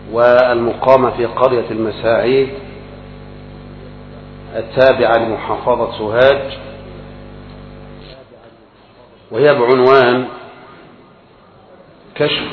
والمقامة في قرية المساعيد التابعة لمحافظة سوهاج، وهي بعنوان كشف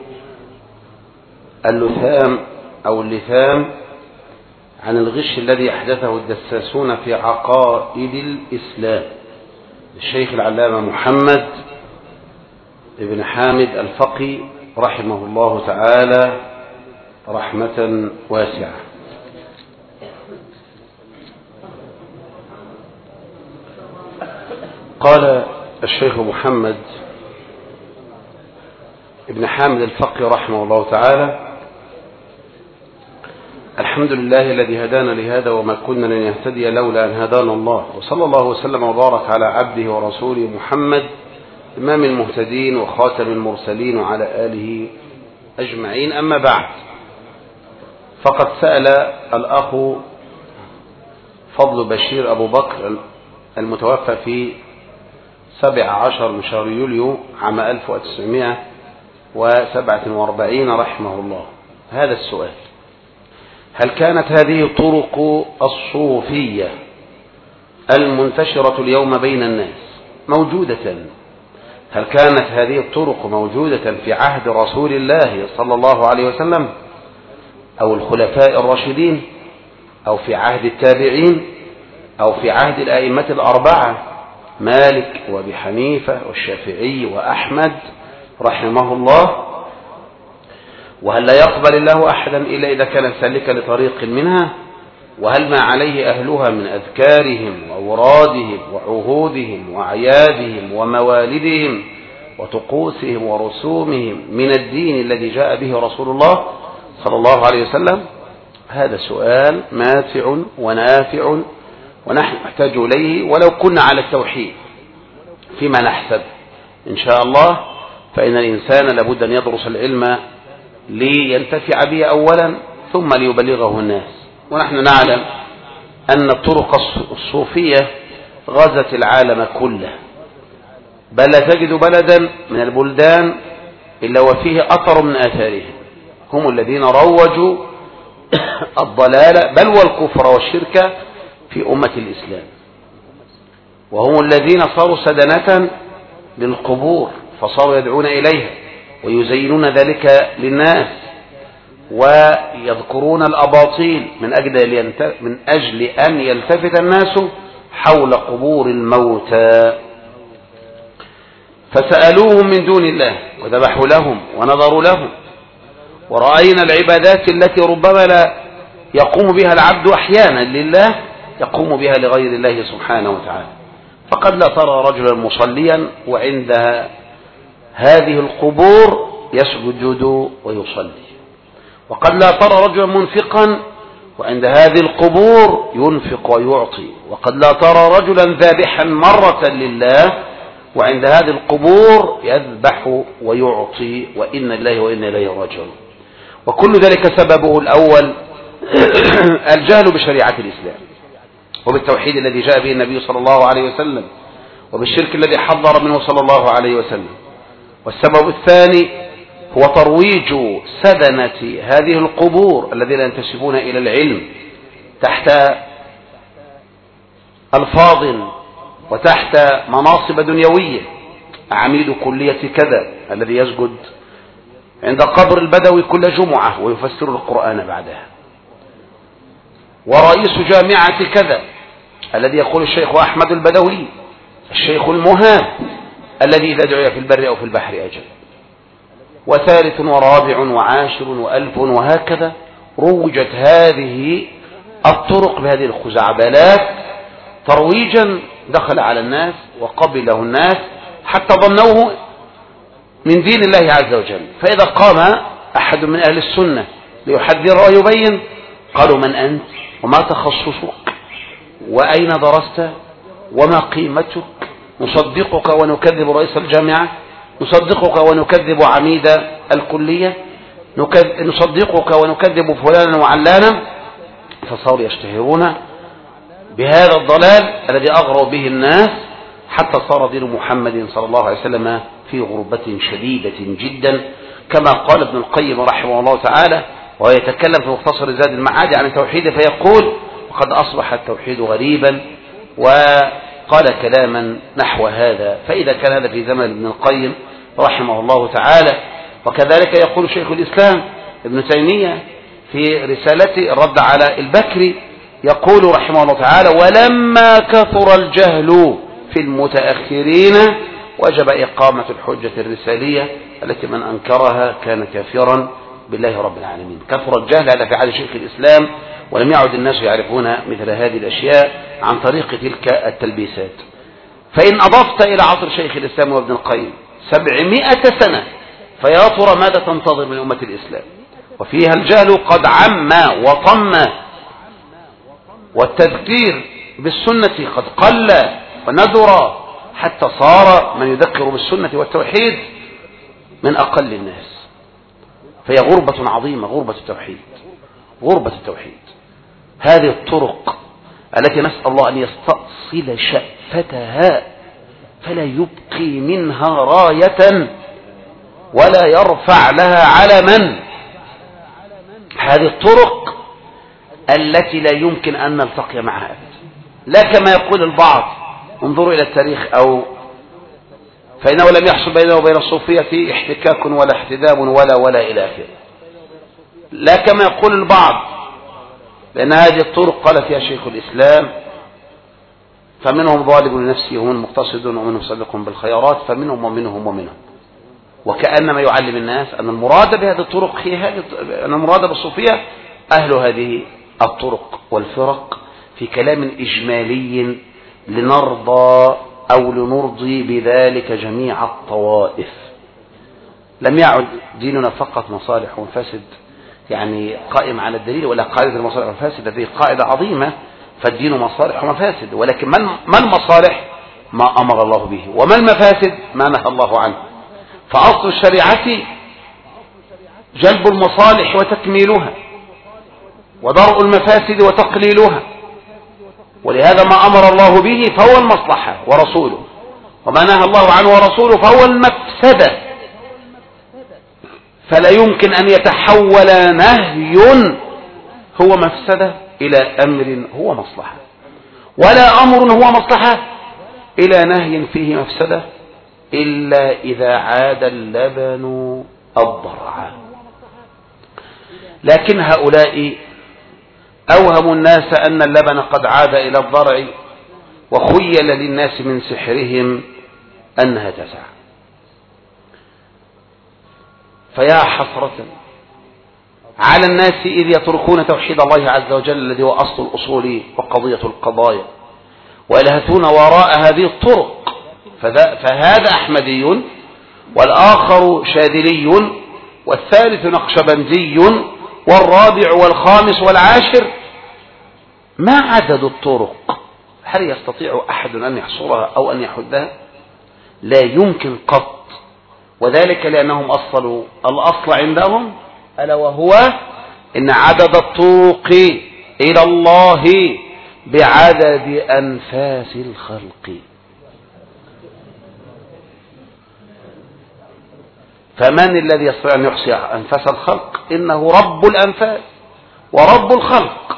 اللثام أو اللثام عن الغش الذي أحدثه الدساسون في عقائد الإسلام، الشيخ العلامة محمد بن حامد الفقي رحمه الله تعالى رحمة واسعة. قال الشيخ محمد بن حامد الفقي رحمه الله تعالى: الحمد لله الذي هدانا لهذا وما كنا لن نهتدي لولا أن هدانا الله، وصلى الله وسلم وبارك على عبده ورسوله محمد إمام المهتدين وخاتم المرسلين وعلى آله أجمعين. أما بعد، فقد سأل الأخ فضل بشير أبو بكر المتوفى في 17 من شهر يوليو عام 1947 رحمه الله هذا السؤال: هل كانت هذه الطرق الصوفية المنتشرة اليوم بين الناس موجودة؟ هل كانت هذه الطرق موجودة في عهد رسول الله صلى الله عليه وسلم أو الخلفاء الراشدين أو في عهد التابعين أو في عهد الأئمة الأربعة مالك وأبي حنيفة والشافعي وأحمد رحمه الله؟ وهل لا يقبل الله أحدا إلا إذا كان سالكا لطريق منها؟ وهل ما عليه أهلها من أذكارهم وأورادهم وعهودهم وأعيادهم وموالدهم وطقوسهم ورسومهم من الدين الذي جاء به رسول الله صلى الله عليه وسلم؟ هذا سؤال ماتع ونافع، ونحن نحتاج إليه ولو كنا على التوحيد فيما نحسب إن شاء الله. فإن الإنسان لابد أن يدرس العلم لينتفع به أولا ثم ليبلغه الناس. ونحن نعلم أن الطرق الصوفية غزت العالم كله، بل لا تجد بلدا من البلدان إلا وفيه أثر من آثارهم. هم الذين روجوا الضلال بل والكفر والشرك في أمة الإسلام، وهم الذين صاروا سدنة للقبور فصاروا يدعون إليها ويزينون ذلك للناس ويذكرون الأباطيل من أجل أن يلتفت الناس حول قبور الموتى. فسألوهم من دون الله وذبحوا لهم ونظروا لهم، ورأينا العبادات التي ربما لا يقوم بها العبد أحيانا لله يقوم بها لغير الله سبحانه وتعالى. فقد لا ترى رجلا مصليا وعند هذه القبور يسجد ويصلي، وقد لا ترى رجلا منفقا وعند هذه القبور ينفق ويعطي، وقد لا ترى رجلا ذابحا مرة لله وعند هذه القبور يذبح ويعطي، وإن الله وإن إليه راجعون. وكل ذلك سببه الأول الجهل بشريعة الإسلام وبالتوحيد الذي جاء به النبي صلى الله عليه وسلم وبالشرك الذي حذر منه صلى الله عليه وسلم. والسبب الثاني هو ترويج سدنة هذه القبور الذين ينتسبون إلى العلم تحت ألفاظ وتحت مناصب دنيوية: عميد كلية كذا الذي يسجد عند قبر البدوي كل جمعة ويفسر القرآن بعدها، ورئيس جامعة كذا الذي يقول الشيخ أحمد البدوي الشيخ المهاب الذي إذا دعي في البر أو في البحر أجل، وثالث ورابع وعاشر وألف، وهكذا روجت هذه الطرق بهذه الخزعبلات ترويجا دخل على الناس وقبله الناس حتى ظنوه من دين الله عز وجل. فإذا قام أحد من أهل السنة ليحذر ويبين قالوا: من أنت وما تخصصك وأين درست وما قيمتك؟ نصدقك ونكذب رئيس الجامعة، نصدقك ونكذب عميد الكلية، نصدقك ونكذب فلانا وعلانا. فصاروا يشتهرون بهذا الضلال الذي أغروا به الناس حتى صار دين محمد صلى الله عليه وسلم في غربة شديدة جدا، كما قال ابن القيم رحمه الله تعالى: ويتكلم في مختصر زاد المعاد عن التوحيد فيقول وقد أصبح التوحيد غريبا، وقال كلاما نحو هذا. فإذا كان هذا في زمن ابن القيم رحمه الله تعالى، وكذلك يقول شيخ الإسلام ابن تيمية في رسالته الرد على البكري، يقول رحمه الله تعالى: ولما كثر الجهل في المتأخرين وجب إقامة الحجة الرسالية التي من أنكرها كان كافرا بالله رب العالمين. كثر الجهل هذا في عهد شيخ الإسلام، ولم يعد الناس يعرفون مثل هذه الأشياء عن طريق تلك التلبيسات. فإن أضفت إلى عصر شيخ الإسلام وابن القيم 700 سنة فيا ترى ماذا تنتظر من أمة الإسلام؟ وفيها الجهل قد عم وطم، والتذكير بالسنة قد قل وندر، حتى صار من يذكر بالسنة والتوحيد من أقل الناس. فهي غربة عظيمة، غربة التوحيد، غربة التوحيد. هذه الطرق التي نسأل الله أن يستأصل شأفتها فلا يبقي منها راية ولا يرفع لها علما. هذه الطرق التي لا يمكن أن نلتقي معها أبدا، لا كما يقول البعض انظروا إلى التاريخ أو فإنه لم يحصل بينه وبين الصوفية احتكاك ولا احتدام ولا إلى آخره، لا كما يقول البعض، لأن هذه الطرق قال فيها شيخ الإسلام: فمنهم ظالم لنفسه ومن مقتصد ومنهم سابق بالخيرات، فمنهم ومنهم. وكأنما يعلم الناس أن المراد بهذه الطرق هي أن المراد بالصوفية أهل هذه الطرق والفرق، في كلام إجمالي لنرضى أو لنرضي بذلك جميع الطوائف. لم يعد ديننا فقط مصالح ومفاسد يعني قائم على الدليل، ولا قاعدة المصالح والمفاسد هذه قاعدة عظيمة، فالدين مصالح ومفاسد، ولكن ما المصالح؟ ما أمر الله به، وما المفاسد؟ ما نهى الله عنه. فأصل الشريعة جلب المصالح وتكميلها، ودرء المفاسد وتقليلها، ولهذا ما أمر الله به فهو المصلحة ورسوله، وما نهى الله عنه ورسوله فهو المفسدة. فلا يمكن أن يتحول نهي هو مفسدة إلى أمر هو مصلحة، ولا أمر هو مصلحة إلى نهي فيه مفسدة، إلا إذا عاد اللبن الضرع. لكن هؤلاء أوهموا الناس أن اللبن قد عاد إلى الضرع، وخيل للناس من سحرهم أنها تسع. فيا حسرة على الناس إذ يتركون توحيد الله عز وجل الذي هو أصل الأصول وقضية القضايا، ويلهثون وراء هذه الطرق. فهذا أحمدي، والآخر شاذلي، والثالث نقشبندي، والرابع والخامس والعاشر. ما عدد الطرق؟ هل يستطيع أحد أن يحصرها أو أن يحدها؟ لا يمكن قط، وذلك لأنهم أصلوا الأصل عندهم، ألا وهو إن عدد الطرق إلى الله بعدد أنفاس الخلق. فمن الذي يستطيع أن يحصي أنفاس الخلق؟ إنه رب الأنفاس ورب الخلق.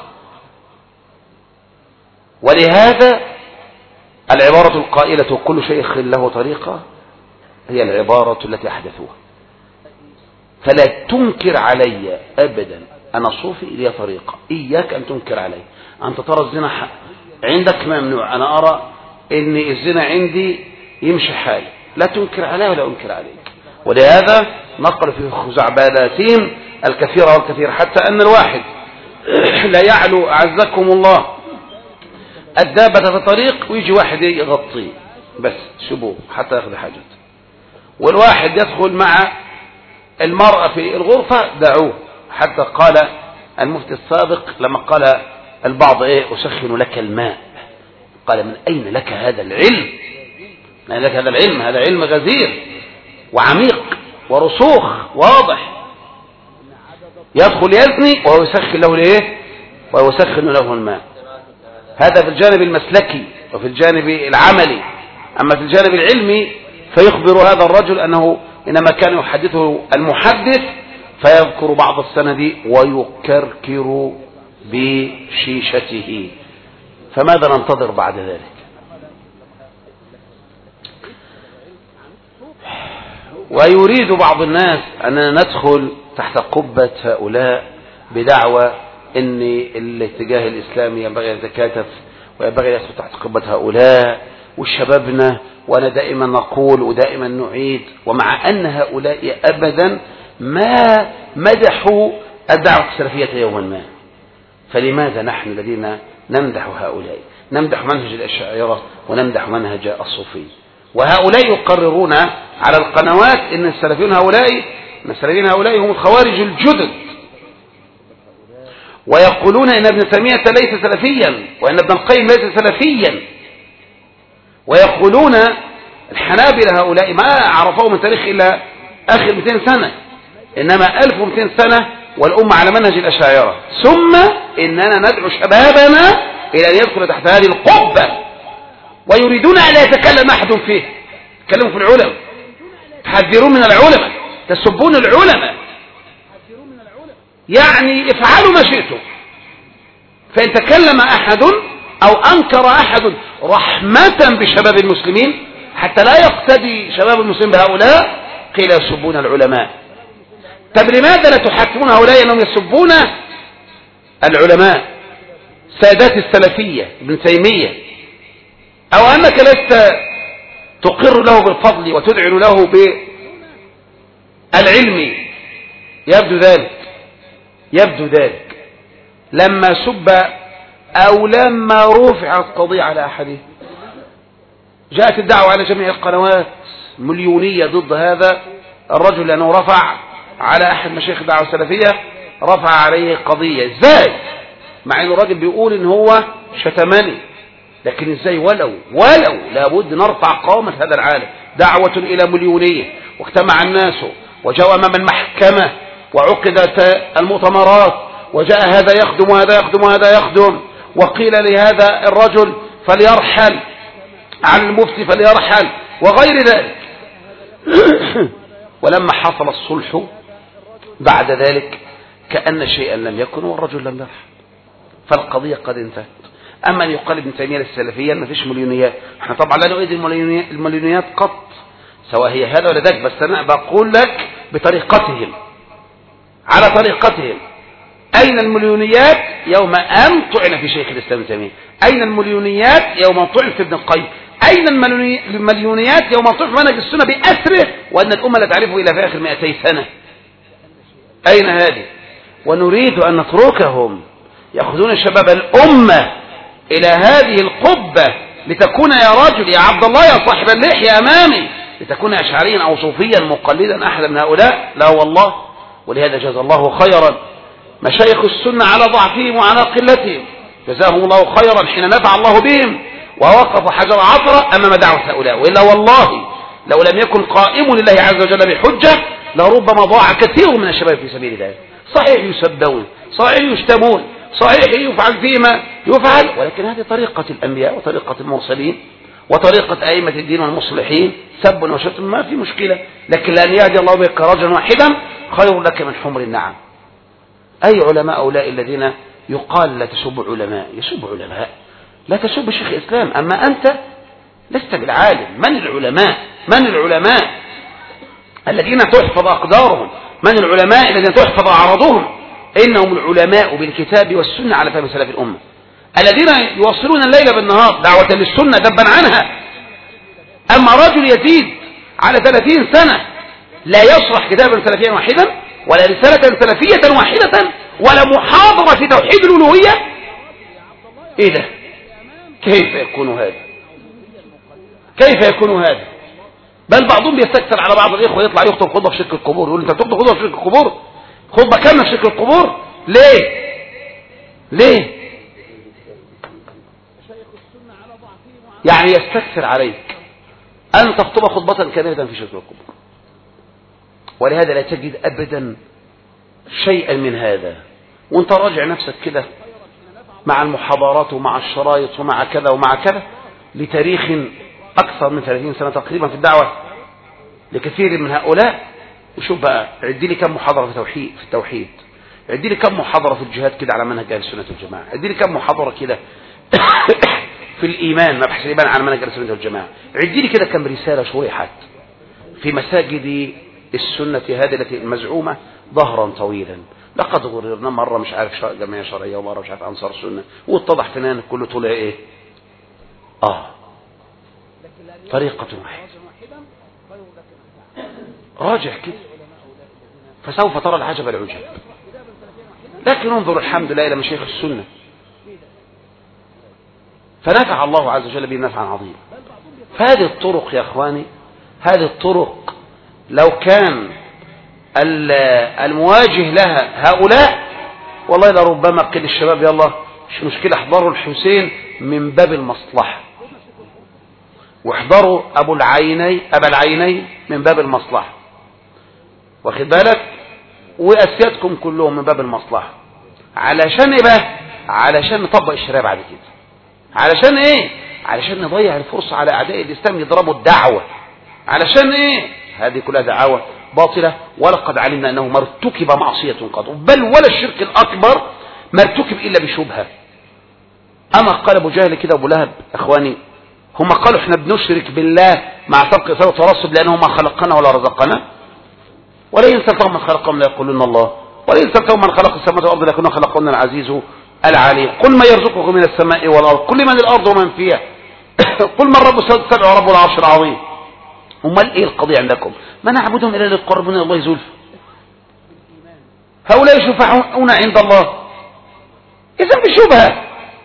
ولهذا العبارة القائلة كل شيخ له طريقة هي العبارة التي أحدثوها. فلا تنكر علي أبدا أنا صوفي لي طريقة، إياك أن تنكر علي. أنت ترى الزنا عندك ممنوع، أنا أرى أن الزنا عندي يمشي حالي، لا تنكر علي ولا أنكر عليك. ولهذا نقل في خزعبلاتهم الكثير والكثير، حتى أن الواحد لا يعلو أعزكم الله الدابة في الطريق ويجي واحد يغطيه بس سبوه حتى ياخذ حاجته، والواحد يدخل مع المرأة في الغرفة دعوه. حتى قال المفتي السابق لما قال البعض أسخن لك الماء، قال: من أين لك هذا العلم؟ من أين لك هذا العلم؟ هذا علم غزير وعميق ورسوخ واضح. يدخل يزني وهو يسخن له الايه؟ ويسخن له الماء. هذا في الجانب المسلكي وفي الجانب العملي. أما في الجانب العلمي فيخبر هذا الرجل أنه إنما كان يحدثه المحدث فيذكر بعض السند ويكركر بشيشته. فماذا ننتظر بعد ذلك؟ ويريد بعض الناس أننا ندخل تحت قبة هؤلاء بدعوى أن الاتجاه الإسلامي ينبغي أن يتكاتف وينبغي أن يدخل تحت قبة هؤلاء وشبابنا. وأنا دائما نقول ودائما نعيد، ومع أن هؤلاء أبدا ما مدحوا الدعوة السلفية يوما ما، فلماذا نحن الذين نمدح هؤلاء، نمدح منهج الأشاعرة ونمدح منهج الصوفي، وهؤلاء يقررون على القنوات ان السلفيون هؤلاء هم الخوارج الجدد، ويقولون ان ابن تيمية ليس سلفيا وان ابن القيم ليس سلفيا، ويقولون الحنابلة هؤلاء ما عرفوه من تاريخ الا اخر 200 سنة، انما 1200 سنة والامة على منهج الاشاعرة. ثم اننا ندعو شبابنا الى ان يدخل تحت هذه القبة، ويريدون ان لا يتكلم احد فيه. تكلموا في العلماء، تحذرون من العلماء، تسبون العلماء، يعني افعلوا ما شئتم. فإن تكلم أحد أو أنكر أحد رحمة بشباب المسلمين حتى لا يقتدي شباب المسلمين بهؤلاء قيل يسبون العلماء. طب لماذا لا تحاكمون هؤلاء أنهم يسبون العلماء سادات السلفية ابن تيمية، أو أنك لست تقر له بالفضل وتدعن له بالعلم؟ يبدو ذلك لما سب أو لما رفعت قضية على أحده جاءت الدعوة على جميع القنوات مليونية ضد هذا الرجل، لأنه رفع على أحد مشايخ الدعوة السلفية، رفع عليه قضية. ازاي؟ مع أنه الراجل بيقول إن هو شتمني، لكن ازاي؟ ولو لابد نرفع قامة هذا العالم. دعوة إلى مليونية، واجتمع الناس وجاء أمام المحكمة وعقدت المؤتمرات، وجاء هذا يخدم وهذا يخدم وهذا يخدم، وقيل لهذا الرجل فليرحل عن المفتي فليرحل وغير ذلك. ولما حصل الصلح بعد ذلك كأن شيئا لم يكن والرجل لم يرحل، فالقضية قد انتهت. أما أن يقال ابن تيمية للسلفية ما فيش مليونيات، احنا طبعا لا نؤيد المليونيات قط سواء هي هذا ولا ذاك، بس أنا بقول لك بطريقتهم، على طريقتهم. أين المليونيات يوم أن طعن في شيخ الإسلام ابن تيمية؟ أين المليونيات يوم أن طعن في ابن القيم؟ أين المليونيات يوم أن طعن في منهج السنة بأسره وأن الأمة لا تعرفه إلى في آخر 200 سنة؟ أين هذه؟ ونريد أن نتركهم يأخذون شباب الأمة إلى هذه القبة لتكون يا رجل يا عبد الله يا صاحب اللحية أمامي لتكون أشعريا أو صوفيا مقلدا أحد من هؤلاء؟ لا والله. ولهذا جزا الله خيرا مشايخ السنة على ضعفهم وعلى قلتهم، جزاهم الله خيرا حين نفع الله بهم ووقف حجر عثرة أمام دعوة هؤلاء. وإلا والله لو لم يكن قائم لله عز وجل بحجة لربما ضاع كثير من الشباب في سبيل الله. صحيح يسبون، صحيح يشتمون، صحيح يفعل فيما يفعل، ولكن هذه طريقة الأنبياء وطريقة المرسلين وطريقة أئمة الدين والمصلحين، سب وشتم ما في مشكلة، لكن لأن يهدي الله بك رجلا واحدا خير لك من حمر النعم. أي علماء هؤلاء الذين يقال لا تسب علماء؟ يسب علماء، لا تسب شيخ الإسلام. أما أنت لست بالعالم. من العلماء الذين تحفظ أقدارهم؟ من العلماء الذين تحفظ أعراضهم؟ إنهم العلماء بالكتاب والسنة على فهم سلف الأمة، الذين يوصلون الليل بالنهار دعوة للسنة دبا عنها. أما رجل يزيد على 30 سنة لا يشرح كتابا سلفيا واحدا ولا رسالة سلفية واحدة ولا محاضرة في توحيد الألوهية، إيه ده؟ كيف يكون هذا؟ بل بعضهم بيستكثر على بعض الإخوة يطلع يخطب خطبة في شرك القبور، يقول أنت بتخطب خطبة في شرك القبور؟ خطبة كاملة في شرك القبور؟ ليه؟ يعني يستكثر عليك أن تخطب خطبة كاملة في شرك القبور. ولهذا لا تجد أبدا شيئا من هذا. وانت راجع نفسك كده مع المحاضرات ومع الشرايط ومع كذا ومع كذا لتاريخ أكثر من 30 سنة تقريبا في الدعوة لكثير من هؤلاء، وشوف بقى عدي لي كم محاضرة في التوحيد، عدي لي كم محاضرة في الجهاد كده على منهج أهل السنة والجماعة، عدي لي كم محاضرة كده في الإيمان، مبحث الإيمان على منهج أهل السنة والجماعة، عدي لي كده كم رسالة شرحت في مساجد السنة هذه التي المزعومة ظهرا طويلا. لقد غررنا مرة مش عارف جمعية شرعية، ومرة مش عارف أنصار السنة، واتضح فينا كله طلع إيه؟ طريقة واحدة. راجع كده فسوف ترى العجب العجب. لكن انظر الحمد لله إلى مشايخ السنة، فنفع الله عز وجل به نفعا عظيما. فهذه الطرق يا أخواني، هذه الطرق لو كان المواجه لها هؤلاء والله لربما قيل الشباب يلا مش مشكلة احضروا الحسين من باب المصلحة، واحضروا أبا العينين من باب المصلحة، واخد بالك، وأسيادكم كلهم من باب المصلحة. علشان ايه بقى؟ علشان نطبق الشريعة بعد كده. علشان ايه؟ علشان نضيع الفرصة على أعداء الإسلام يضربوا الدعوة. علشان ايه؟ هذه كلها دعوة باطلة، ولقد علمنا أنه ما ارتكب معصية قط، بل ولا الشرك الأكبر ما ارتكب إلا بشبهة. أما قال أبو جهل كده أبو لهب أخواني، هم قالوا احنا بنشرك بالله مع سبق إثارة وترصد لأنه ما خلقنا ولا رزقنا، ولئن سألتهم من خلقهم لا يقولون الله، ولئن سألتهم من خلق السماوات والأرض لا يقولون خلقهن العزيز العليم، قل ما يرزقكم من السماء والأرض، قل من الأرض ومن فيها، قل من رب السبع ورب العرش العظيم. امال ايه القضية عندكم؟ ما نعبدهم الا ليقربونا الى الله زلفى، هؤلاء يشفعون عند الله. اذا بشبهة،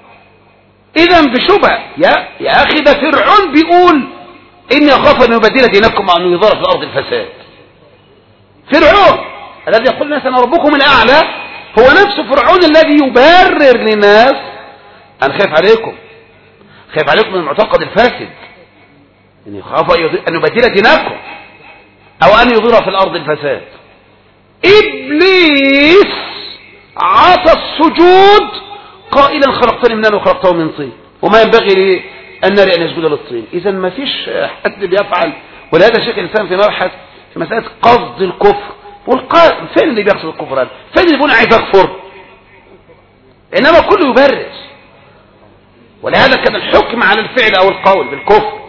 يا اخي ده فرعون بيقول اني اخاف ان يبدل دينكم او ان يظهر في الارض الفساد. فرعون الذي يقول الناس انا ربكم الاعلى هو نفس فرعون الذي يبرر للناس انا خايف عليكم من المعتقد الفاسد، ان يخاف ان يبدل دينكم او ان يظهر في الارض الفساد. ابليس عصى السجود قائلا خلقتني من نار وخلقته من طين وما ينبغي لي النار ان يسجد للطين. اذا ما فيش حد بيفعل، ولهذا شيخ الانسان في مبحث في مساله قصد الكفر، فين اللي بيقصد الكفر هذا؟ فين اللي بيقول عايز اكفر؟ انما كله يبرر. ولهذا كان الحكم على الفعل او القول بالكفر.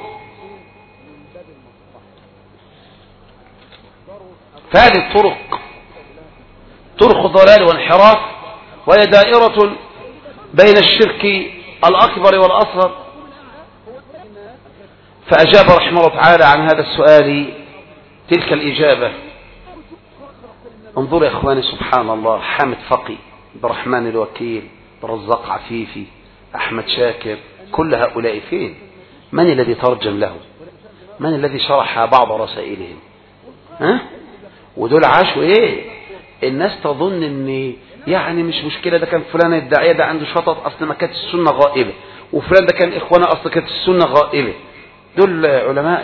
فهذه الطرق طرق الضلال والانحراف، وهي دائرة بين الشرك الأكبر والأصغر. فأجاب رحمه الله تعالى عن هذا السؤال تلك الإجابة. انظروا يا إخواني سبحان الله، حامد فقي، برحمن الوكيل، برزاق عفيفي، أحمد شاكر، كل هؤلاء فين؟ من الذي ترجم له؟ من الذي شرح بعض رسائلهم؟ ودول عاشوا ايه؟ الناس تظن ان يعني مش مشكلة، ده كان فلان الداعية ده عنده شطط اصل ما كانت السنة غائبة، وفلان ده كان اخوانا اصل كانت السنة غائبة. دول علماء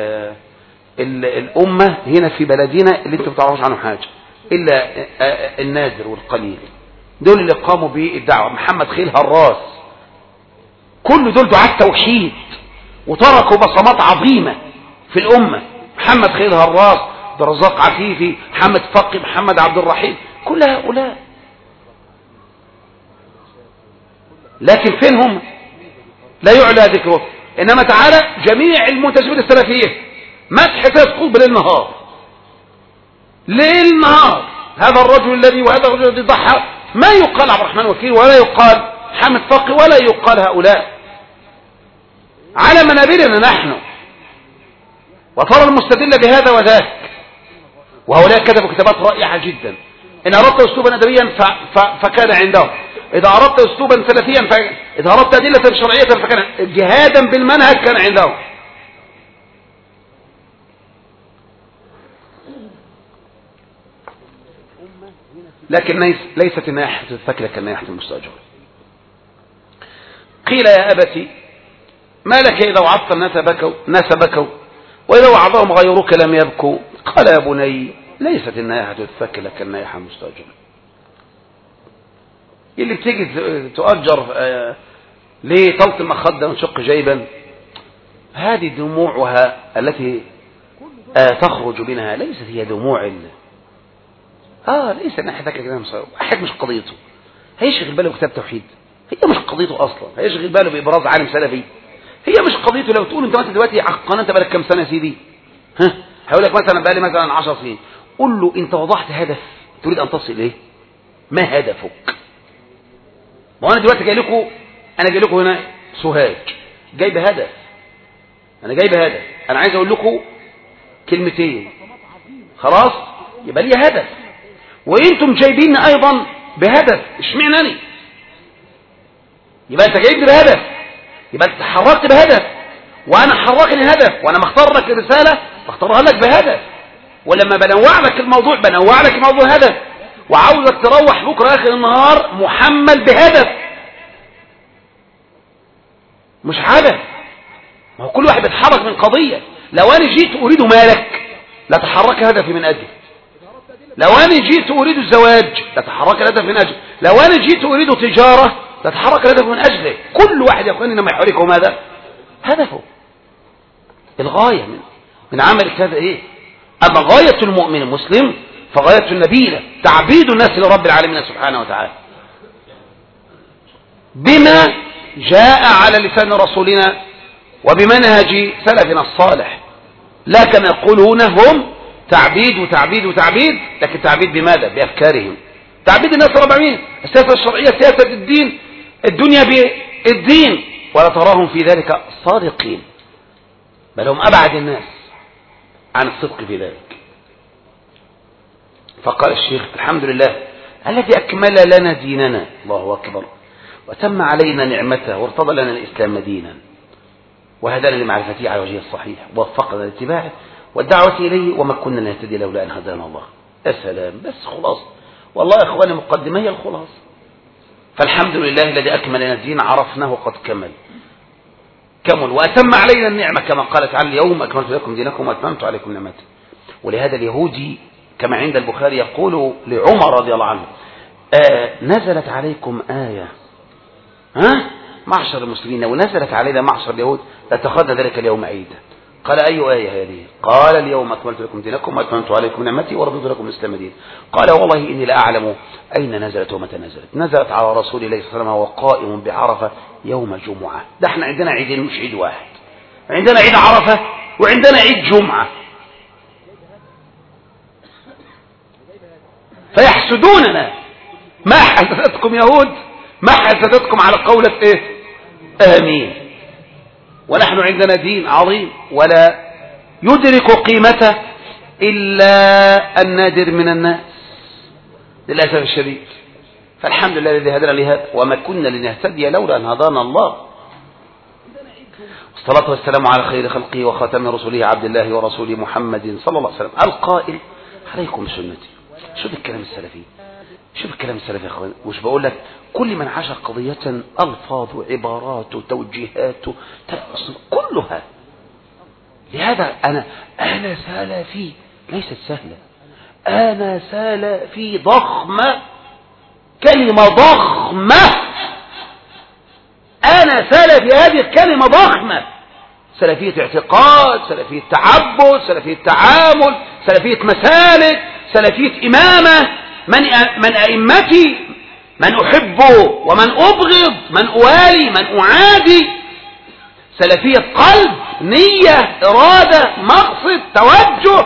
الامة هنا في بلدنا اللي انتم بتعرفوش عنه حاجة الا النادر والقليل. دول اللي قاموا بالدعوة. محمد خيل هراس، كل دول دعاة توحيد وتركوا بصمات عظيمة في الامة. محمد خيل هراس، رزاق عفيفي، محمد فقي، محمد عبد الرحيم، كل هؤلاء. لكن فين هم؟ لا يعلى ذكره. انما تعالى جميع المنتسبين السلفية مدح سيسقط بالليل نهار، ليل نهار. هذا الرجل الذي وهذا الرجل الذي ضحى، ما يقال عبد الرحمن وكيل ولا يقال محمد فقي ولا يقال هؤلاء، على منابرنا نحن. وترى المستدل بهذا وذاك، وهؤلاء كتبوا كتابات رائعة جدا. إن أردت أسلوبا أدبيا فكان عندهم، إذا أردت أسلوبا سلفيا إذا أردت أدلة شرعية فكان جهادا بالمنهج كان عندهم. لكن ليست الناحية الثكلة كالناحية المستأجرة. قيل يا أبتي ما لك إذا وعظت الناس بكوا وإذا وعظهم غيرك لم يبكوا. قال يا بني ليست الناحية الثكلة كالناحية المستأجرة. اللي بتيجي تؤجر لطلق المخدة ونشق جيبا، هذه دموعها التي تخرج منها ليست هي دموع ليس ان احد كده احد مش قضيته هيشغل باله بكتاب توحيد، هي مش قضيته اصلا، هيشغل باله بابراز عالم سلفي، هي مش قضيته. لو تقول انت مثلا دلوقتي على القناه انت بقالك كام سنه يا سيدي؟ هقول لك مثلا بقالي مثلا 10 سنين. قول له انت وضعت هدف تريد ان تصل اليه، ما هدفك؟ ما انا دلوقتي جاي لكم هنا سوهاج، جاي بهدف، انا عايز اقول لكم كلمتين خلاص، يبقى لي هدف، وانتم جايبيني ايضا بهدف. اشمعنى يبقى انت جايبني بهدف، يبقى انت تحركت بهدف، وانا حركني هدف، وانا مختار لك الرساله بختارها لك بهدف. ولما بنوع لك الموضوع هدف، وعاوزك تروح بكره اخر النهار محمل بهدف مش هدف. ما هو كل واحد بيتحرك من قضيه. لو انا جيت اريد مالك لتحرك هدفي من اجله، لو انا جيت اريد الزواج لتحرك الهدف من اجله، لو انا جيت اريد تجاره لتحرك الهدف من اجله. كل واحد يا اخواني انما يحركه ماذا؟ هدفه. الغايه من عمل كذا ايه؟ اما غايه المؤمن المسلم فغايه النبيله تعبيد الناس لرب العالمين سبحانه وتعالى بما جاء على لسان رسولنا وبمنهج سلفنا الصالح، لا كما يقولون هم تعبيد، لكن تعبيد بماذا؟ بأفكارهم. تعبيد الناس رب العالمين، السياسة الشرعية سياسة الدين، الدنيا بالدين، ولا تراهم في ذلك صادقين، بل هم أبعد الناس عن الصدق في ذلك. فقال الشيخ الحمد لله الذي أكمل لنا ديننا، الله أكبر، وتم علينا نعمته وارتضى لنا الإسلام دينا، وهدانا لمعرفته على وجهه الصحيح، ووفقنا لاتباعه والدعوة إليه، وما كنا نهتدي لولا أن هدانا الله. يا سلام، بس خلاص والله يا إخواني مقدمة هي الخلاص. فالحمد لله الذي أكمل لنا الدين، عرفناه قد كمل وأتم علينا النعمة كما قال تعالى اليوم أكملت لكم دينكم وأتممت عليكم نعمتي. ولهذا اليهودي كما عند البخاري يقول لعمر رضي الله عنه نزلت عليكم آية معشر المسلمين، ونزلت علينا معشر اليهود لاتخذنا ذلك اليوم عيدا. قال أي آية هذه؟ قال اليوم أكملت لكم دينكم وأتممت عليكم نعمتي ورضيت لكم الإسلام دينا. قال والله إني لا أعلم أين نزلت ومتى نزلت. نزلت على رسول الله صلى الله عليه وسلم وهو قائم بعرفة يوم جمعة. ده احنا عندنا عيدين مش عيد واحد، عندنا عيد عرفة وعندنا عيد جمعة. فيحسدوننا، ما حسدتكم يهود، ما حسدتكم على قولة ايه آمين. ونحن عندنا دين عظيم ولا يدرك قيمته إلا النادر من الناس للأسف الشديد. فالحمد لله الذي هدانا لهذا، وما كنا لنهتدي لولا أن هدانا الله. والصلاة والسلام على خير خلقه وخاتم رسله عبد الله ورسوله محمد صلى الله عليه وسلم القائل عليكم بسنتي. شوف الكلام السلفي، شوف الكلام السلفي يا اخوان. مش بقول لك كل من عاش قضية ألفاظ وعبارات وتوجيهات كلها. لهذا أنا سلفي ليست سهلة، أنا سلفي ضخمة، كلمة ضخمة. أنا سلفي هذه الكلمة ضخمة، سلفية اعتقاد، سلفية تعبد، سلفية تعامل، سلفية مسالك، سلفية إمامة، من أئمتي، من أحبه ومن أبغض، من أوالي من أعادي، سلفية قلب، نية، إرادة، مقصد، توجه،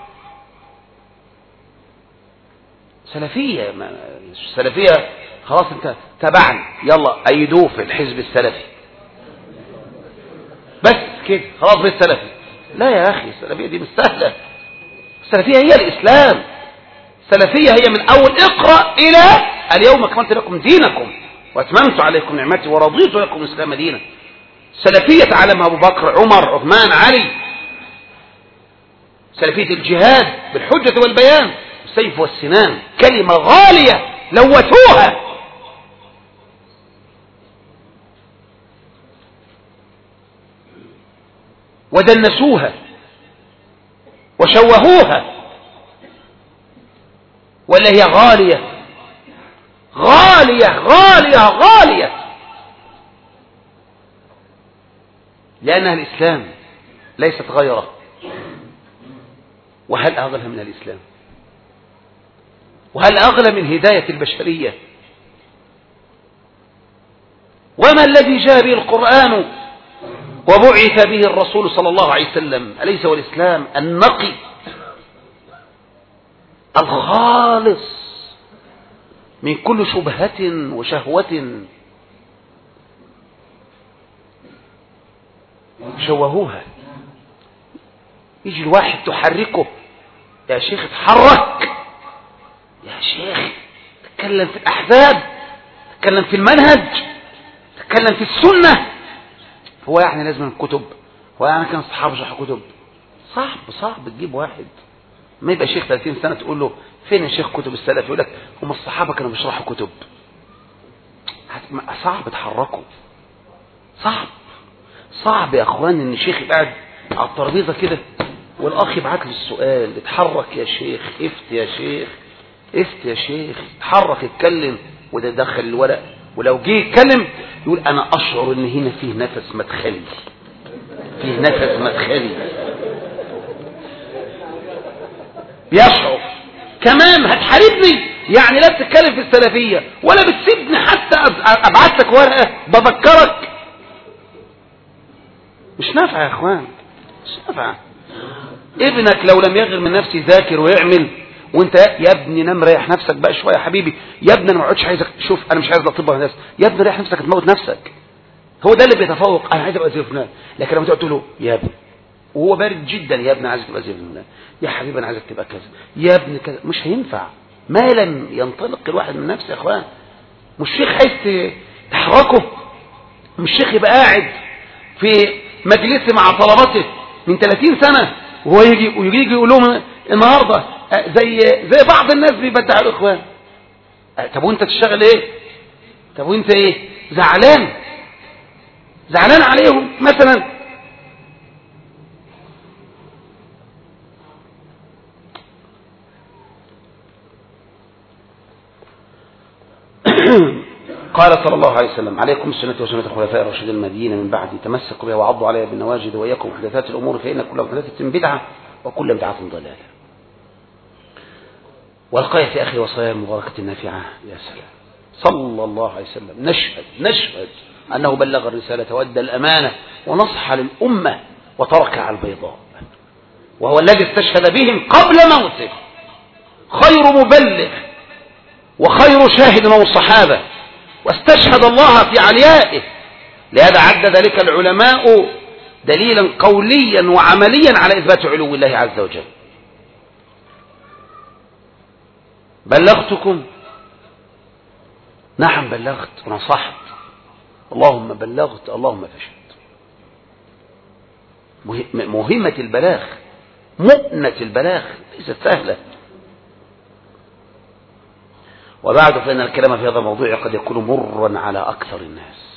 سلفية خلاص انت تبعني يلا أيدوه في الحزب السلفي بس كده خلاص بالسلفي. لا يا أخي، السلفية دي مش سهلة. السلفية هي الإسلام، السلفية هي من أول اقرأ إلى اليوم أكملت لكم دينكم وأتممت عليكم نعمتي ورضيت لكم الإسلام دينا. سلفية علمها أبو بكر عمر عثمان علي، سلفية الجهاد بالحجة والبيان السيف والسنان، كلمة غالية لوثوها ودنسوها وشوهوها، ولا هي غالية غالية غالية غالية لأنها الإسلام ليست غيره. وهل أغلى من الإسلام؟ وهل أغلى من هداية البشرية؟ وما الذي جاء به القرآن وبعث به الرسول صلى الله عليه وسلم؟ أليس والإسلام النقي الخالص من كل شبهة وشهوة شوهوها؟ يجي الواحد تحركه، يا شيخ اتحرك، يا شيخ تتكلم في الأحزاب، تتكلم في المنهج، تتكلم في السنة. هو يعني لازم الكتب؟ هو يعني كان الصحابة شرحوا كتب؟ صعب تجيب واحد ما يبقى شيخ 30 سنة تقول له فين يا شيخ كتب السلف، يقول لك هم الصحابة كانوا بيشرحوا كتب. صعب تحركوا، صعب يا اخوان ان الشيخ يقعد على الترابيزة كده والاخ يبعت له السؤال، اتحرك يا شيخ، افت يا شيخ، اتحرك اتكلم، وده دخل الورق، ولو جه يتكلم يقول انا اشعر ان هنا فيه نفس مدخلي، بيشعر كمان هتحاربني، يعني لا بتتكلم في السلفية ولا بتسيبني حتى ابعت لك ورقة بذكرك. مش نافع يا اخوان، مش نافع. ابنك لو لم يغير من نفسه ذاكر ويعمل، وانت يا ابني نام ريح نفسك بقى شويه يا حبيبي، يا ابني انا ما اقعدش عايزك، شوف انا مش عايز اطبق نفسي، يا ابني ريح نفسك تموت نفسك. هو ده اللي بيتفوق، انا عايز ابقى زي فلان. لكن لما تقعد تقول له يا ابني وهو بارد جدا، يا ابني عايزك تبقى زي فلان، يا حبيبي انا عايزك تبقى كذا، يا ابني كذا، مش هينفع ما لم ينطلق الواحد من نفسه يا اخوان. مش شيخ عايز تحركه، مش شيخ يبقى قاعد في مجلسه مع طلبته من 30 سنة وهو يجي يقول لهم النهارده زي بعض الناس بيبدعوا الاخوان. طب وانت تشتغل ايه؟ طب وانت ايه؟ زعلان عليهم مثلا. قال صلى الله عليه وسلم عليكم السنة وسنة الخلفاء الراشدين المهديين من بعد، تمسكوا بها وعضوا عليها بالنواجذ، وإياكم محدثات الأمور فإن كل محدثة بدعة وكل بدعة ضلالة. والقاية في آخر وصايا المباركة النافعة، يا سلام، صلى الله عليه وسلم نشهد أنه بلغ الرسالة وأدى الأمانة ونصح للأمة وترك على البيضاء، وهو الذي استشهد بهم قبل موته، خير مبلغ وخير شاهد هو الصحابة، واستشهد الله في عليائه. لهذا عد ذلك العلماء دليلا قوليا وعمليا على إثبات علو الله عز وجل. بلغتكم؟ نعم بلغت ونصحت، اللهم بلغت اللهم فشهد. مهمة البلاغ، مؤنة البلاغ ليست سهلة. وبعد فإن الكلام في هذا الموضوع قد يكون مرا على أكثر الناس،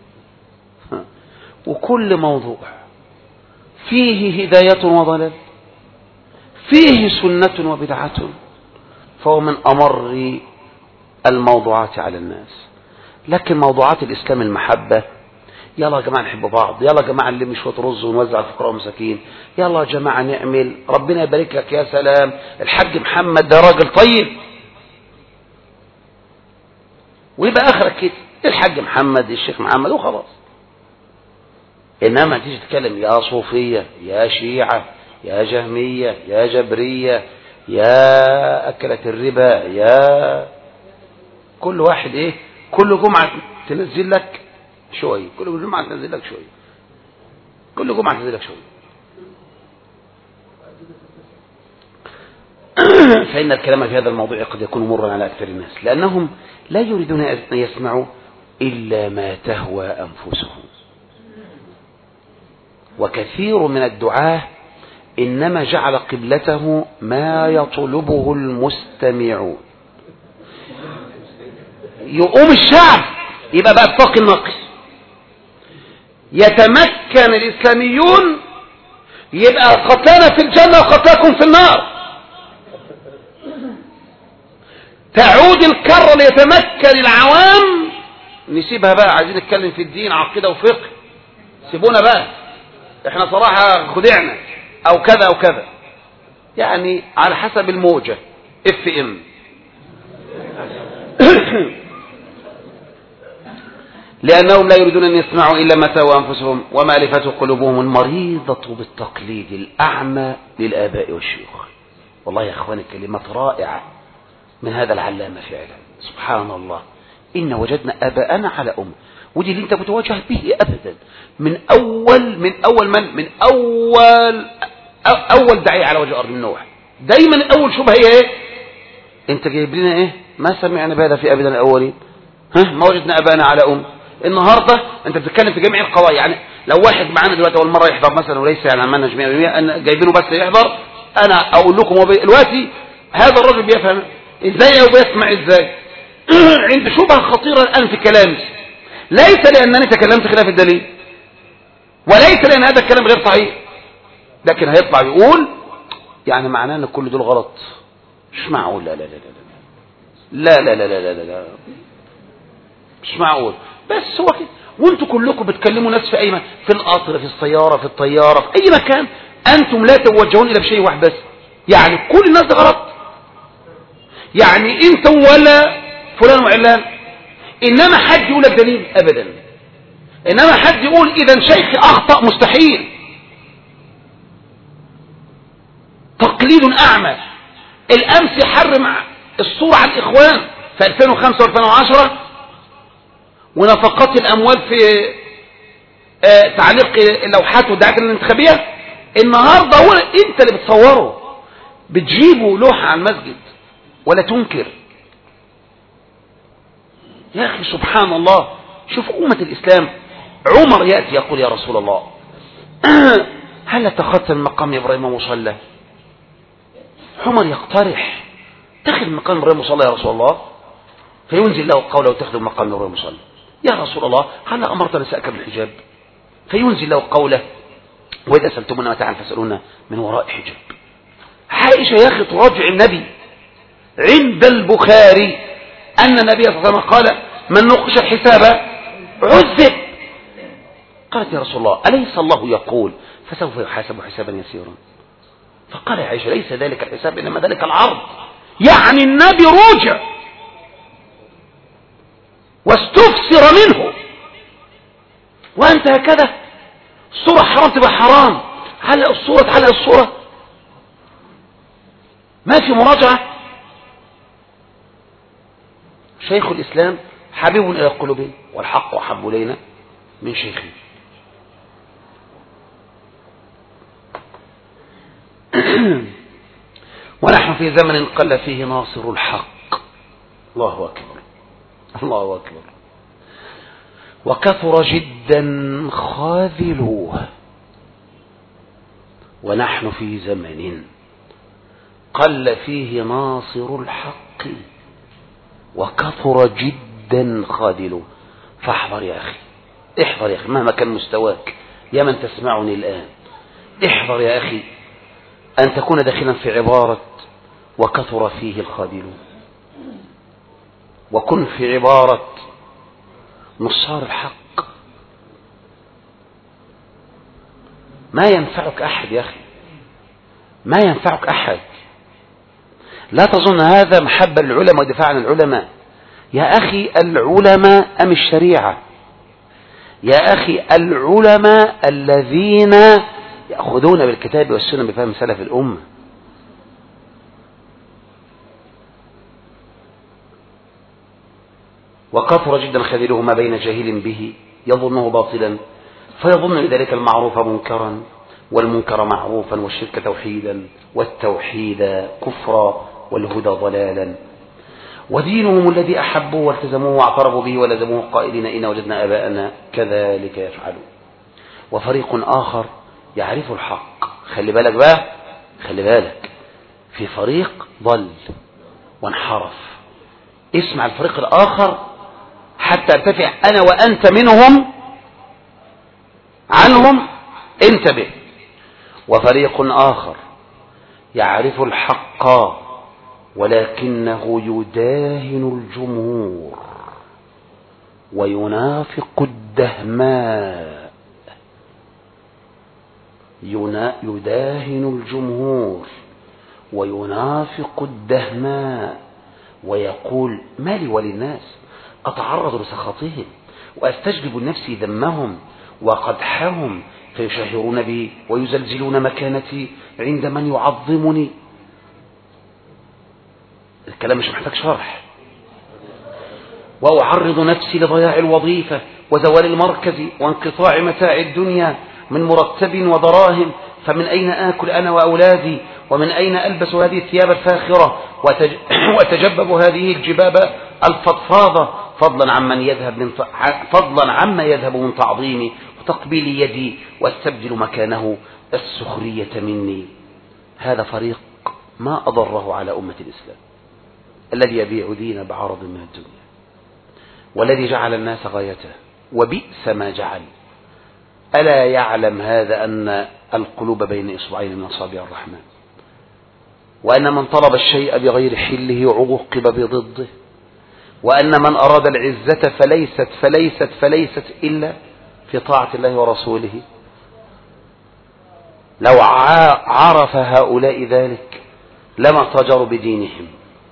وكل موضوع فيه هداية وضلال، فيه سنة وبدعة، فهو من أمر الموضوعات على الناس. لكن موضوعات الإسلام المحبة، يلا يا جماعة نحب بعض، يلا يا جماعة نلم شوية رز ونوزع الفقراء والمساكين، يلا يا جماعة نعمل، ربنا يبارك لك، يا سلام الحاج محمد ده راجل طيب، ويبقى آخرك كده الحاج محمد الشيخ محمد وخلاص. إنما تيجي تتكلم يا صوفية يا شيعة يا جهمية يا جبرية يا أكلة الربا، يا كل واحد إيه، كل جمعة تنزل لك شوية، كل جمعة تنزل لك شوية، كل جمعة تنزل لك شوية. فإن الكلام في هذا الموضوع قد يكون مرا على أكثر الناس، لأنهم لا يريدون أن يسمعوا إلا ما تهوى أنفسهم. وكثير من الدعاة إنما جعل قبلته ما يطلبه المستمعون. يقوم الشعب يبقى بقى بطاق النقي، يتمكن الإسلاميون يبقى قتلانا في الجنة وقتلاكم في النار، تعود الكرة ليتمكن العوام. نسيبها بقى، عايزين نتكلم في الدين عقيدة وفقه، سيبونا بقى احنا صراحة خدعنا او كذا او كذا. يعني على حسب الموجة FM. لأنهم لا يريدون أن يسمعوا إلا ما تهوى أنفسهم ومألفة قلوبهم المريضة بالتقليد الأعمى للآباء والشيوخ. والله يا أخواني كلمات رائعة من هذا العلامة فعلا. سبحان الله، إن وجدنا آباءنا على أم، ودي اللي أنت متواجه به أبدا من أول داعية على وجه أرض النوح. دايما أول شبهة هي إيه؟ أنت جايب لنا إيه؟ ما سمعنا بهذا في أبدا الأولين. ما وجدنا آباءنا على أم. النهارده أنت بتتكلم في جميع القضايا. يعني لو واحد معانا دلوقتي أول مرة يحضر مثلا وليس يعني عملنا جميع أن جايبينه بس يحضر، أنا أقول لكم دلوقتي هذا الرجل بيفهم إزاي أو بيسمع إزاي. عند شبهة خطيرة الآن في كلامي، ليس لأنني تكلمت خلاف الدليل وليس لأن هذا الكلام غير صحيح، لكن هيطلع يقول يعني معناه أن كل دول غلط. مش معقول. لا لا لا لا لا لا لا لا لا لا، مش معقول. بس هو كده، وانتوا كلكم بتكلموا ناس في أي مكان، في القطر، في السيارة، في الطيارة، في أي مكان، أنتم لا توجهون إلى بشيء واحد بس، يعني كل الناس ده غلط. يعني انت ولا فلان وعلان، انما حد يقول لك دليل ابدا، انما حد يقول اذا شيخي اخطأ مستحيل. تقليد اعمى. الامس يحرم الصورة على الاخوان في 2005 و2010 ونفقات الاموال في تعليق اللوحات والدعايات الانتخابية. النهاردة هو انت اللي بتصوره، بتجيبه لوحة على المسجد ولا تنكر. يا أخي سبحان الله، شوف أمة الإسلام. عمر يأتي يقول يا رسول الله هل اتخذت المقام إبراهيم مصلى؟ عمر يقترح اتخذ مقام إبراهيم مصلى يا رسول الله، فينزل له قوله اتخذ مقام إبراهيم مصلى. يا رسول الله هل أمرت نساءك بالحجاب؟ فينزل له قوله وإذا سألتمونا متاعا فاسألونا من وراء حجاب. عائشة يا أخي تراجع النبي عند البخاري أن النبي صلى الله عليه وسلم قال من نقش الحساب عذب. قالت يا رسول الله أليس الله يقول فسوف يحاسب حسابا يسيرا؟ فقال يا عائشة ليس ذلك الحساب إنما ذلك العرض. يعني النبي رجع واستفسر منه، وأنت هكذا الصورة حرام تبقى حرام، علق الصورة تعلق الصورة، ما في مراجعة. شيخ الإسلام حبيب إلى قلوبنا والحق أحب إلينا من شيخه. ونحن في زمن قل فيه ناصر الحق. الله أكبر الله أكبر. وكثر جدا خاذلوه. ونحن في زمن قل فيه ناصر الحق وكثر جدا خاذلوه. فاحذر يا أخي، احذر يا أخي مهما كان مستواك يا من تسمعني الآن، احذر يا أخي أن تكون داخلا في عبارة وكثر فيه الخاذلون، وكن في عبارة نصار الحق. ما ينفعك أحد يا أخي، ما ينفعك أحد. لا تظن هذا محبة للعلماء ودفاع عن العلماء. يا أخي العلماء أم الشريعة؟ يا أخي العلماء الذين يأخذون بالكتاب والسنة بفهم سلف الأمة. وكثر جدا خذله ما بين جاهل به يظنه باطلا فيظن بذلك المعروف منكرا والمنكر معروفا والشرك توحيدا والتوحيد كفرا والهدى ضلالا. ودينهم الذي أحبوه والتزموه واعترفوا به ولزموه قائلين إن وجدنا آباءنا كذلك يفعلون. وفريق آخر يعرف الحق. خلي بالك بقى، خلي بالك، في فريق ضل وانحرف. اسمع الفريق الآخر حتى ارتفع أنا وأنت منهم عنهم، انتبه. وفريق آخر يعرف الحق ولكنه يداهن الجمهور وينافق الدهماء. يداهن الجمهور وينافق الدهماء ويقول ما لي وللناس أتعرض لسخطهم وأستجلب لنفسي ذمهم وقدحهم فيشهرون بي ويزلزلون مكانتي عند من يعظمني. الكلام مش محتاج شرح. وأعرض نفسي لضياع الوظيفة وزوال المركز وانقطاع متاع الدنيا من مرتب ودراهم، فمن أين آكل أنا وأولادي ومن أين ألبس هذه الثياب الفاخرة وأتجبب هذه الجباب الفضفاضة، فضلا عما يذهب من تعظيمي وتقبيل يدي واستبدل مكانه السخرية مني. هذا فريق ما أضره على أمة الإسلام، الذي يبيع دين بعرض من الدنيا، والذي جعل الناس غايته، وبئس ما جعل. ألا يعلم هذا أن القلوب بين إصبعين من أصابع الرحمن، وأن من طلب الشيء بغير حله عوقب بضده، وأن من أراد العزة فليست إلا في طاعة الله ورسوله. لو عرف هؤلاء ذلك لما تجروا بدينهم.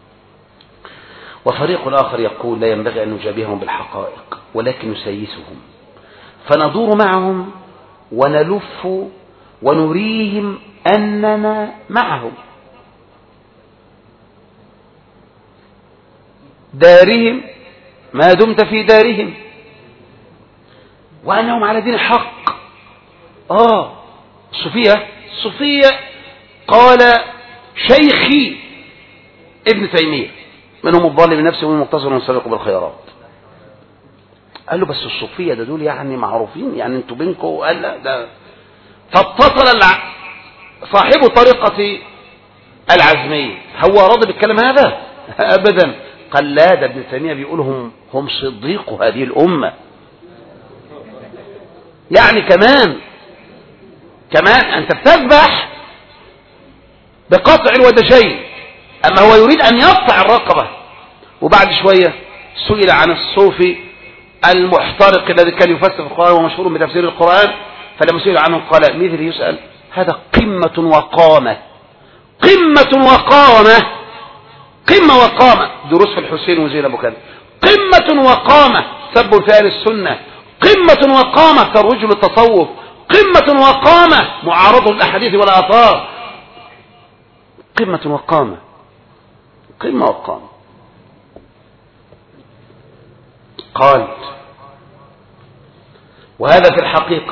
وفريق آخر يقول لا ينبغي أن نجابههم بالحقائق ولكن نسيسهم، فندور معهم ونلف ونريهم أننا معهم، دارهم ما دمت في دارهم، وأنهم على دين الحق. الصوفية قال شيخي ابن تيمية، منهم الظالم بنفسه ومنهم مقتصر ومسابق بالخيرات. قال له بس الصوفية ده دول يعني معروفين، يعني انتوا بينكم. قال لا ده. فاتصل صاحب طريقة العزمية، هو راضي بالكلام هذا؟ أبدا. قال لا، ده ابن تيمية بيقولهم هم صديق هذه الأمة. يعني كمان أنت بتذبح بقطع الودجين، أما هو يريد أن يقطع الرقبة. وبعد شوية سئل عن الصوفي المحترق الذي كان يفسر القرآن ومشهور بتفسير القرآن، فلما سئل عنه قال مثل يسأل هذا قمة وقامة، قمة وقامة. دروس في الحسين وزين أبو كان. قمة وقامة سب في أهل السنة، قمة وقامة ترويج للتصوف، قمة وقامة معارضة الأحاديث والآثار، قمة وقامة. قال وهذا في الحقيقة.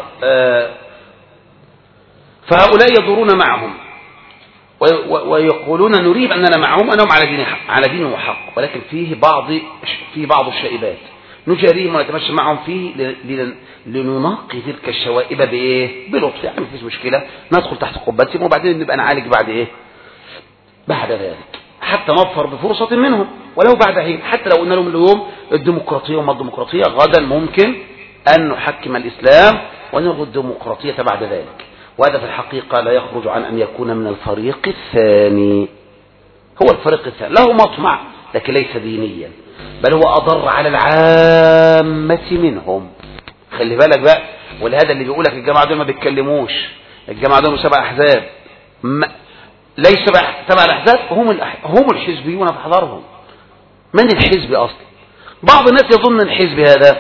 فهؤلاء يدورون معهم ويقولون نريد أننا معهم، أنهم على دين وحق، ولكن فيه بعض الشائبات نجاريهم ونتمشى معهم فيه لننقي تلك الشوائب بلطف. يعني مفيش مشكلة، ندخل تحت قبتهم وبعدين نبقى نعالج بعد ذلك، حتى نظفر بفرصة منهم ولو بعد حين. حتى لو قلنا لهم اليوم الديمقراطية وما الديمقراطية، غدا ممكن أن نحكم الإسلام ونلغي الديمقراطية بعد ذلك. وهذا في الحقيقة لا يخرج عن أن يكون من الفريق الثاني. هو الفريق الثاني له مطمع لكن ليس دينيا، بل هو أضر على العامة منهم. خلي بالك بقى. ولهذا اللي بيقولك الجماعة دول ما بيتكلموش، الجماعة دول 7 أحزاب، ليس 7 الأحزاب هم الحزبيون فاحذرهم. من الحزب أصلا؟ بعض الناس يظن الحزب هذا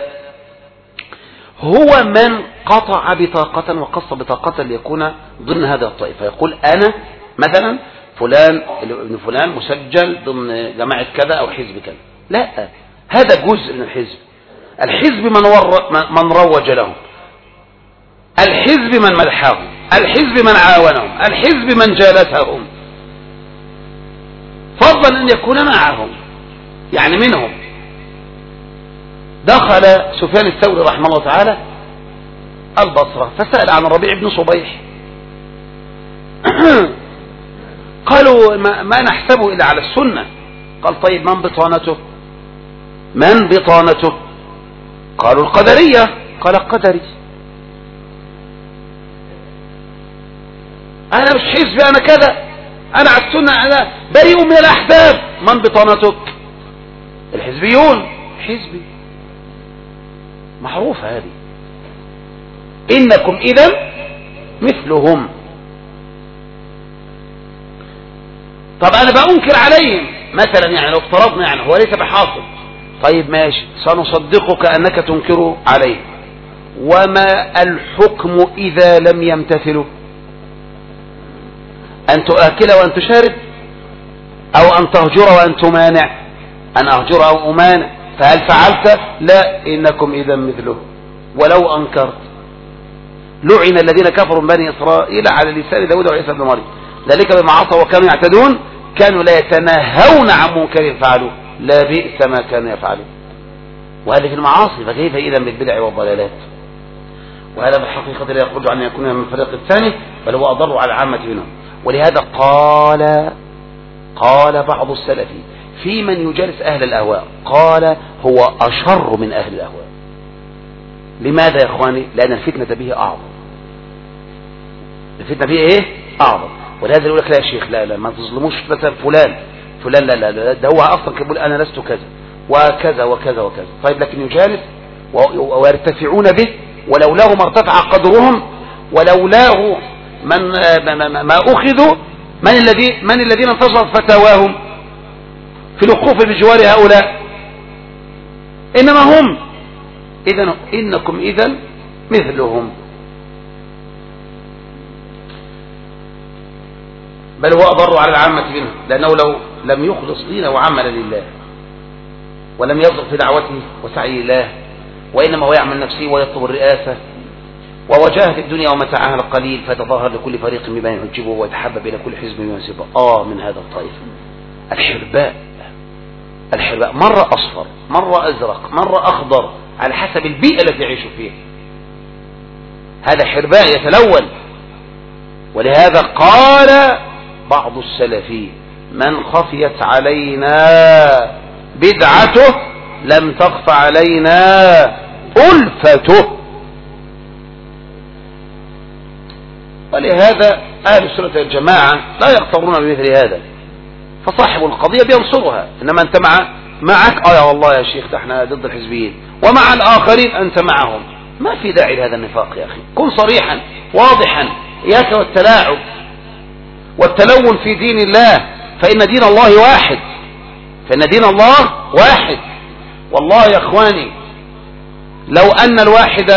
هو من قطع بطاقة وقص بطاقة ليكون ضمن هذه الطائفة. يقول أنا مثلا فلان ابن فلان مسجل ضمن جماعة كذا أو حزب كذا. لا، هذا جزء من الحزب. الحزب من روج لهم، الحزب من مدحهم، الحزب من عاونهم، الحزب من جالسهم، فضلا أن يكون معهم، يعني منهم. دخل سفيان الثوري رحمه الله تعالى البصرة فسأل عن الربيع بن صبيح. قالوا ما نحسبه إلا على السنة. قال طيب من بطانته؟ قالوا القدرية. قال قدري. أنا مش حزبي، أنا كذا، أنا على السنة، أنا بريء من الأحزاب. من بطانتك؟ الحزبيون. حزبي معروفة هذه. إنكم إذن مثلهم. طب أنا بأنكر عليهم مثلا، يعني لو افترضنا يعني هو ليس بحاصل، طيب ماشي سنصدقك أنك تنكر عليه، وما الحكم إذا لم يمتثلوا؟ أن تؤكل وأن تشارب، أو أن تهجر وأن تمانع؟ أن أهجر أو أمانع، فهل فعلت؟ لا، إنكم إذا مثله ولو أنكرت. لعن الذين كفروا من بني إسرائيل على لسان داود وعيسى بن مريم ذلك بما عصوا وكانوا يعتدون كانوا لا يتناهون عن منكر فعلوه لبئس ما كانوا يفعلون. وهذه في المعاصي، فكيف إذا بالبدع والضلالات؟ وهذا بالحقيقة لا يخرج عن يكون من الفريق الثاني، بل هو أضر على العامة منهم. ولهذا قال بعض السلف في من يجالس أهل الأهواء، قال هو أشر من أهل الأهواء. لماذا يا إخواني؟ لأن الفتنة به أعظم. الفتنة به إيه؟ أعظم. ولهذا يقول لك لا يا شيخ، لا ما تظلموش مثلا فلان لا ده هو أصلا يقول أنا لست كذا وكذا وكذا وكذا. طيب لكن يجالس ويرتفعون به، ولولاه ما ارتفع قدرهم، ولولاه ما أخذوا، من الذين انتشرت فتاواهم في الوقوف بجوار هؤلاء؟ إنما هم. إذن إنكم إذن مثلهم. بل هو أضر على العامة منهم، لأنه لو لم يخلص دينه وعمل لله، ولم يصدق في دعوته وسعي لله، وإنما هو يعمل نفسه ويطلب الرئاسة ووجاهة الدنيا ومتاعها القليل، فتظاهر لكل فريق بما يعجبه ويتحبب إلى كل حزب بما يناسبه. من هذا الطائف الحرباء مرة أصفر مرة أزرق مرة أخضر على حسب البيئة التي يعيش فيها. هذا حرباء يتلون. ولهذا قال بعض السلف من خفيت علينا بدعته لم تخف علينا ألفته. ولهذا أهل السنة والجماعة لا يغترون بمثل هذا، فصاحب القضية بينصرها. إنما أنت معك يا والله يا شيخ ده احنا ضد الحزبيين، ومع الآخرين أنت معهم. ما في داعي لهذا النفاق يا أخي، كن صريحا واضحا، إياك والتلاعب والتلون في دين الله، فإن دين الله واحد. والله يا إخواني لو أن الواحد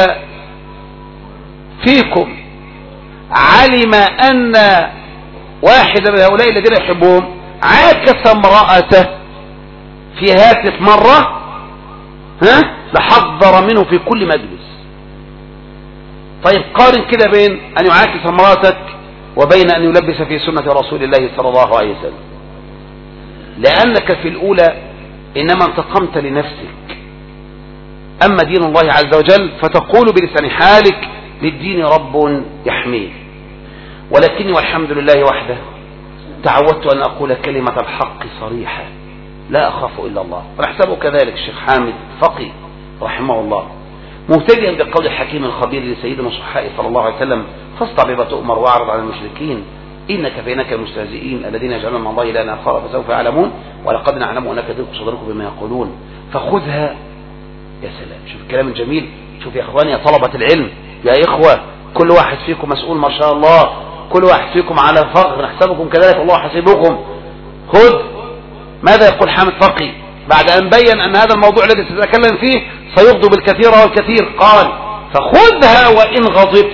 فيكم علم أن واحد من هؤلاء الذين يحبهم عاكس امرأته في هاتف مرة لحذر منه في كل مجلس. طيب قارن كده بين أن يعاكس امرأتك وبين أن يلبس في سنة رسول الله صلى الله عليه وسلم. لأنك في الأولى إنما انتقمت لنفسك، أما دين الله عز وجل فتقول بلسان حالك للدين رب يحميه. ولكني والحمد لله وحده تعودت أن أقول كلمة الحق صريحة لا أخاف إلا الله. ونحسبه كذلك الشيخ حامد فقي رحمه الله مهتديا بقول الحكيم الخبير لسيدنا الصحابي صلى الله عليه وسلم فاصطع بما تؤمر واعرض عن المشركين إنك فإنك المستهزئين الذين يجعلون مع الله إلها آخر فسوف يعلمون ولقد نعلم أنك ضيق صدرك بما يقولون فخذها. يا سلام، شوف الكلام الجميل. شوف يا إخواني يا طلبة العلم يا إخوة، كل واحد فيكم مسؤول ما شاء الله، كل واحد فيكم على فخر، نحسبكم كذلك الله حسيبكم. خذ ماذا يقول حامد فقي بعد أن بين أن هذا الموضوع الذي سنتكلم فيه سيغضب الكثير والكثير؟ قال فخذها وإن غضبت،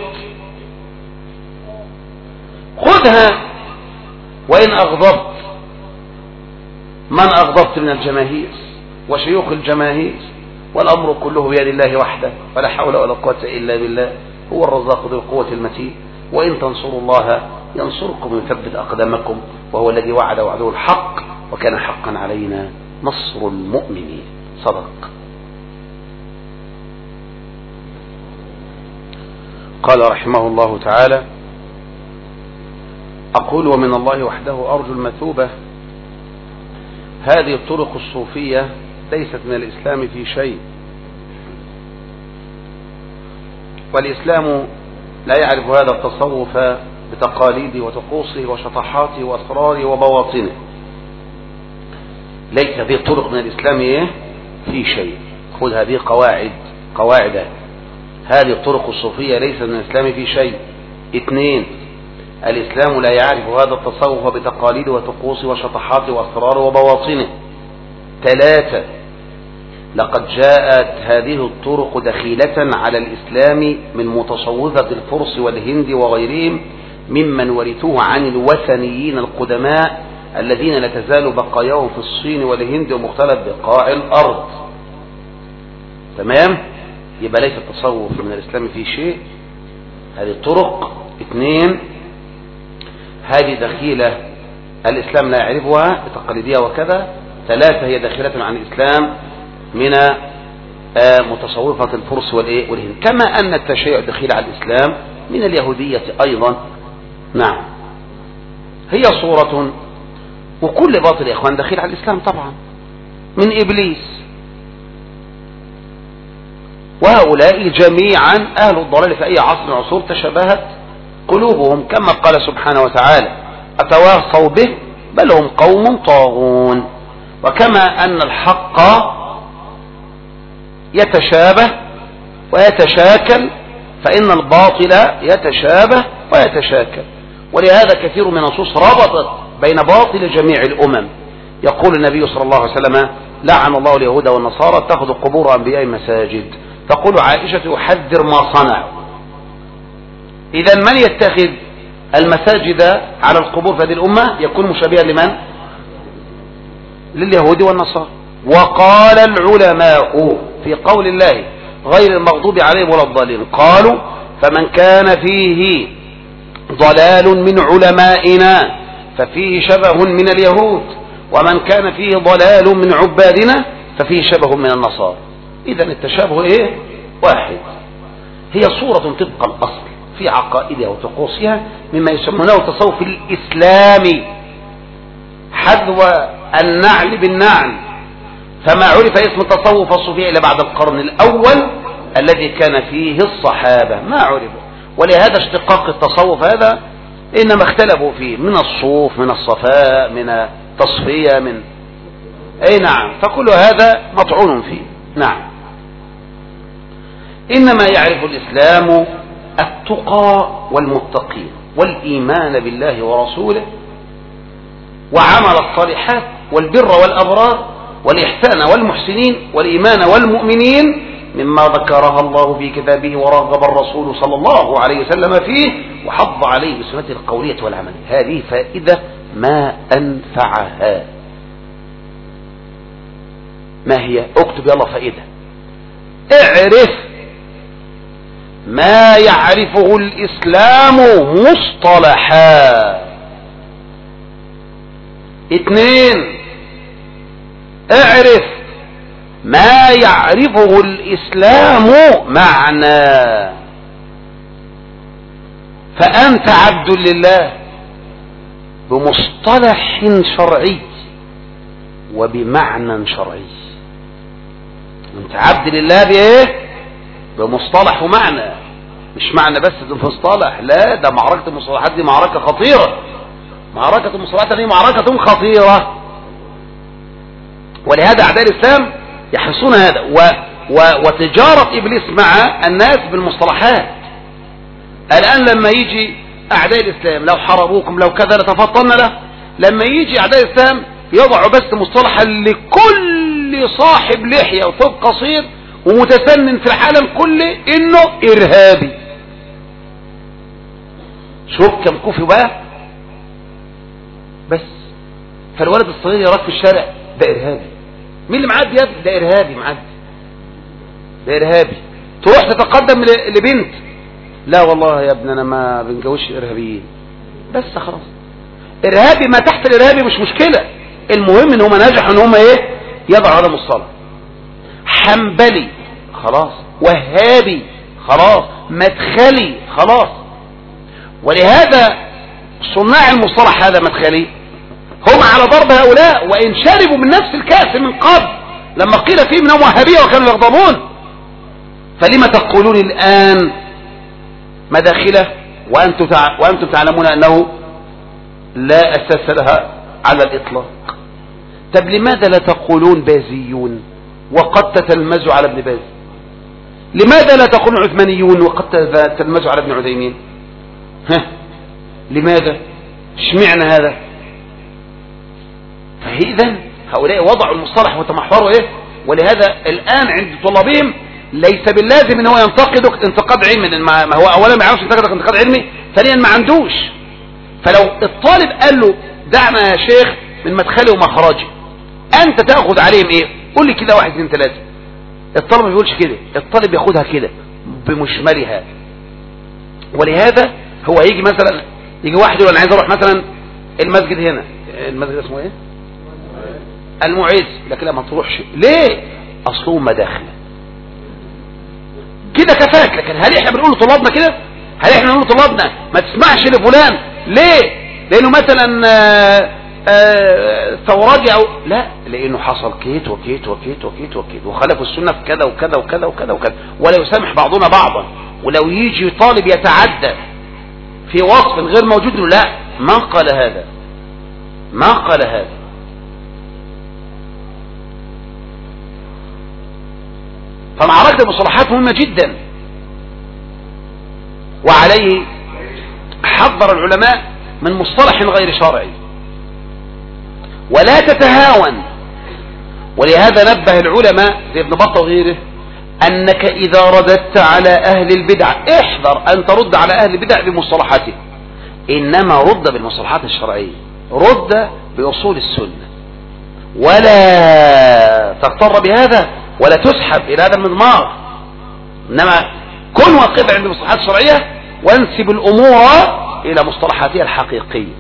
خذها وإن أغضبت. من أغضبت من الجماهير وشيوخ الجماهير، والأمر كله بيد الله وحده ولا حول ولا قوة إلا بالله، هو الرزاق ذو القوة المتين. وإن تنصروا الله ينصركم ويثبت أقدامكم، وهو الذي وعد وعده الحق وكان حقا علينا نصر المؤمنين. صدق. قال رحمه الله تعالى أقول ومن الله وحده أرجو المثوبة. هذه الطرق الصوفية ليست من الإسلام في شيء، والإسلام لا يعرف هذا التصوف بتقاليده وطقوسه وشطحاته وأسراره وبواطنه. ليس هذه الطرق من الإسلام في شيء. خذ هذه قواعد هذه الطرق الصوفية ليست من الإسلام في شيء. 2، الإسلام لا يعرف هذا التصوف بتقاليده وطقوسه وشطحاته وأسراره وبواطنه. 3 لقد جاءت هذه الطرق دخيلة على الإسلام من متصوفة الفرس والهند وغيرهم ممن ورثوه عن الوثنيين القدماء الذين لا تزال بقاياهم في الصين والهند ومختلف بقاع الأرض. تمام؟ يبقى ليس التصوف من الإسلام في شيء. هذه الطرق. 2 هذه دخيلة الإسلام لا يعرفها بتقاليدية وكذا. 3 هي دخيلة عن الإسلام من متصوفة الفرس والهند، كما أن التشيع دخيل على الإسلام من اليهودية أيضا. نعم، هي صورة، وكل باطل يا إخوان دخيل على الإسلام طبعا من إبليس. وهؤلاء جميعا أهل الضلال في أي عصر من العصور تشابهت قلوبهم، كما قال سبحانه وتعالى أتواصوا به بل هم قوم طاغون. وكما أن الحق يتشابه ويتشاكل فإن الباطل يتشابه ويتشاكل. ولهذا كثير من النصوص ربطت بين باطل جميع الأمم. يقول النبي صلى الله عليه وسلم لعن الله اليهود والنصارى اتخذوا قبور أنبياء مساجد. تقول عائشة يحذر ما صنعوا. إذا من يتخذ المساجد على القبور في هذه الأمة يكون مشابها لمن؟ لليهود والنصارى. وقال العلماء في قول الله غير المغضوب عليهم ولا الضالين قالوا فمن كان فيه ضلال من علمائنا ففيه شبه من اليهود، ومن كان فيه ضلال من عبادنا ففيه شبه من النصارى. إذا التشابه إيه؟ واحد. هي صورة طبق الأصل في عقائدها وطقوسها مما يسمونه التصوف الإسلامي، حذو النعل بالنعل. فما عرف اسم التصوف الصوفي إلا بعد القرن الأول الذي كان فيه الصحابة، ما عرف. ولهذا اشتقاق التصوف هذا إنما اختلفوا فيه، من الصوف، من الصفاء، من التصفية، من أي نعم، فكل هذا مطعون فيه. نعم. إنما يعرف الإسلام التقى والمتقين والإيمان بالله ورسوله وعمل الصالحات والبر والأبرار والإحسان والمحسنين والإيمان والمؤمنين مما ذكرها الله في كتابه ورغب الرسول صلى الله عليه وسلم فيه وحض عليه بسنته القولية والعملية. هذه فائدة ما أنفعها. ما هي؟ اكتب يلا فائدة. اعرف ما يعرفه الإسلام مصطلحا. 2 اعرف ما يعرفه الإسلام معنى. فأنت عبد لله بمصطلح شرعي وبمعنى شرعي. أنت عبد لله بإيه؟ بمصطلح ومعنى، مش معنى بس ده مصطلح، لا، ده معركة المصطلحات دي معركة خطيرة. معركة المصطلحات دي معركة خطيرة. ولهذا أعداء الإسلام يحرصون هذا وتجارة إبليس مع الناس بالمصطلحات. الآن لما يجي أعداء الإسلام لو حاربوكم لو كذا لتفطن له، لما يجي أعداء الإسلام يضعوا بس مصطلحا لكل صاحب لحية وثوب قصير ومتسنن في العالم كله إنه إرهابي. شوف كم كوفي بقى بس. فالولد الصغير يراك في الشارع ده إرهابي. مين اللي معدي يا ابني؟ ده إرهابي معدي، ده إرهابي. تروح تتقدم لبنت، لا والله يا ابني أنا ما بنجوش إرهابيين، بس خلاص. إرهابي ما تحت الإرهابي مش مشكلة، المهم إن هم نجحوا إن هم إيه؟ يضعوا هذا المصطلح. حنبلي خلاص، وهابي خلاص، مدخلي خلاص. ولهذا صناع المصطلح هذا مدخلي هم على ضرب هؤلاء، وإن شربوا من نفس الكأس من قبل لما قيل فيه منهم وهابية وكانوا يغضبون. فلما تقولون الآن مداخله وأنتم تعلمون أنه لا أساس لها على الإطلاق؟ طب لماذا لا تقولون بازيون وقد تتلمذوا على ابن باز؟ لماذا لا تقولون عثمانيون وقد تتلمذوا على ابن عثيمين؟ لماذا؟ اشمعنى هذا؟ فإذا هؤلاء وضعوا المصطلح وتمحوروا ايه؟ ولهذا الآن عند طلابهم ليس باللازم ان هو ينتقدك انتقاد علمي، ما هو اولا ما يعرفش ينتقدك انتقاد علمي، ثانيا ما عندوش. فلو الطالب قال له دعنا يا شيخ من مدخلي ومخرجي، انت تاخذ عليهم ايه؟ قول لي كده 1 2 3. الطالب ما بيقولش كده، الطالب بياخدها كده بمشملها. ولهذا هو يجي مثلا يجي واحد يقول انا عايز اروح مثلا المسجد هنا، المسجد اسمه ايه؟ المعز، لكن لا ما تروحش ليه؟ اصله مداخله كده كفاك. لكن هل احنا بنقول لطلابنا كده؟ هل احنا بنقول لطلابنا ما تسمعش لفلان ليه؟ لانه مثلا ثوراتي او لا، لانه حصل كيت وكيت وكيت وكيت وكيت وخالفوا السنه في كذا وكذا وكذا وكذا وكذا، ولا يسامح بعضنا بعضا. ولو يجي طالب يتعدى في وصف غير موجود له، لا، ما قال هذا، ما قال هذا. فمعركة المصطلحات مهمة جدا، وعليه حذر العلماء من مصطلح غير شرعي، ولا تتهاون. ولهذا نبه العلماء زي ابن بطة وغيره أنك إذا رددت على أهل البدع احذر أن ترد على أهل البدع بمصطلحاته، إنما رد بالمصطلحات الشرعية، رد بأصول السنة، ولا تغتر بهذا ولا تسحب إلى هذا المضمار، إنما كن واقف عند المصطلحات الشرعية وانسب الأمور إلى مصطلحاتها الحقيقية.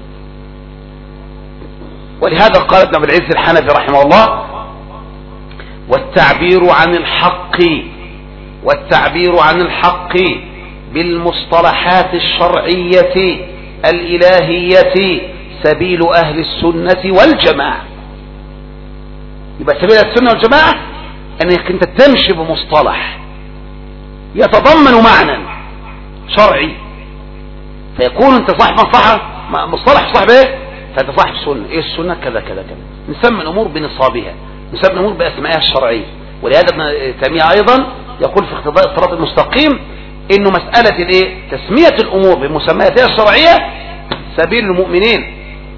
ولهذا قال ابن أبي العز الحنفي رحمه الله: والتعبير عن الحق بالمصطلحات الشرعية الإلهية سبيل أهل السنة والجماعة. يبقى سبيل السنة والجماعة أنك أنت تمشي بمصطلح يتضمن معنى شرعي، فيكون أنت صاحب مصطلح صاحب إيه؟ فأنت صاحب سنة. إيه السنة؟ كذا كذا كذا. نسمي الأمور بنصابها، نسمي الأمور بأسمائها الشرعية. ولهذا ابن تيمية أيضا يقول في اقتضاء الصراط المستقيم إنه مسألة الإيه؟ تسمية الأمور بمسمياتها الشرعية سبيل المؤمنين.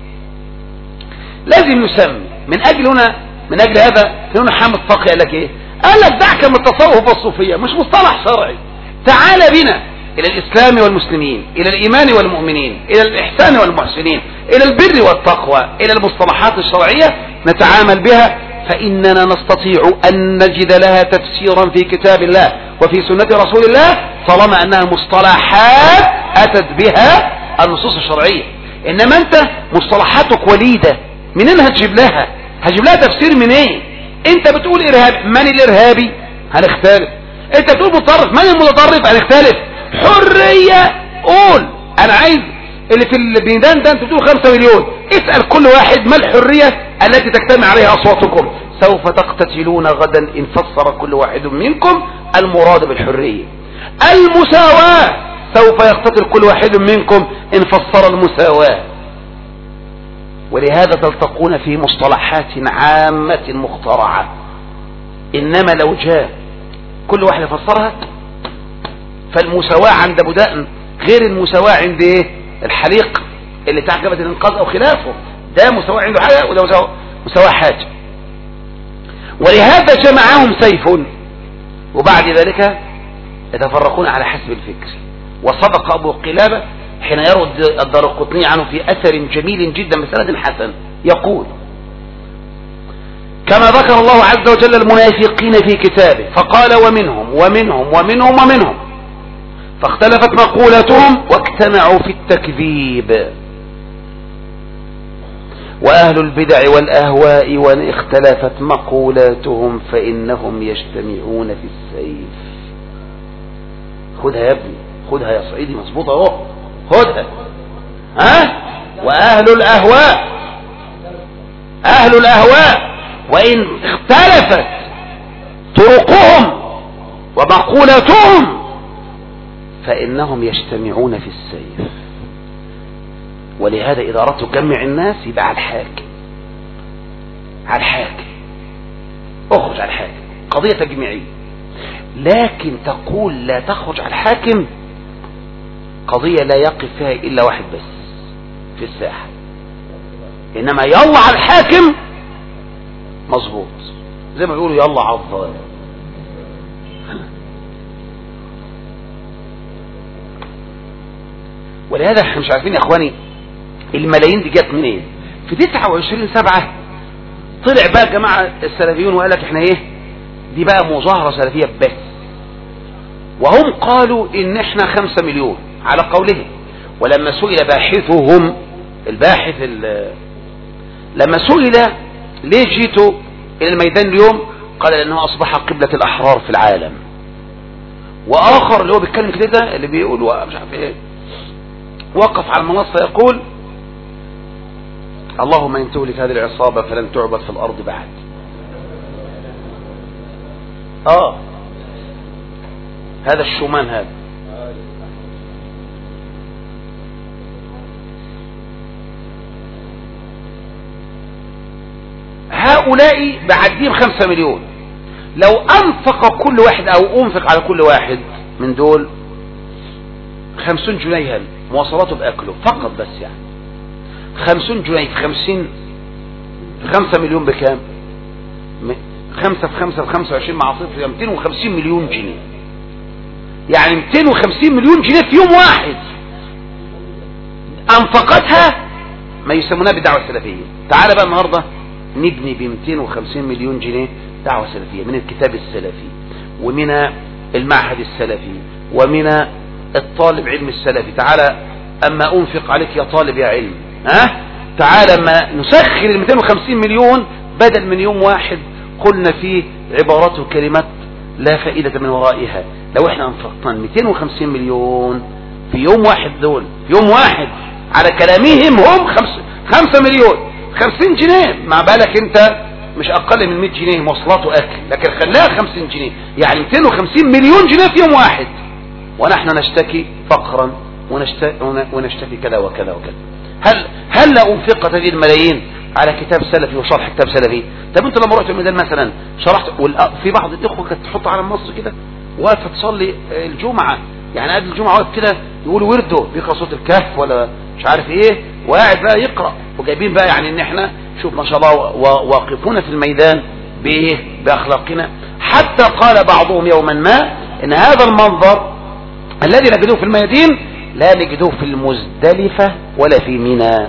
لازم نسمي. من أجل هذا هنا حامد فقه قال لك إيه؟ قال لك دعك من التصوف والصوفية، مش مصطلح شرعي. تعال بنا إلى الإسلام والمسلمين، إلى الإيمان والمؤمنين، إلى الإحسان والمحسنين، إلى البر والتقوى، إلى المصطلحات الشرعية نتعامل بها، فإننا نستطيع أن نجد لها تفسيرا في كتاب الله وفي سنة رسول الله، طالما أنها مصطلحات أتت بها النصوص الشرعية. إنما أنت مصطلحاتك وليدة، منين هتجيب لها؟ هتجيب لها تفسير منين؟ أنت بتقول إرهاب، من الإرهابي؟ هنختلف. أنت بتقول متطرف، من المتطرف؟ هنختلف. حرية، قول أنا عايز اللي في الميدان ده، أنت بتقول 5 مليون، اسأل كل واحد ما الحرية التي تجتمع عليها أصواتكم؟ سوف تقتتلون غدا إن فسر كل واحد منكم المراد بالحرية. المساواة، سوف يقتتل كل واحد منكم إن فسر المساواة. ولهذا تلتقون في مصطلحات عامة مخترعة، إنما لو جاء كل واحد يفسرها، فالمساواة عند أبو دقن غير المساواة عند إيه؟ الحليق اللي تعجبت الانقاذ أو خلافه. ده مساواة عنده حاجة وده مساواة حاجة. ولهذا جمعهم سيف، وبعد ذلك يتفرقون على حسب الفكر. وصدق أبو قلابة حين يروي الدارقطني عنه في أثر جميل جدا بسند حسن، يقول: كما ذكر الله عز وجل المنافقين في كتابه فقال ومنهم ومنهم ومنهم ومنهم، فاختلفت مقولتهم واجتمعوا في التكذيب. وأهل البدع والأهواء وإن اختلفت مقولاتهم فإنهم يجتمعون في السيف. خدها يا ابني، خدها يا صعيدي، مظبوطة اهو، خدها. أهل الأهواء وإن اختلفت طرقهم ومقولاتهم فإنهم يجتمعون في السيف. ولهذا إذا أردت تجمع الناس يبقى على الحاكم، اخرج على الحاكم، قضية تجميعية. لكن تقول لا تخرج على الحاكم، قضية لا يقف فيها إلا واحد بس، في الساحة. انما يلا على الحاكم مظبوط، زي ما بيقولوا يلا على الظالم. ولهذا احنا مش عارفين يا اخواني الملايين دي جت منين. في 29/7 طلع بقى جماعة السلفيون وقال لك احنا ايه دي بقى مظاهرة سلفية بس، وهم قالوا ان احنا 5 مليون على قولهم. ولما سئل باحثهم الباحث لما سئل ليه جيتوا الى الميدان اليوم، قال لانه اصبح قبلة الاحرار في العالم. واخر اللي هو بيتكلم كده اللي بيقول مش عارف ايه وقف على المنصة يقول اللهم ان تهلك هذه العصابة فلن تعبد في الارض بعد. هذا الشومان هذا. هؤلاء بعدين 5 مليون. لو انفق كل واحد او انفق على كل واحد من دول 50 جنيها مواصلاته باكله فقط بس، يعني 50 جنيه في 5 مليون بكام؟ 5 في 5 في 25 مع صفر 250 مليون جنيه. يعني 250 مليون جنيه في يوم واحد انفقتها ما يسمونها بدعوة سلفية. تعال بقى النهاردة نبني ب 250 مليون جنيه دعوة سلفية من الكتاب السلفي ومن المعهد السلفي ومن الطالب علم السلفي. تعال اما انفق عليك يا طالب يا علم، تعال اما نسخر ال 250 مليون بدل من يوم واحد قلنا فيه عبارات وكلمات لا فائدة من ورائها. لو احنا انفقنا 250 مليون في يوم واحد، دول يوم واحد على كلامهم هم 5 مليون 50 جنيه، مع بالك انت مش اقل من 100 جنيه مواصلات واكل، لكن خلاها 50 جنيه يعني 250 مليون جنيه في يوم واحد. ونحن نشتكي فقرا ونشتكي كذا وكذا وكذا. هل لا انفقت هذه الملايين على كتاب سلفي وشرح كتاب سلفي؟ طب انت لما رحت الميدان مثلا شرحت، في بعض الاخوه كانت تحط على النص كده واقفه تصلي الجمعه، يعني قبل الجمعه واقف كده يقول ورده بيقرا صوت الكهف ولا مش عارف ايه، وقاعد بقى يقرا، وجايبين بقى يعني ان احنا شوف ما شاء الله واقفون في الميدان بايه باخلاقنا. حتى قال بعضهم يوما ما ان هذا المنظر الذي نجدوه في الميادين لا نجدوه في المزدلفة ولا في منى.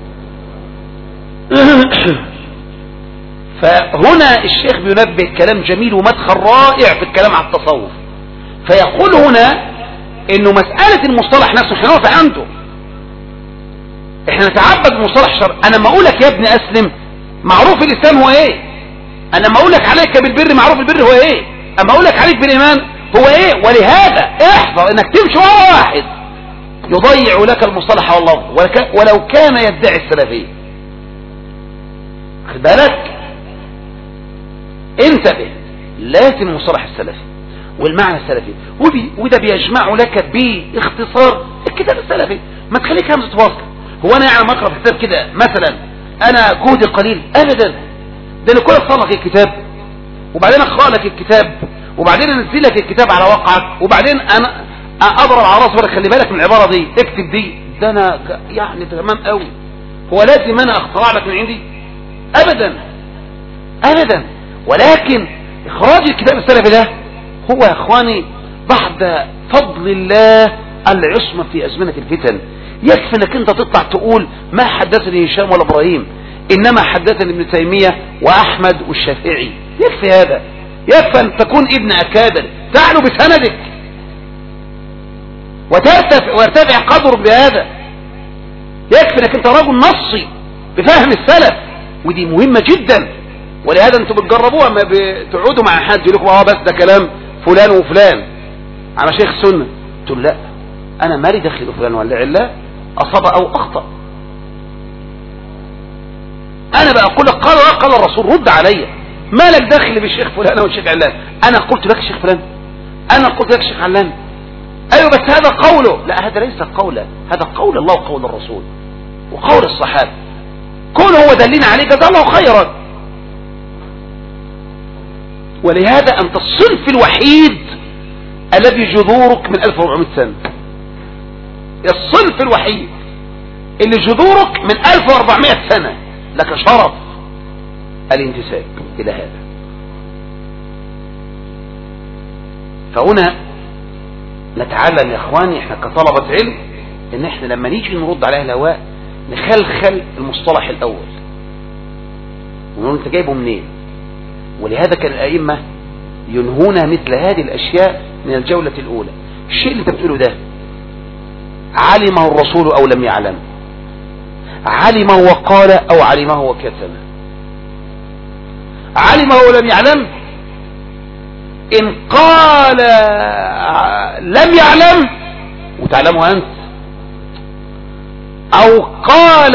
فهنا الشيخ بينبه كلام جميل ومدخل رائع في الكلام عن التصوف، فيقول هنا انه مسألة المصطلح نفسه احنا نقف عنده، احنا نتعبد بمصطلح شرع. انا ما اقولك يا ابني اسلم معروف الاسلام هو ايه، انا ما اقولك عليك بالبر معروف البر هو ايه، اما اقولك عليك بالايمان هو ايه. ولهذا احذر انك تمشي ورا واحد يضيع لك المصطلح والله ولو كان يدعي السلفية. خد بالك انتبه، لازم المصطلح السلفي والمعنى السلفي وده بيجمع لك باختصار الكتاب السلفي. ما تخليك همزة وصل. هو انا يعني ما اقرا في كتاب كده مثلا انا جهدي قليل ابدا، ده انا كل اقرا لك الكتاب وبعدين اقرا لك الكتاب وبعدين انزل لك الكتاب على واقعك وبعدين انا اضرب على راسي ولا خلي بالك من العباره دي اكتب دي، ده انا يعني تمام قوي. هو لازم انا اخترع لك من عندي؟ ابدا ابدا. ولكن اخراج الكتاب السلفي ده هو يا اخواني بعد فضل الله العصمة في ازمنة الفتن. يكفي انك انت تطلع تقول ما حدثني هشام ولا ابراهيم انما حدثني ابن تيمية واحمد والشافعي، يكفي هذا، يكفي ان تكون ابن اكابر تعلو بسندك ويرتفع قدرك بهذا، يكفي انك انت رجل نصي بفهم السلف، ودي مهمة جدا. ولهذا انتم بتجربوها اما بتقعدوا مع حد يقول لكم بس ده كلام فلان وفلان على شيخ السنة، تقول لا انا مالي دخل فلان ولا علا اصاب او اخطأ، انا بقى اقول لك قال الرسول رد عليا، مالك دخل بالشيخ فلان او الشيخ علان، انا قلت لك الشيخ فلان، انا قلت لك الشيخ علان، ايوه بس هذا قوله، لا هذا ليس قوله، هذا قول الله وقول الرسول وقول الصحابه، كون هو دلنا عليه جزاه الله خيرا. ولهذا انت الصنف الوحيد الذي جذورك من 1400 سنه، الصنف الوحيد اللي جذورك من 1400 سنة، لك شرف الانتساب إلى هذا. فهنا نتعلم يا اخواني احنا كطلبة علم ان احنا لما نيجي نرد على الهواء نخلخل المصطلح الاول ونقول انت جايبه منين. ولهذا كان الائمة ينهون مثل هذه الاشياء من الجولة الاولى. الشيء اللي انت بتقوله ده علمه الرسول او لم يعلم، علمه وقال او علمه وكتمه. علمه ولم يعلم، إن قال لم يعلم وتعلمه أنت، أو قال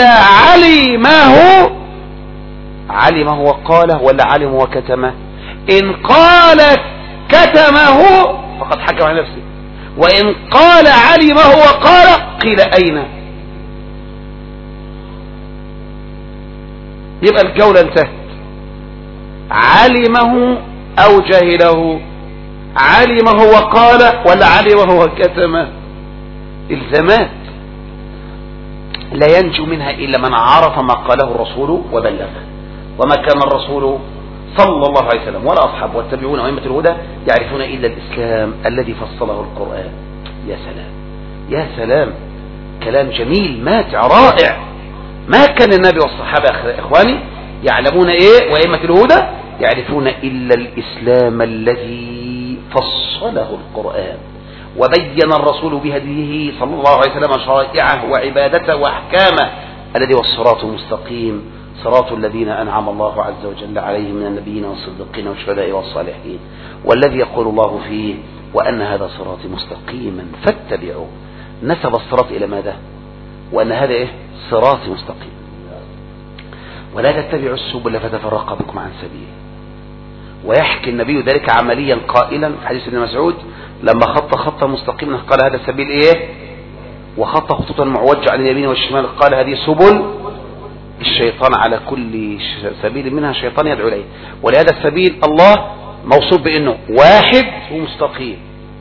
علمه وقاله ولا علمه وكتمه. إن قال كتمه فقد حكم على نفسه، وإن قال علمه وقال قيل أين؟ يبقى الجولة انتهت. علمه أو جهله، علمه وقال ولا علمه وكتمه. الزامات لا ينجو منها إلا من عرف ما قاله الرسول وبلغه. وما كان الرسول صلى الله عليه وسلم ولا أصحابه والتابعون وأئمة الهدى يعرفون إلا الإسلام الذي فصله القرآن. يا سلام يا سلام، كلام جميل ماتع رائع. ما كان النبي والصحابة إخواني يعلمون إيه وأئمة الهدى؟ يعرفون إلا الإسلام الذي فصله القرآن وبين الرسول بهديه صلى الله عليه وسلم شرائعه وعبادته وأحكامه، الذي هو الصراط المستقيم، صراط الذين أنعم الله عز وجل عليهم من النبيين والصديقين والشهداء والصالحين، والذي يقول الله فيه وأن هذا صراطي مستقيما فاتبعوه. نسب الصراط إلى ماذا؟ وأن هذا إيه؟ صراطي مستقيم، ولا تتبعوا السبل فتفرق بكم عن سبيله. ويحكي النبي ذلك عمليا قائلا في حديث ابن مسعود لما خط خطا مستقيما قال هذا السبيل ايه، وخط خطوطا معوجة عن اليمين والشمال قال هذه سبل الشيطان، على كل سبيل منها شيطان يدعو اليه. ولهذا السبيل الله موصوف بانه واحد ومستقيم،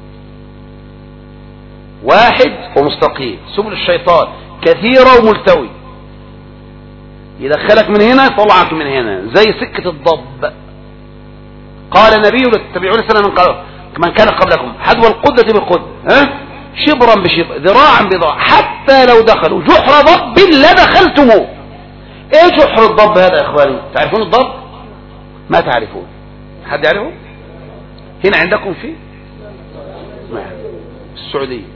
واحد ومستقيم. سبل الشيطان كثيرة وملتوي، يدخلك من هنا يطلعك من هنا زي سكة الضب. قال النبي لتتبعون سنة من كان قبلكم حذو القدة بالقدة، شبرا بشبر ذراعا بذراع، حتى لو دخلوا جحر ضب لدخلتموه. ايه جحر الضب هذا يا اخواني؟ تعرفون الضب؟ ما تعرفون؟ حد يعرفه؟ هنا عندكم فيه؟ السعودية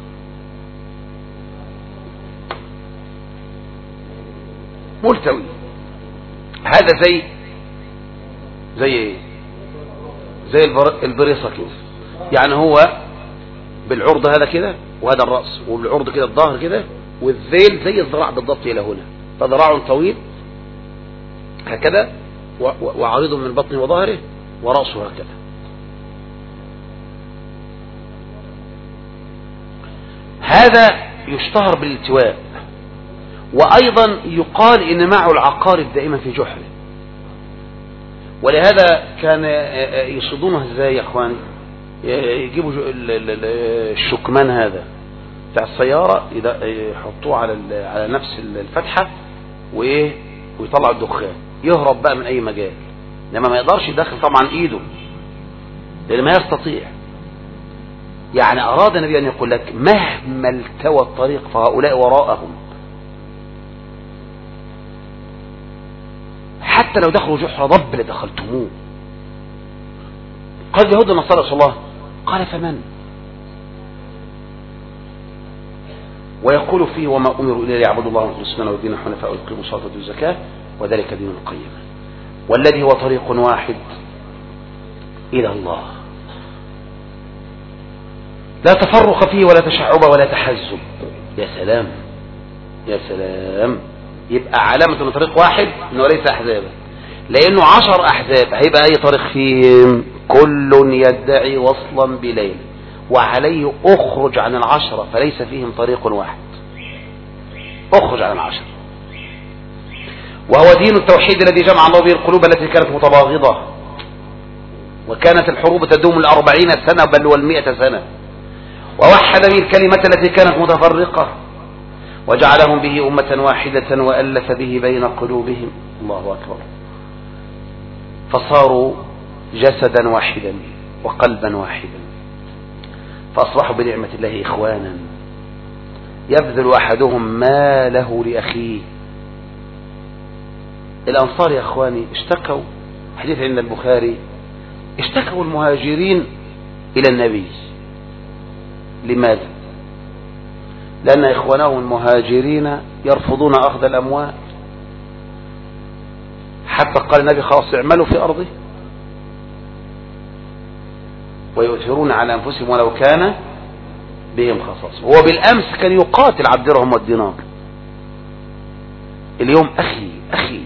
ملتوي. هذا زي ايه؟ زي البريصة كده، يعني هو بالعرض هذا كده وهذا الرأس، وبالعرض كده الظهر كده، والذيل زي الذراع بالضبط الى هنا، فذراع طويل هكذا وعريض من بطنه وظهره ورأسه هكذا. هذا يشتهر بالالتواء، وأيضا يقال إن معه العقارب دائما في جحره. ولهذا كان يصيدونه ازاي يا اخواني؟ يجيبوا الشكمان هذا بتاع السيارة يحطوه على نفس الفتحة ويطلع الدخان، يهرب بقى من اي مجال، لما ما يقدرش يدخل طبعا ايده لان ما يستطيع. يعني اراد النبي ان يقول لك مهما التوى الطريق فهؤلاء وراءهم، حتى لو دخلوا جحر ضب لدخلتموه. قال اليهود النصارى رسول الله، قال فمن؟ ويقول فيه وما أمروا إلا ليعبدوا الله مخلصين له الدين حنفاء ويقيموا الصلاة ويؤتوا الزكاة وذلك دين القيم، والذي هو طريق واحد إلى الله، لا تفرق فيه ولا تشعب ولا تحزب. يا سلام يا سلام. يبقى علامة انه طريق واحد انه ليس احزابا، لانه 10 احزاب هيبقى اي طريق فيهم كل يدعي وصلا بليل، وعليه اخرج عن 10 فليس فيهم طريق واحد، اخرج عن 10. وهو دين التوحيد الذي جمع الله به القلوب التي كانت متباغضة، وكانت الحروب تدوم 40 سنة بل وال100 سنة، ووحد به الكلمة التي كانت متفرقة، وجعلهم به أمة واحدة وألف به بين قلوبهم. الله أكبر. فصاروا جسدا واحدا وقلبا واحدا، فأصبحوا بنعمة الله إخوانا، يبذل أحدهم ماله لأخيه. الأنصار يا أخواني اشتكوا، حديث عند البخاري، اشتكوا المهاجرين إلى النبي. لماذا؟ لأن إخوانهم المهاجرين يرفضون أخذ الأموال، حتى قال النبي خلاص اعملوا في أرضه، ويؤثرون على أنفسهم ولو كان بهم خصاصة. هو بالأمس كان يقاتل على الدرهم والدينار، اليوم أخي أخي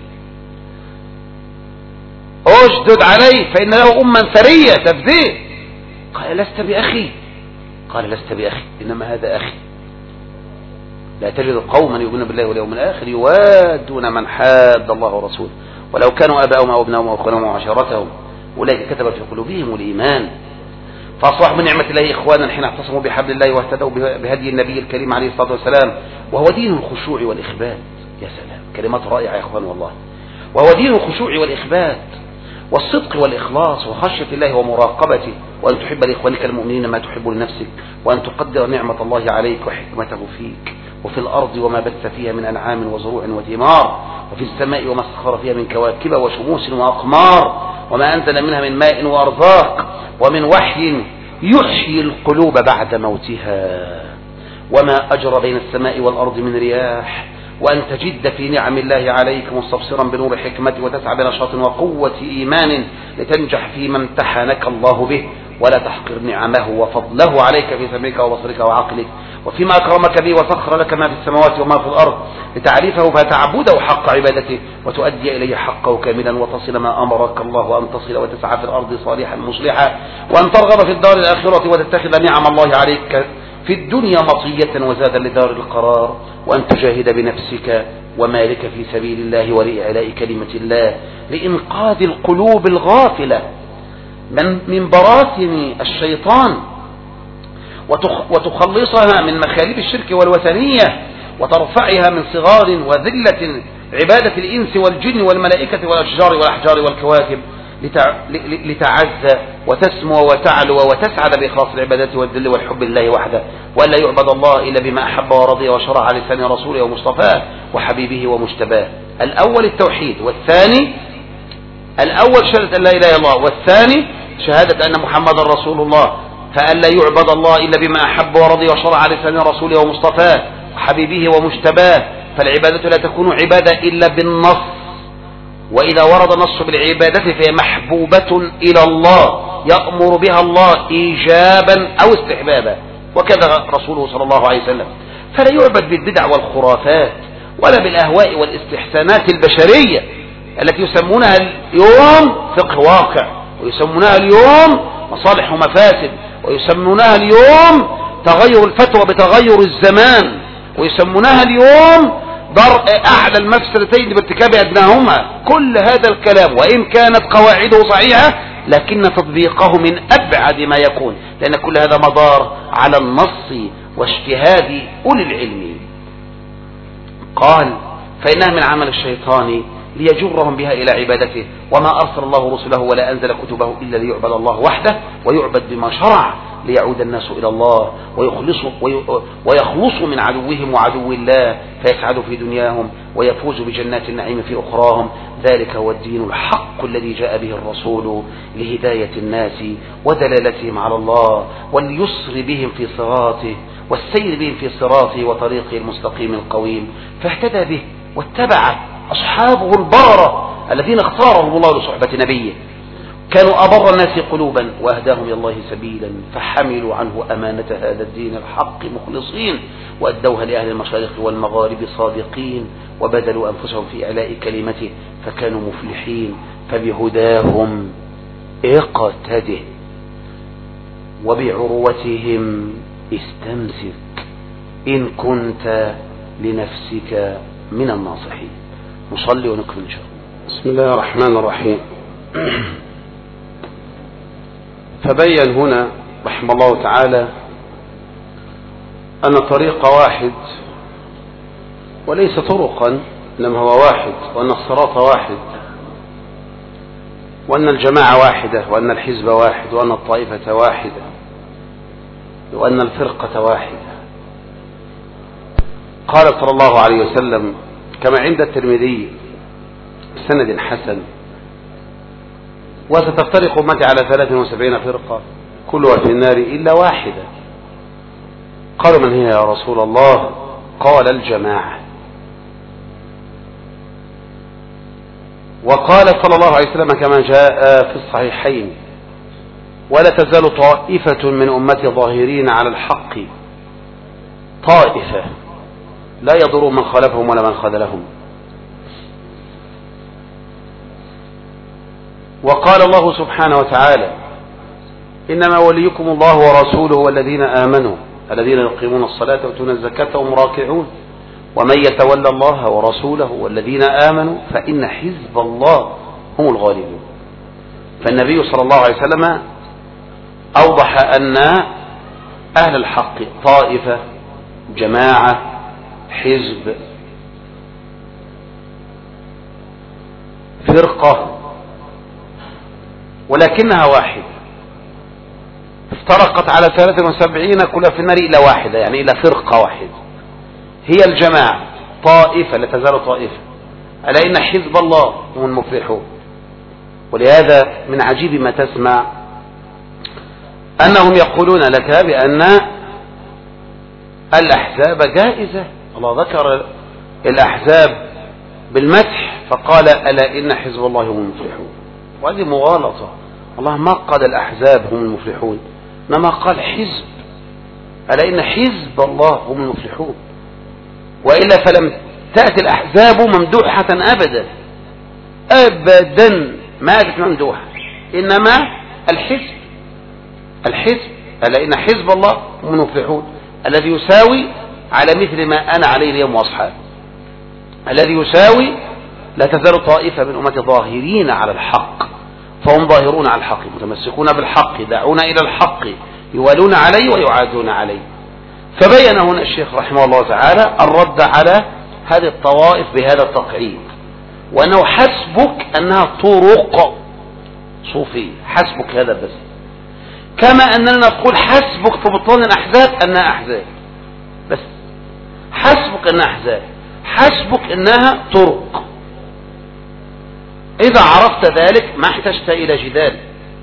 أشدد عليه فإن له أما ثرية تفديه. قال لست بأخي، قال لست بأخي، إنما هذا أخي. لا تجد قوما يؤمنون بالله واليوم الآخر يوادون من حاد الله ورسوله ولو كانوا آباءهم أو ابناءهم أو أخوانهم وعشيرتهم أولئك كتب في قلوبهم الإيمان. فأصبحوا من نعمة الله إخوانا حين اعتصموا بحبل الله واهتدوا بهدي النبي الكريم عليه الصلاة والسلام، وهو دين الخشوع والإخبات. يا سلام، كلمات رائعة يا إخوان والله. وهو دين الخشوع والإخبات والصدق والإخلاص وخشية الله ومراقبته، وأن تحب لإخوانك المؤمنين ما تحب لنفسك، وأن تقدر نعمة الله عليك وحكمته فيك، وفي الأرض وما بث فيها من أنعام وزروع وثمار، وفي السماء وما سخر فيها من كواكب وشموس وأقمار، وما أنزل منها من ماء وأرزاق، ومن وحي يحيي القلوب بعد موتها، وما أجرى بين السماء والأرض من رياح، وأن تجد في نعم الله عليك مستبصرا بنور حكمته، وتسعى بنشاط وقوة إيمان لتنجح فيما امتحنك الله به، ولا تحقر نعمه وفضله عليك في سمعك وبصرك وعقلك، وفيما أكرمك به وسخر لك ما في السماوات وما في الأرض لتعرفه فتعبده حق عبادته، وتؤدي إليه حقه كاملا، وتصل ما أمرك الله أن تصل، وتسعى في الأرض صالحا مصلحا، وأن ترغب في الدار الآخرة وتتخذ نعم الله عليك في الدنيا مطية وزادا لدار القرار، وأن تجاهد بنفسك ومالك في سبيل الله ولإعلاء كلمة الله، لإنقاذ القلوب الغافلة من براثن الشيطان، وتخلصها من مخالب الشرك والوثنية، وترفعها من صغار وذلة عبادة الإنس والجن والملائكة والأشجار والأحجار والكواكب، لتعزى وتسمو وتعلو وتسعد بإخلاص العبادات والذل والحب لله وحده، وألا يعبد الله إلا بما أحب ورضي وشرع على لسان رسوله ومصطفاه وحبيبه ومجتباه. الأول التوحيد، والثاني الأول شهادة أن لا إله إلا الله، والثاني شهادة أن محمد رسول الله، فألا يعبد الله إلا بما أحب ورضي وشرع على لسان رسوله ومصطفاه وحبيبه ومجتباه. فالعبادة لا تكون عبادة إلا بالنص، وإذا ورد نص بالعبادة فهي محبوبة إلى الله يأمر بها الله إيجابا أو استحبابا، وكذا رسوله صلى الله عليه وسلم. فلا يعبد بالبدع والخرافات ولا بالأهواء والاستحسانات البشرية التي يسمونها اليوم فقه واقع، ويسمونها اليوم مصالح ومفاسد، ويسمونها اليوم تغير الفتوى بتغير الزمان، ويسمونها اليوم درء أعلى المفسدتين بارتكاب أدناهما. كل هذا الكلام وإن كانت قواعده صحيحة لكن تطبيقه من أبعد ما يكون، لأن كل هذا مدار على النص واجتهاد أولي العلم. قال فإنها من عمل الشيطان ليجرهم بها إلى عبادته، وما أرسل الله رسله ولا أنزل كتبه إلا ليعبد الله وحده ويعبد بما شرع، ليعود الناس إلى الله ويخلصوا من عدوهم وعدو الله، فيسعدوا في دنياهم ويفوزوا بجنات النعيم في أخراهم. ذلك هو الدين الحق الذي جاء به الرسول لهداية الناس ودلالتهم على الله واليسر بهم في صراطه والسير بهم في صراطه وطريقه المستقيم القويم، فاهتدى به واتبع أصحابه البررة الذين اختارهم الله لصحبة نبيه، كانوا أبر الناس قلوبا وأهداهم إلى الله سبيلا، فحملوا عنه أمانة هذا الدين الحق مخلصين، وأدوها لأهل المشارق والمغارب صادقين، وبذلوا أنفسهم في إعلاء كلمته فكانوا مفلحين. فبهداهم اقتده وبعروتهم استمسك إن كنت لنفسك من الناصحين. نصلي ونكمل إن شاء الله. بسم الله الرحمن الرحيم. فبين هنا رحمه الله تعالى أن طريق واحد وليس طرقا، إنما هو واحد، وأن الصراط واحد، وأن الجماعة واحدة، وأن الحزب واحد، وأن الطائفة واحدة، وأن الفرقة واحدة. قال صلى الله عليه وسلم كما عند الترمذي بسند حسن: وستفترق أمتي على 73 فرقة كلها في النار إلا واحدة. قالوا: من هي يا رسول الله؟ قال: الجماعة. وقال صلى الله عليه وسلم كما جاء في الصحيحين: ولا تزال طائفة من أمتي ظاهرين على الحق، طائفة لا يضر من خلفهم ولا من خذلهم. وقال الله سبحانه وتعالى: إنما وليكم الله ورسوله والذين آمنوا الذين يقيمون الصلاة ويؤتون الزكاة وهم راكعون ومن يتولى الله ورسوله والذين آمنوا فإن حزب الله هم الغالبون. فالنبي صلى الله عليه وسلم أوضح أن أهل الحق طائفة، جماعة، حزب، فرقة، ولكنها واحدة، افترقت على 73 كلها في النار إلى واحدة، يعني إلى فرقة واحدة هي الجماعة. طائفة لا تزال طائفة، ألا إن حزب الله هم المفلحون. ولهذا من عجيب ما تسمع أنهم يقولون لك بأن الأحزاب جائزة. الله ذكر الأحزاب بالمدح فقال: ألا إن حزب الله هم المفلحون. وهذه مغالطة. الله ما قال الأحزاب هم المفلحون، إنما قال حزب. ألا إن حزب الله هم المفلحون. وإلا فلم تأتي الأحزاب ممدوحة أبدا أبدا، ما أتت ممدوحة، إنما الحزب ألا إن حزب الله هم المفلحون، الذي يساوي على مثل ما أنا عليه اليوم وأصحابي، الذي يساوي لا تزال طائفة من أمتي ظاهرين على الحق، فهم ظاهرون على الحق متمسكون بالحق، داعون إلى الحق، يوالون عليه ويعادون عليه. فبين هنا الشيخ رحمه الله تعالى الرد على هذه الطوائف بهذا التقعيد، وأنه حسبك أنها طرق صوفية، حسبك هذا بس، كما أننا نقول حسبك في بطلان الأحزاب أنها أحزاب بس، حسبك أنها أحزاب، حسبك أنها طرق. إذا عرفت ذلك ما احتجت إلى جدال.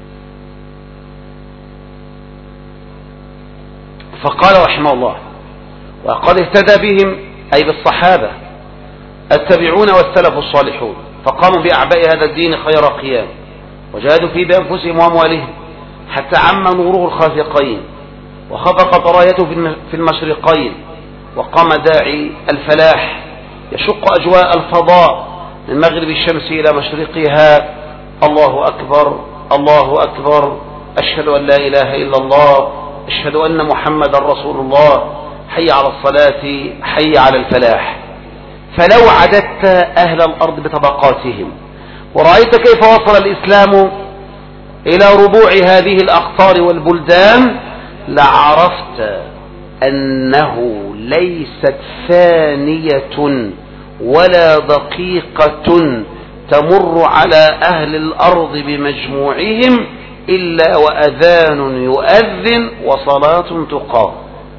فقال رحمه الله: وقد اهتدى بهم أي بالصحابة التابعون والسلف الصالحون، فقاموا بأعباء هذا الدين خير قيام، وجاهدوا فيه بأنفسهم وأموالهم حتى عم نوره الخافقين، وخفقت رايته في المشرقين، وقام داعي الفلاح يشق أجواء الفضاء من مغرب الشمس إلى مشرقها: الله أكبر الله أكبر، أشهد أن لا إله إلا الله، أشهد أن محمد رسول الله، حي على الصلاة، حي على الفلاح. فلو عددت أهل الأرض بطبقاتهم ورأيت كيف وصل الإسلام إلى ربوع هذه الأقطار والبلدان لعرفت أنه ليست ثانية ولا دقيقة تمر على أهل الأرض بمجموعهم إلا وأذان يؤذن وصلاة تقام.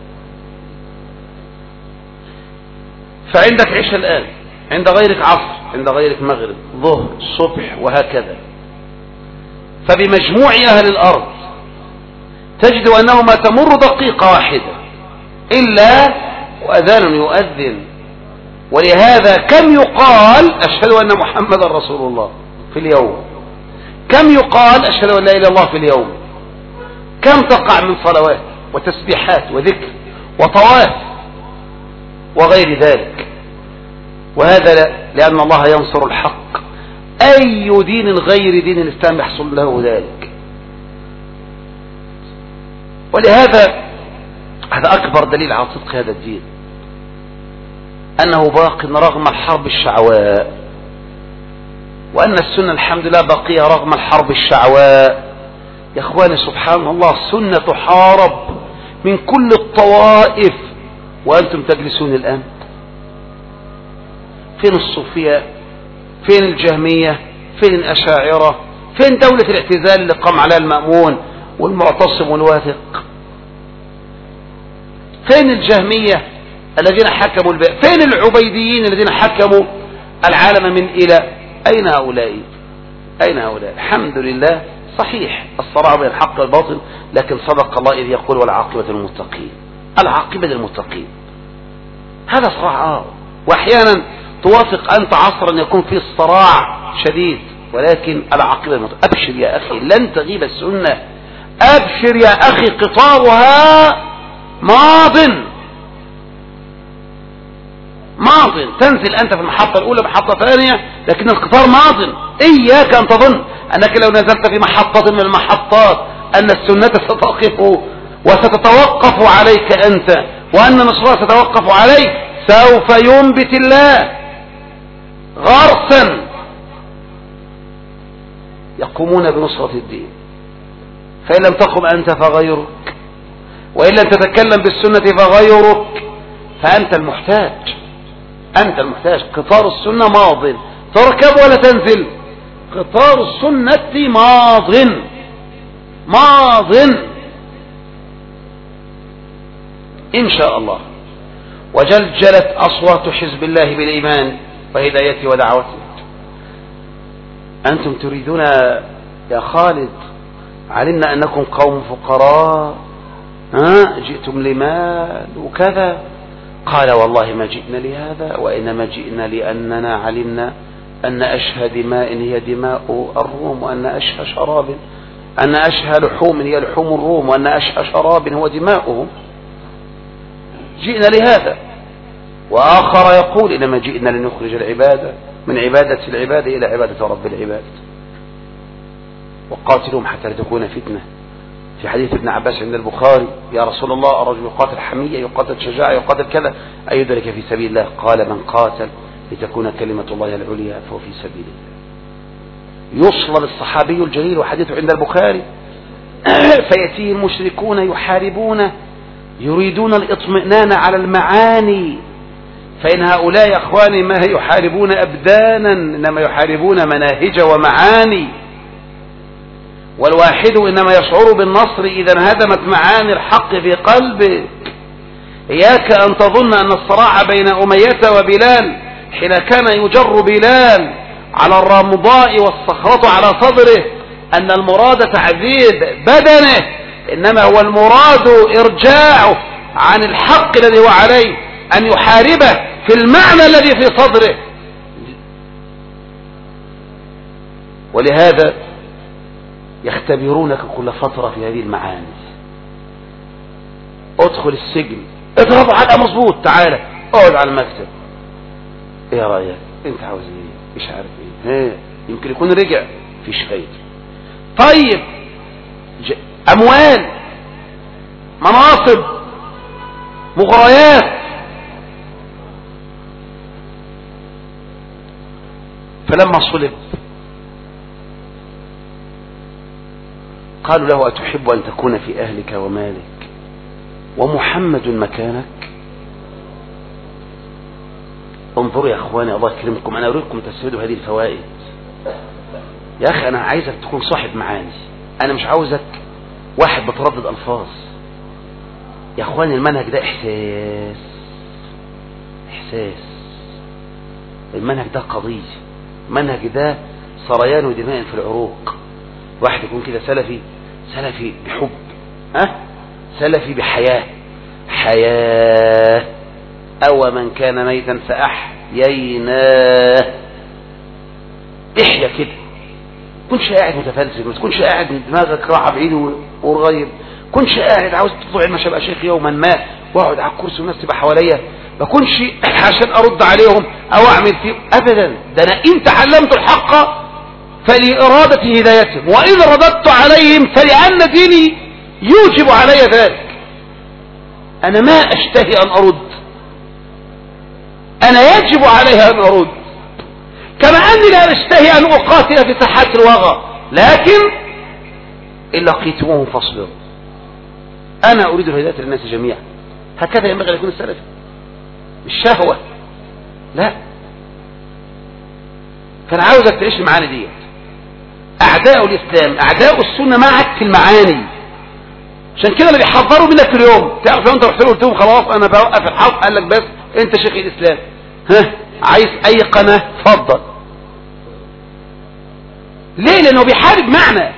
فعندك عشاء الآن، عند غيرك عصر، عند غيرك مغرب، ظهر، صبح، وهكذا. فبمجموع أهل الأرض تجد أنه ما تمر دقيقة واحدة إلا وأذان يؤذن. ولهذا كم يقال أشهد أن محمد رسول الله في اليوم؟ كم يقال أشهد أن لا إله إلا الله في اليوم؟ كم تقع من صلوات وتسبيحات وذكر وطواف وغير ذلك؟ وهذا لأن الله ينصر الحق. أي دين غير دين الإسلام يحصل له ذلك؟ ولهذا هذا أكبر دليل على صدق هذا الدين، أنه باق رغم الحرب الشعواء، وأن السنة الحمد لله باقية رغم الحرب الشعواء. يا إخواني سبحان الله، السنة تحارب من كل الطوائف وأنتم تجلسون الآن. فين الصوفية؟ فين الجهمية؟ فين الأشاعرة؟ فين دولة الاعتزال اللي قام عليها المأمون والمعتصم والواثق؟ فين الجهمية الذين حكموا فين العبيديين الذين حكموا العالم من إلى؟ أين هؤلاء؟ أين هؤلاء؟ الحمد لله صحيح الصراع بين الحق والباطل، لكن صدق الله إذ يقول والعاقبة للمتقين. العاقبة للمتقين هذا صراع وأحيانا توافق أنت عصرا يكون فيه الصراع شديد، ولكن العاقبة للمتقين. أبشر يا أخي لن تغيب السنة، أبشر يا أخي قطارها ماض. تنزل أنت في المحطة الأولى محطة ثانية، لكن القطار ماض. إياك أن تظن أنك لو نزلت في محطة من المحطات أن السنة ستقف وستتوقف عليك أنت، وأن نصرها ستتوقف عليك. سوف ينبت الله غرسا يقومون بنصرة الدين، فإن لم تقم أنت فغيرك، وإن لم تتكلم بالسنة فغيرك، فأنت المحتاج. أنت المحتاج. قطار السنة ماض، تركب ولا تنزل. قطار السنة ماض إن شاء الله. وجلجلت أصوات حزب الله بالإيمان وهدايته ودعوته. أنتم تريدون يا خالد، علمنا أنكم قوم فقراء، جئتم لمال وكذا. قال والله ما جئنا لهذا، وإنما جئنا لأننا علمنا أن أشهى دماء هي دماء الروم، وأن أشهى شراب، أن أشهى لحوم هي لحوم الروم، وأن أشهى شراب هو دماؤهم. جئنا لهذا. وآخر يقول إنما جئنا لنخرج العبادة من عبادة العبادة إلى عبادة رب العباد. وقاتلهم حتى لا تكون فتنة. في حديث ابن عباس عند البخاري: يا رسول الله الرجل يقاتل حمية، يقاتل شجاعة، يقاتل كذا، أي ذلك في سبيل الله؟ قال: من قاتل لتكون كلمة الله العليا فهو في سبيل الله. يصلب الصحابي الجليل وحديثه عند البخاري: فيأتيه المشركون يحاربون يريدون الاطمئنان على المعاني، فإن هؤلاء يا أخواني ما يحاربون أبدانا، إنما يحاربون مناهج ومعاني. والواحد إنما يشعر بالنصر إذا انهدمت معاني الحق في قلبه. إياك أن تظن أن الصراع بين أمية وبلال حين كان يجر بلال على الرمضاء والصخرة على صدره أن المراد تعذيب بدنه، إنما هو المراد إرجاعه عن الحق الذي هو عليه، أن يحاربه في المعنى الذي في صدره. ولهذا يختبرونك كل فترة في هذه المعاني. ادخل السجن، اضرب على مظبوط، تعالى اقعد على المكتب، ايه رأيك؟ انت عاوز ايه؟ مش عارف ايه، يمكن يكون رجع، فيش فايدة. طيب اموال، مناصب، مغريات. فلما صلب قالوا له: أتحب أن تكون في أهلك ومالك ومحمد مكانك؟ انظروا يا أخواني، الله يكرمكم، أنا أريدكم تستفيدوا هذه الفوائد. يا أخي أنا عايزك تكون صاحب معاني، أنا مش عاوزك واحد بتردد ألفاظ. يا أخواني المنهج ده إحساس، المنهج ده قضية، المنهج ده سريان دماء في العروق. واحد يكون كده سلفي بحب، سلفي بحياة، أو من كان ميتا فأحييناه. احيا كده، كنش قاعد متفلسف، ما تكونش قاعد دماغك راحة بعيد وقريب، كنش قاعد عاوز تطلع المشي ابقى شيخ يوما ما واقعد على الكرسي والناس تبقى حواليا، ما كنش عشان ارد عليهم او اعمل فيه ابدا. ده انا ان تعلمت الحق فلإرادة هدايتهم، وإن رددت عليهم فلأن ديني يوجب علي ذلك. أنا ما أشتهي أن أرد، أنا يجب عليها أن أرد، كما أني لا أشتهي أن أقاتل في ساحات الوغى، لكن إن لقيتموهم فاصبروا. أنا أريد الهداية للناس جميعا، هكذا ينبغي أن يكون السلف. الشهوة لا، فأنا عاوزك تعيش المعاني دي. أعداء الإسلام أعداء السنة معك في المعاني، عشان كده اللي بيحذروا منك في اليوم. تعرف لو أنت رحت له قلت لهم خلاص أنا بوقف الحظ، قال لك بس أنت شيخ الإسلام، ها عايز أي قناة اتفضل. ليه؟ لأنه بيحارب معنى.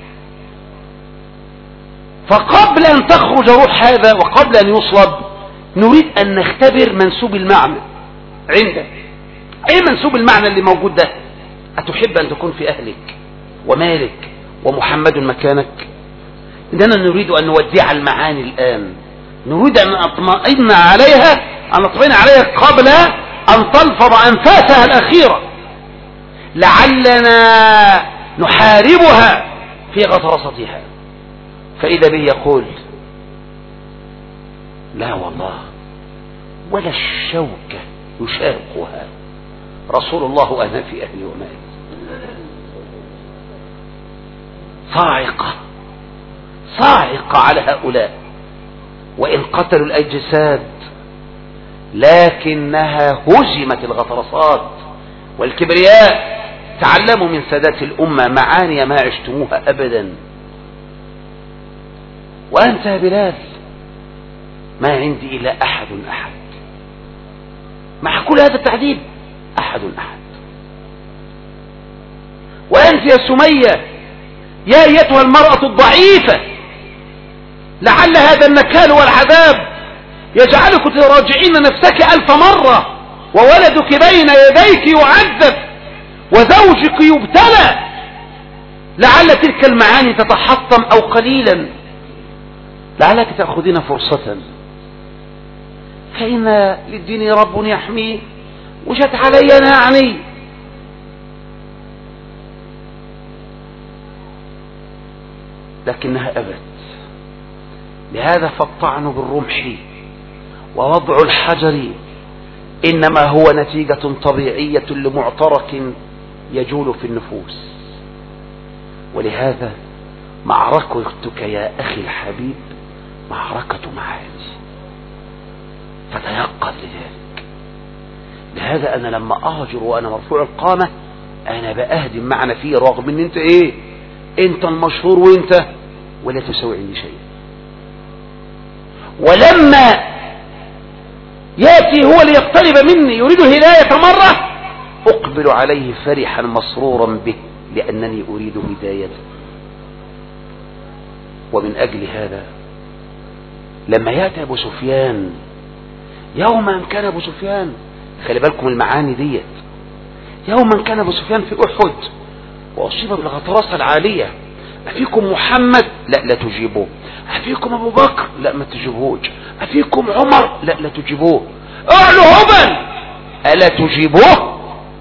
فقبل أن تخرج روح هذا وقبل أن يصلب نريد أن نختبر منسوب المعنى عندك. أي منسوب المعنى اللي موجود ده؟ أتحب أن تكون في أهلك ومالك ومحمد مكانك؟ إننا نريد أن نودع المعاني الآن، نريد أن نطمئن عليها قبل أن تلفظ أنفاسها الأخيرة، لعلنا نحاربها في غطرستها. فإذا به يقول لا والله ولا الشوكة يشاقها رسول الله وأنا في أهلي ومالي. صاعقة على هؤلاء، وإن قتلوا الأجساد لكنها هزمت الغطرسات والكبرياء. تعلموا من سادات الأمة معاني ما عشتموها أبدا. وأنت يا بلال ما عندي إلا أحد مع كل هذا التعذيب، أحد. وأنت يا سمية يا أيتها المرأة الضعيفة، لعل هذا النكال والعذاب يجعلك تراجعين نفسك 1000 مرة، وولدك بين يديك يعذب وزوجك يبتلى، لعل تلك المعاني تتحطم أو قليلا، لعلك تأخذين فرصة. فإن للدين رب يحميه، وجت علي نعني. لكنها أبت. لهذا فالطعن بالرمح ووضع الحجر إنما هو نتيجة طبيعية لمعترك يجول في النفوس. ولهذا معركتك يا أخي الحبيب معركة معاني، فتيقظ لذلك. لهذا أنا لما أهجر وأنا مرفوع القامة أنا بأهدم معنى فيه، رغم أن أنت إيه؟ أنت المشهور وأنت ولا تسوي عندي شيء. ولما يأتي هو ليقترب مني يريد الهداية مرة أقبل عليه فرحا مسرورا به، لأنني أريد هدايته. ومن أجل هذا لما يأتي أبو سفيان، يوما كان أبو سفيان، خلي بالكم المعاني ديت، يوما كان أبو سفيان في أحد وأصيب بالغطرسة العالية. أفيكم محمد؟ لا تجيبوه. أفيكم أبو بكر؟ لا ما تجيبوش. أفيكم عمر؟ لا تجيبوه. أعلو هبل ألا تجيبوه؟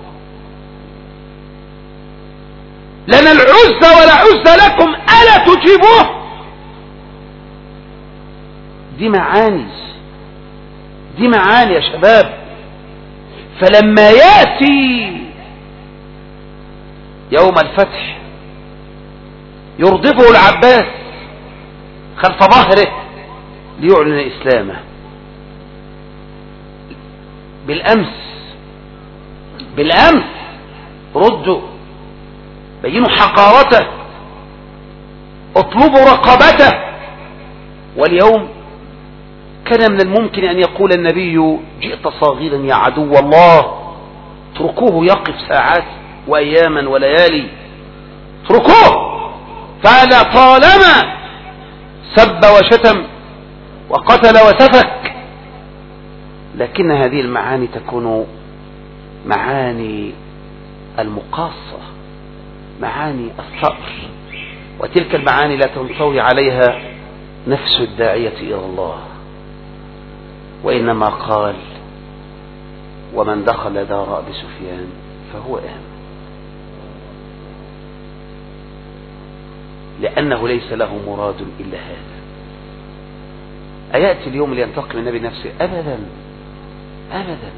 لنا العزة ولا عزة لكم ألا تجيبوه؟ دي معاني يا شباب. فلما يأتي يوم الفتح يردفه العباس خلف ظهره ليعلن إسلامه. بالأمس ردوا بينوا حقارته، اطلبوا رقبته. واليوم كان من الممكن أن يقول النبي جئت صاغرا يا عدو الله، اتركوه يقف ساعات وأياما وليالي، اتركوه، فلطالما سب وشتم وقتل وسفك. لكن هذه المعاني تكون معاني المقاصة، معاني الثأر، وتلك المعاني لا تنطوي عليها نفس الداعية إلى الله. وإنما قال ومن دخل دار أبي سفيان فهو آمن، لأنه ليس له مراد إلا هذا. أيأتي اليوم لينتقم النبي نفسه؟ أبدا أبدا.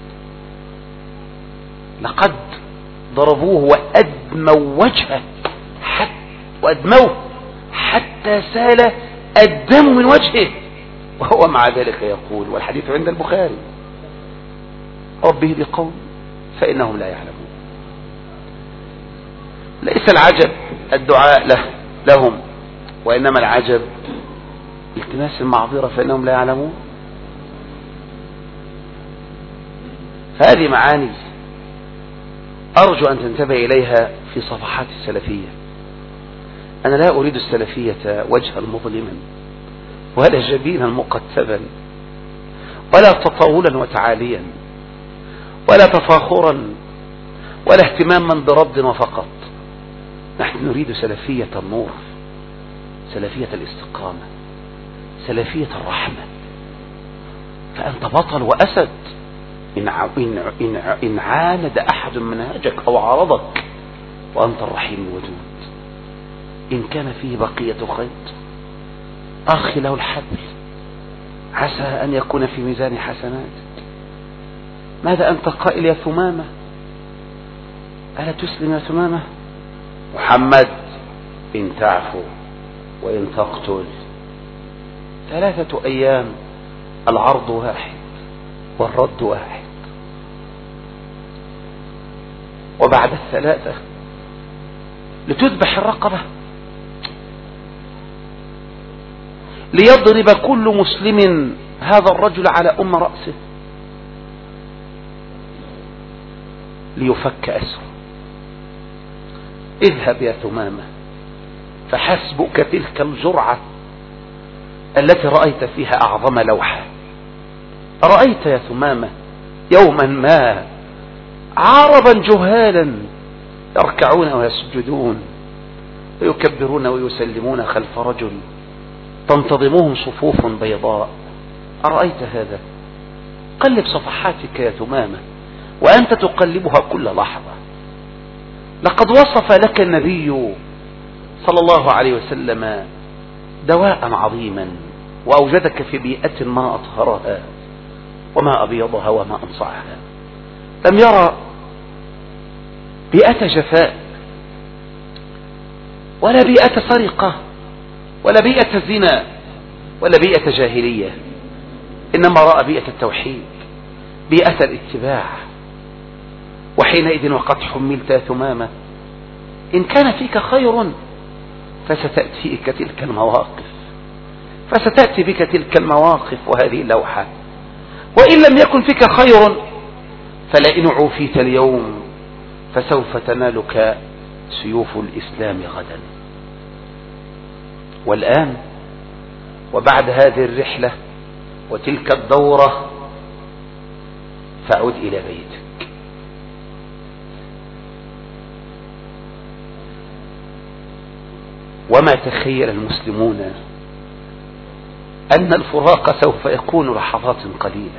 لقد ضربوه وأدموا وجهه وأدموه حتى سال الدم من وجهه، وهو مع ذلك يقول، والحديث عند البخاري: ربه بقوم فإنهم لا يعلمون. ليس العجب الدعاء لهم، وإنما العجب التماس المعذرة فإنهم لا يعلمون. هذه معاني أرجو أن تنتبه إليها في صفحات السلفية. أنا لا أريد السلفية وجها مظلما ولا جبينا مقتبا ولا تطاولا وتعاليا ولا تفاخرا ولا اهتماما برد وفقط. نحن نريد سلفية النور، سلفية الاستقامة، سلفية الرحمة. فأنت بطل وأسد إن عاند أحد منهجك أو عارضك، وأنت الرحيم الودود. إن كان فيه بقية خير أرخي له الحبل، عسى أن يكون في ميزان حسناتك. ماذا أنت قائل يا ثمامة؟ ألا تسلم يا ثمامة؟ محمد إن تعفو وإن تقتل 3 أيام العرض واحد والرد واحد، وبعد 3 لتذبح الرقبة، ليضرب كل مسلم هذا الرجل على رأسه ليفك أسره. اذهب يا ثمامة فحسبك تلك الجرعة التي رأيت فيها أعظم لوحة. رأيت يا ثمامة يوما ما عربا جهالا يركعون ويسجدون ويكبرون ويسلمون خلف رجل تنتظمهم صفوف بيضاء. أرأيت هذا؟ قلب صفحاتك يا ثمامة وأنت تقلبها كل لحظة. لقد وصف لك النبي صلى الله عليه وسلم دواء عظيما، وأوجدك في بيئة ما أطهرها وما أبيضها وما أنصعها. لم يرى بيئة جفاء ولا بيئة سرقة ولا بيئة زنا ولا بيئة جاهلية، إنما رأى بيئة التوحيد، بيئة الاتباع. وحينئذ وقد حملت يا ثمامة إن كان فيك خير فستأتيك تلك المواقف، فستأتي بك تلك المواقف وهذه اللوحة. وإن لم يكن فيك خير فلئن عوفيت اليوم فسوف تنالك سيوف الإسلام غدا. والآن وبعد هذه الرحلة وتلك الدورة فعد إلى بيتك. وما تخيل المسلمون أن الفراق سوف يكون لحظات قليلة.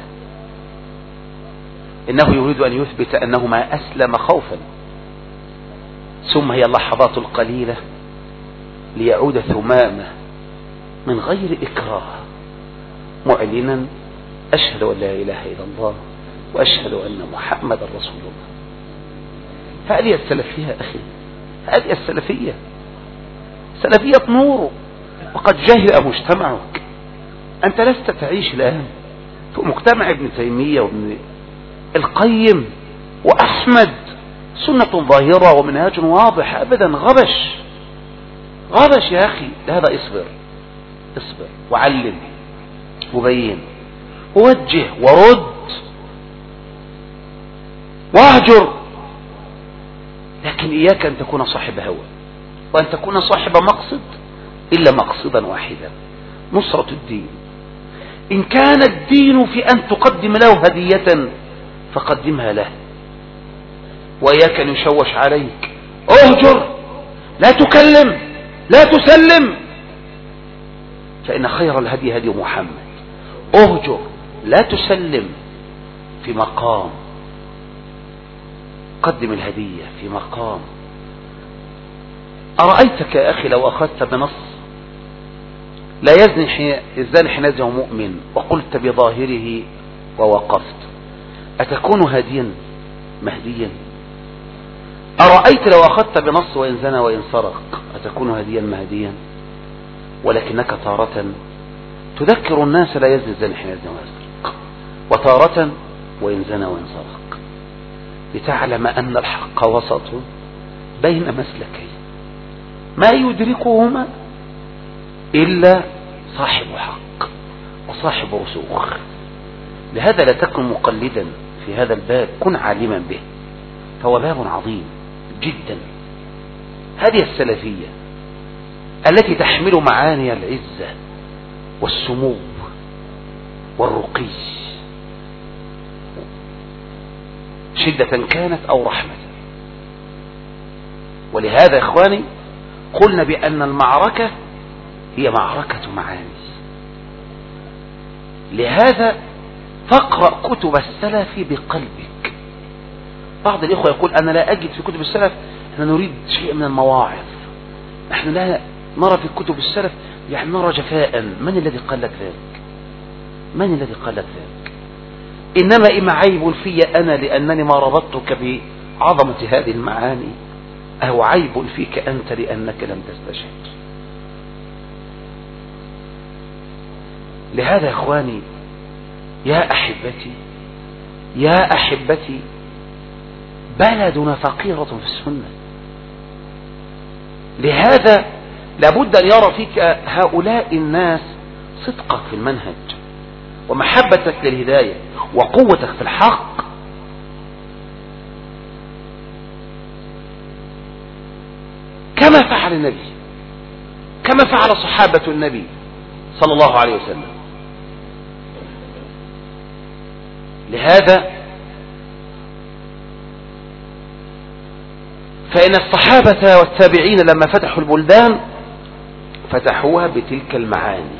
إنه يريد أن يثبت أنه ما أسلم خوفا، ثم هي اللحظات القليلة ليعود ثمامة من غير إكراه معلنا أشهد أن لا إله إلا الله وأشهد أن محمد رسول الله. هذه السلفية يا أخي، هذه السلفية، سلفية نور. وقد جهل مجتمعك. أنت لست تعيش الآن في مجتمع ابن تيمية وابن القيم وأحمد، سنة ظاهرة ومنهاج واضح. أبدا، غبش يا أخي. هذا اصبر وعلم وبين ووجه ورد واهجر، لكن إياك أن تكون صاحب هوى وأن تكون صاحب مقصد إلا مقصدا واحدا: نصرة الدين. إن كان الدين في أن تقدم له هدية فقدمها له، وإياك أن يشوش عليك. اهجر، لا تكلم، لا تسلم، فإن خير الهدي هدي محمد. اهجر، لا تسلم، في مقام. قدم الهدية في مقام. أرأيتك يا أخي لو أخذت بنص لا يزني حين يزني مؤمن وقلت بظاهره ووقفت، أتكون هاديا مهديا؟ أرأيت لو أخذت بنص وإن زنى وإن سرق أتكون هاديا مهديا؟ ولكنك تارة تذكر الناس لا يزني الزاني حين يزني ويسرق، وتارة وإن زنى وإن سرق، لتعلم أن الحق وسط بين مسلكين ما يدركهما إلا صاحب حق وصاحب رسوخ. لهذا لا تكن مقلدا في هذا الباب، كن عالما به، فهو باب عظيم جدا. هذه السلفية التي تحمل معاني العزة والسمو والرقي شدة كانت أو رحمة. ولهذا إخواني قلنا بأن المعركة هي معركة معاني. لهذا فاقرأ كتب السلف بقلبك. بعض الإخوة يقول أنا لا أجد في كتب السلف، احنا نريد شيء من المواعظ، نحن لا نرى في كتب السلف يعني نرى جفاء. من الذي قال لك ذلك؟ من الذي قال لك ذلك؟ إنما إما عيب في أنا لأنني ما ربطتك بعظمة هذه المعاني، أو عيب فيك أنت لأنك لم تستشهد. لهذا يا إخواني يا أحبتي يا أحبتي بلدنا فقيرة في السنة. لهذا لابد أن يرى فيك هؤلاء الناس صدقك في المنهج ومحبتك للهداية وقوتك في الحق. كما فعل النبي، كما فعل صحابة النبي صلى الله عليه وسلم. لهذا فإن الصحابة والتابعين لما فتحوا البلدان فتحوها بتلك المعاني،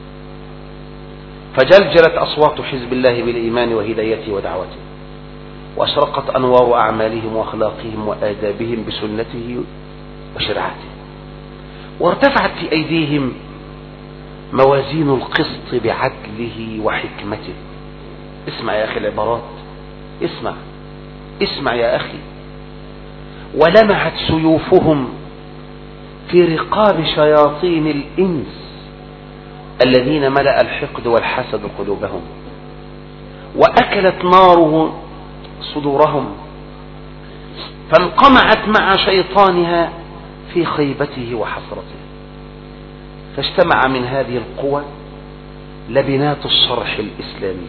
فجلجلت أصوات حزب الله بالإيمان وهدايته ودعوته، وأشرقت أنوار أعمالهم وأخلاقهم وآدابهم بسنته وشرعته، وارتفعت في أيديهم موازين القسط بعدله وحكمته. اسمع يا أخي العبارات، اسمع يا أخي. ولمعت سيوفهم في رقاب شياطين الإنس الذين ملأ الحقد والحسد قلوبهم، وأكلت ناره صدورهم، فانقمعت مع شيطانها في خيبته وحسرته. فاجتمع من هذه القوى لبنات الشرح الإسلامي،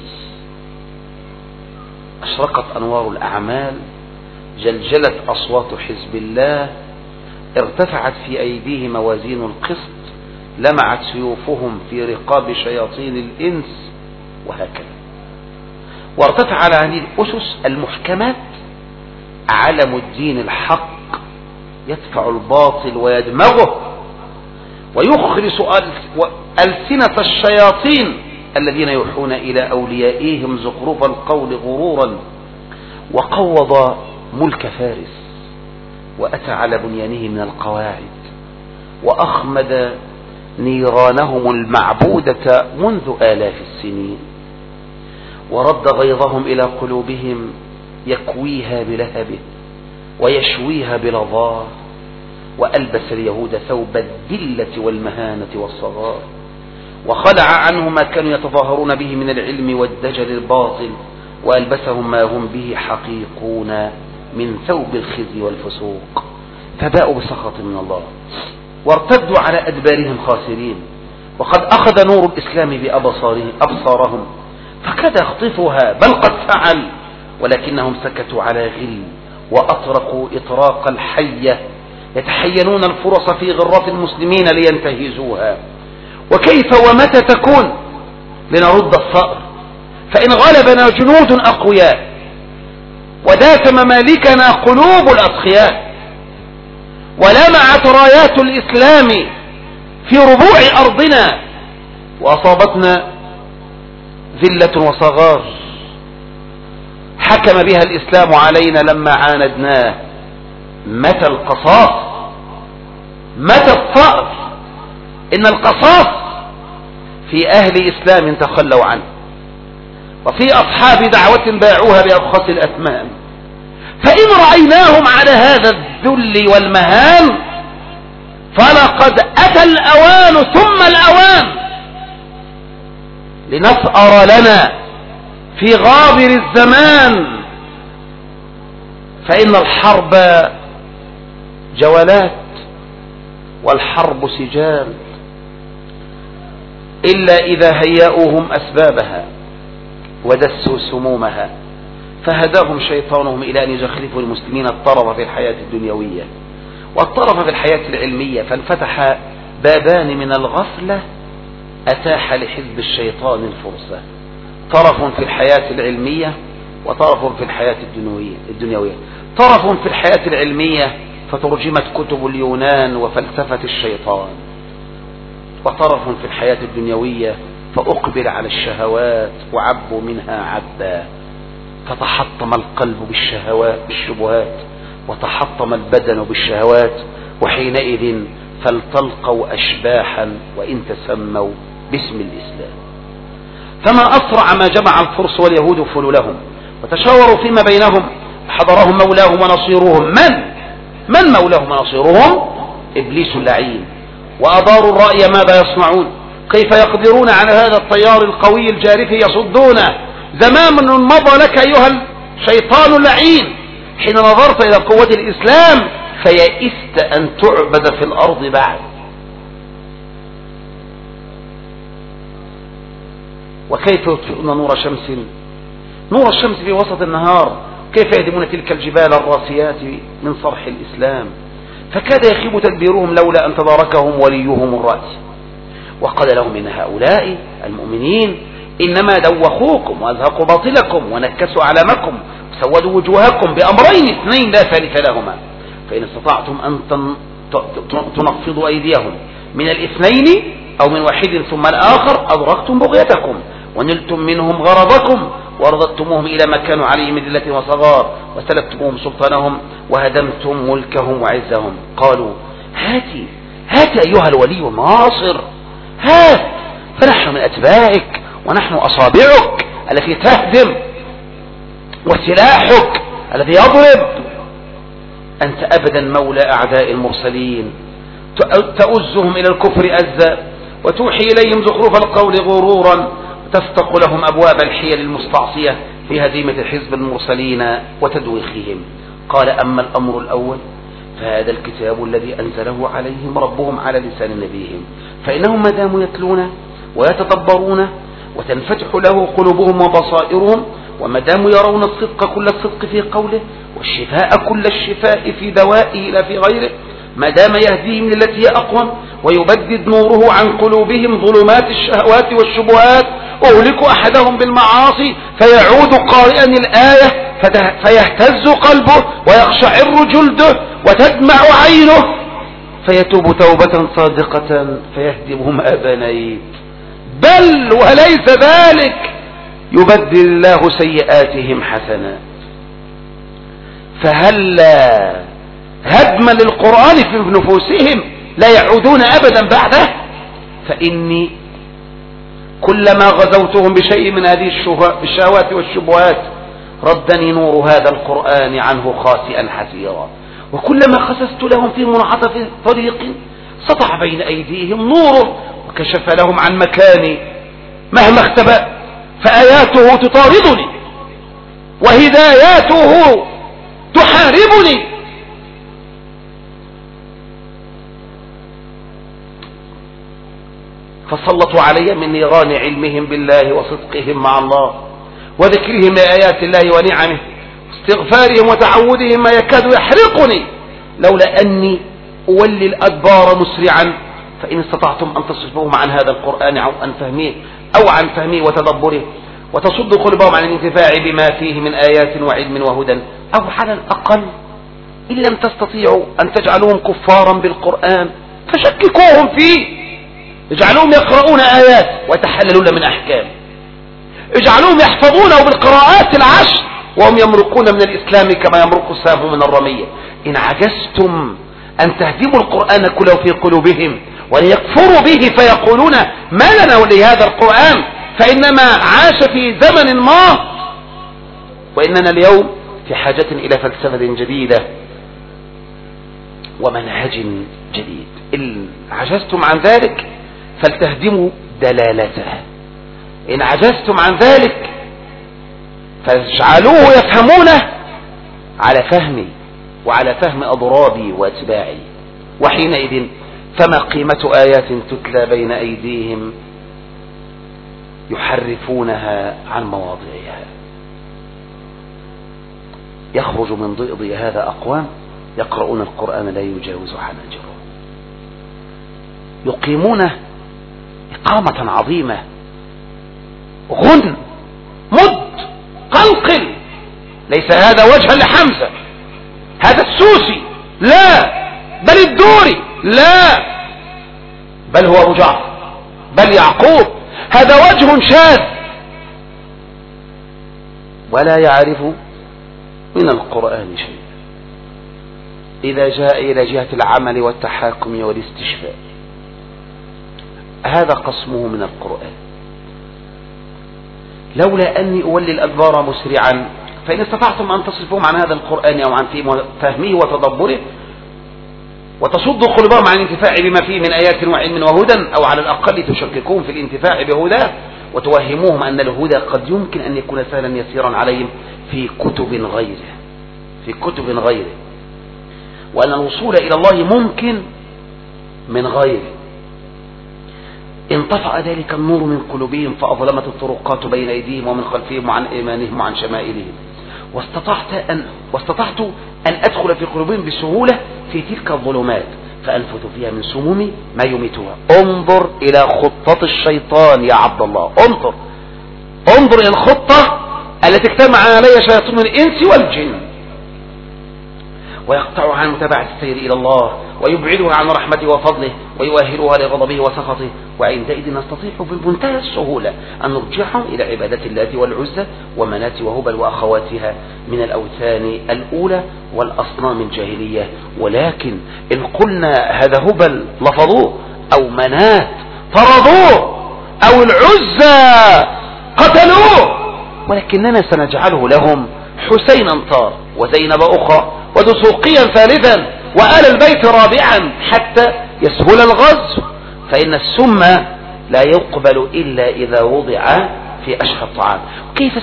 أشرقت أنوار الأعمال، جلجلت أصوات حزب الله، ارتفعت في أيديه موازين القسط، لمعت سيوفهم في رقاب شياطين الإنس، وهكذا. وارتفع على هذه الأسس المحكمات علم الدين الحق يدفع الباطل ويدمغه ويخرس ألسنة الشياطين الذين يوحون إلى أوليائهم زخرف القول غرورا. وقوض ملك فارس وأتى على بنيانه من القواعد، وأخمد نيرانهم المعبودة منذ آلاف السنين، ورد غيظهم إلى قلوبهم يكويها بلهبه ويشويها بلظاه، وألبس اليهود ثوب الذلة والمهانة والصغار، وخلع عنهم ما كانوا يتظاهرون به من العلم والدجل الباطل، وألبسهم ما هم به حقيقون من ثوب الخزي والفسوق، فباءوا بسخط من الله وارتدوا على أدبارهم خاسرين. وقد أخذ نور الإسلام بأبصارهم فكاد يخطفها، بل قد فعل، ولكنهم سكتوا على غل وأطرقوا إطراق الحية، يتحينون الفرص في غرات المسلمين لينتهزوها. وكيف ومتى تكون لنرد الثأر؟ فإن غلبنا جنود أقوياء وداس ممالكنا قلوب الأتقياء، ولمعت رايات الإسلام في ربوع أرضنا، وأصابتنا ذلة وصغار حكم بها الإسلام علينا لما عاندناه. متى القصاص؟ متى الثأر؟ إن القصاص في أهل إسلام تخلوا عنه، وفي أصحاب دعوة باعوها بأرخص الأثمان. فإن رأيناهم على هذا الذل والمهان فلقد أتى الأوان ثم الأوان لنثأر لنا في غابر الزمان. فإن الحرب جولات والحرب سجال، إلا إذا هيأوهم أسبابها ودسوا سمومها فهداهم شيطانهم إلى أن يزخرفوا المسلمين الطرف في الحياة الدنيوية والطرف في الحياة العلمية، فانفتح بابان من الغفلة أتاح لحزب الشيطان الفرصة، طرف في الحياة العلمية وطرف في الحياة الدنيوية. طرف في الحياة العلمية فترجمت كتب اليونان وفلسفة الشيطان، وطرف في الحياة الدنيوية فأقبل على الشهوات وعبوا منها عبا، فتحطم القلب بالشبهات وتحطم البدن بالشهوات، وحينئذ فلتلقوا أشباحا وإن تسموا باسم الإسلام. فما أسرع ما جمع الفرس واليهود فلولهم وتشاوروا فيما بينهم، حضرهم مولاهم ونصيرهم. من مولاهم ونصيرهم؟ إبليس اللعين. وأداروا الرأي ماذا يصنعون، كيف يقدرون على هذا التيار القوي الجارف يصدونه. زمان مضى لك أيها الشيطان اللعين حين نظرت إلى قوة الإسلام فيئست أن تعبد في الأرض بعد. وكيف يطفئون نور الشمس في وسط النهار، كيف يهدمون تلك الجبال الراسيات من صرح الإسلام، فكاد يخيب تدبيرهم لولا أن تداركهم وليهم الرأي وقال لهم إن هؤلاء المؤمنين إنما دوخوكم وأزهقوا باطلكم ونكسوا علامكم وسودوا وجوهكم بأمرين اثنين لا ثالث لهما، فإن استطعتم أن تنفضوا أيديهم من الاثنين أو من واحد ثم الآخر أدركتم بغيتكم ونلتم منهم غرضكم وأرضتموهم إلى ما كانوا عليه من ذلة وصغار وسلبتموهم سلطانهم وهدمتم ملكهم وعزهم. قالوا هات أيها الولي الناصر، هات، فنحن من أتباعك ونحن أصابعك التي تهدم وسلاحك الذي يضرب. أنت أبدا مولى أعداء المرسلين، تؤزهم إلى الكفر أزا وتوحي إليهم زخرف القول غرورا تفتق لهم أبواب الحيل المستعصية في هزيمة حزب المرسلين وتدويخهم. قال أما الأمر الأول فهذا الكتاب الذي أنزله عليهم ربهم على لسان نبيهم، فإنهم ما داموا يتلون ويتدبرون وتنفتح له قلوبهم وبصائرهم، وما داموا يرون الصدق كل الصدق في قوله والشفاء كل الشفاء في دوائه لا في غيره، ما دام يهديهم للتي هي أقوم ويبدد نوره عن قلوبهم ظلمات الشهوات والشبهات، أهلك أحدهم بالمعاصي فيعود قارئا الآية فيهتز قلبه ويقشعر جلده وتدمع عينه فيتوب توبة صادقة فيهدمهم ما بنيت، بل وليس ذلك يبدل الله سيئاتهم حسنات. فهلا هدما للقرآن في نفوسهم لا يعودون أبدا بعده، فإني كلما غزوتهم بشيء من هذه الشهوات والشبهات ردني نور هذا القرآن عنه خاسئا حسيرا، وكلما خسست لهم في منعطف طريق سطع بين أيديهم نوره وكشف لهم عن مكاني مهما اختبأ، فآياته تطاردني وهداياته تحاربني. فسلطوا علي من نيران علمهم بالله وصدقهم مع الله وذكرهم لآيات الله ونعمه واستغفارهم وتعودهم ما يكاد يحرقني، لولا أني أولي الأدبار مسرعا، فإن استطعتم أن تصرفوهم عن هذا القرآن أو عن فهمه وتدبره وتصدوا قلوبهم عن الانتفاع بما فيه من آيات وعلم وهدى، أو على الأقل إن لم تستطيعوا أن تجعلوهم كفارا بالقرآن فشككوهم فيه، اجعلوهم يقرؤون آيات ويتحللون من أحكام، اجعلوهم يحفظونه بالقراءات العشر وهم يمرقون من الإسلام كما يمرق السهم من الرمية. إن عجزتم أن تهدموا القرآن كله في قلوبهم وأن يكفروا به فيقولون ما لنا ولهذا القرآن فإنما عاش في زمن ما، وإننا اليوم في حاجة إلى فلسفة جديدة ومنهج جديد. إن عجزتم عن ذلك فلتهدموا دلالته، إن عجزتم عن ذلك فاجعلوه يفهمونه على فهمي وعلى فهم أضرابي وأتباعي. وحينئذ فما قيمة آيات تتلى بين أيديهم يحرفونها عن مواضعها. يخرج من ضئض هذا أقوام يقرؤون القرآن لا يجاوز حناجرهم، يقيمونه إقامة عظيمة، غن مد قلقل. ليس هذا وجها لحمزة، هذا السوسي لا، بل الدوري لا، بل هو أبو جعفر، بل يعقوب. هذا وجه شاذ ولا يعرف من القرآن شيء إذا جاء إلى جهة العمل والتحاكم والاستشفاء. هذا قسمه من القرآن. لولا أني أولي الأدبار مسرعا فإن استطعتم أن تصرفوهم عن هذا القرآن أو عن فهمه وتدبره وتصدوا قلوبهم عن الانتفاع بما فيه من آيات وعلم وهدى، أو على الأقل تشككون في الانتفاع بهداه وتوهموهم أن الهدى قد يمكن أن يكون سهلا يسيرا عليهم في كتب غيره، وأن الوصول إلى الله ممكن من غيره. انطفأ ذلك النور من قلوبهم فأظلمت الطرقات بين أيديهم ومن خلفهم وعن أيمانهم وعن شمائلهم، واستطعت أن أدخل في قلوبهم بسهولة في تلك الظلمات فأنفث فيها من سموم ما يميتها. انظر إلى خطة الشيطان يا عبد الله، انظر إلى الخطة التي اجتمع عليها شياطين الإنس والجن، ويقطعها عن متابعة السير إلى الله ويبعدها عن رحمته وفضله ويؤهلها لغضبه وسخطه. وعندئذ نستطيع بمنتهى السهولة أن نرجعهم إلى عبادة اللات والعزى ومنات وهبل وأخواتها من الأوثان الأولى والأصنام الجاهلية. ولكن إن قلنا هذا هبل لفظوه، أو منات فرضوه، أو العزى قتلوه، ولكننا سنجعله لهم حسينا طار وزينب أخرى ودسوقيا ثالثا وآل البيت رابعا حتى يسهل الغزو. فإن السم لا يقبل إلا إذا وضع في أشهى الطعام. كيف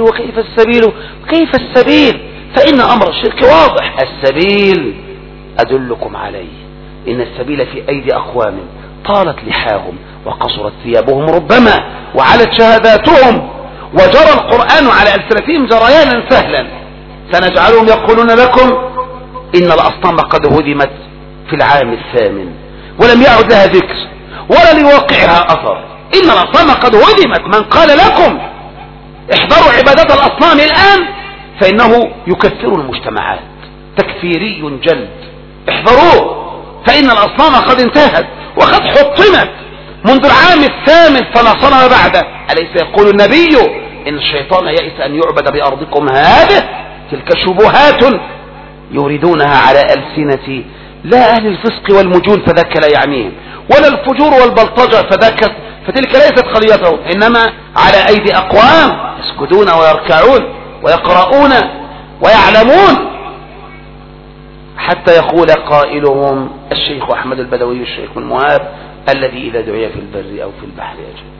السبيل؟ فإن أمر الشرك واضح. السبيل أدلكم عليه. إن السبيل في أيدي أقوام طالت لحاهم وقصرت ثيابهم ربما وعلت شهاداتهم وجرى القرآن على ألسنتهم جريانا سهلا. سنجعلهم يقولون لكم إن الأصنام قد هدمت في العام 8 ولم يعد لها ذكر ولا لواقعها أثر. إن الأصنام قد هدمت. من قال لكم احذروا عبادات الأصنام الآن فإنه يكفر المجتمعات، تكفيري جلد. احذروه فإن الأصنام قد انتهت وقد حطمت منذ العام 8 فلا صنم بعده. أليس يقول النبي إن الشيطان يئس أن يعبد بأرضكم هذه؟ تلك شبهات يريدونها على ألسنة لا أهل الفسق والمجون فذاك لا يعنيهم، ولا الفجور والبلطجة فتلك ليست خليتهم، إنما على أيدي أقوام يسجدون ويركعون ويقرؤون ويعلمون. حتى يقول قائلهم الشيخ أحمد البدوي الشيخ المهاب الذي إذا دعي في البر أو في البحر يجب.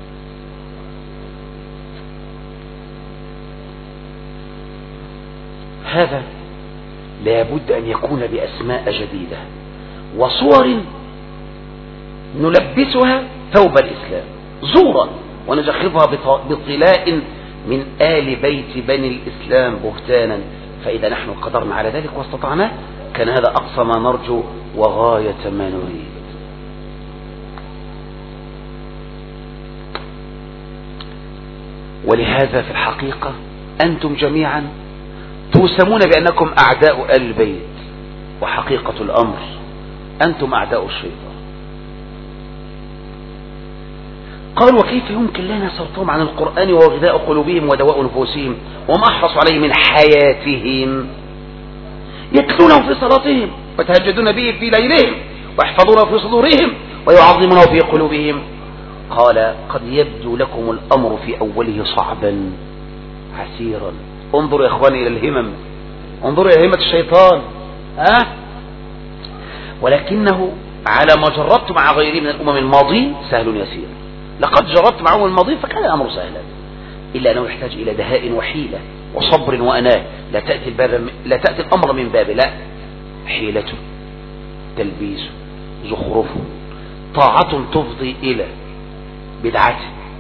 هذا لابد أن يكون بأسماء جديدة وصور نلبسها ثوب الإسلام زورا ونجخفها بطلاء من آل بيت بني الإسلام بهتانا. فإذا نحن قدرنا على ذلك واستطعناه كان هذا أقصى ما نرجو وغاية ما نريد. ولهذا في الحقيقة أنتم جميعا توسمون بأنكم أعداء آل البيت، وحقيقة الأمر أنتم أعداء الشيطان. قال وكيف يمكن لنا صرفهم عن القرآن وغذاء قلوبهم ودواء نفوسهم وما أحرص عليه من حياتهم؟ يتلونه في صلاتهم ويتهجدون به في ليلهم ويحفظونه في صدورهم ويعظمونه في قلوبهم. قال قد يبدو لكم الأمر في أوله صعبا عسيرا. انظروا يا إخواني إلى الهمم، انظروا إلى همة الشيطان. ولكنه على ما جربت مع غيره من الأمم الماضي سهل يسير. لقد جربت معهم الماضي فكان الأمر سهلا، إلا أنه يحتاج إلى دهاء وحيلة وصبر وأناة. لا تأتي الأمر من باب، لا، حيلة، تلبيس، زخرف، طاعة تفضي إلى بدعة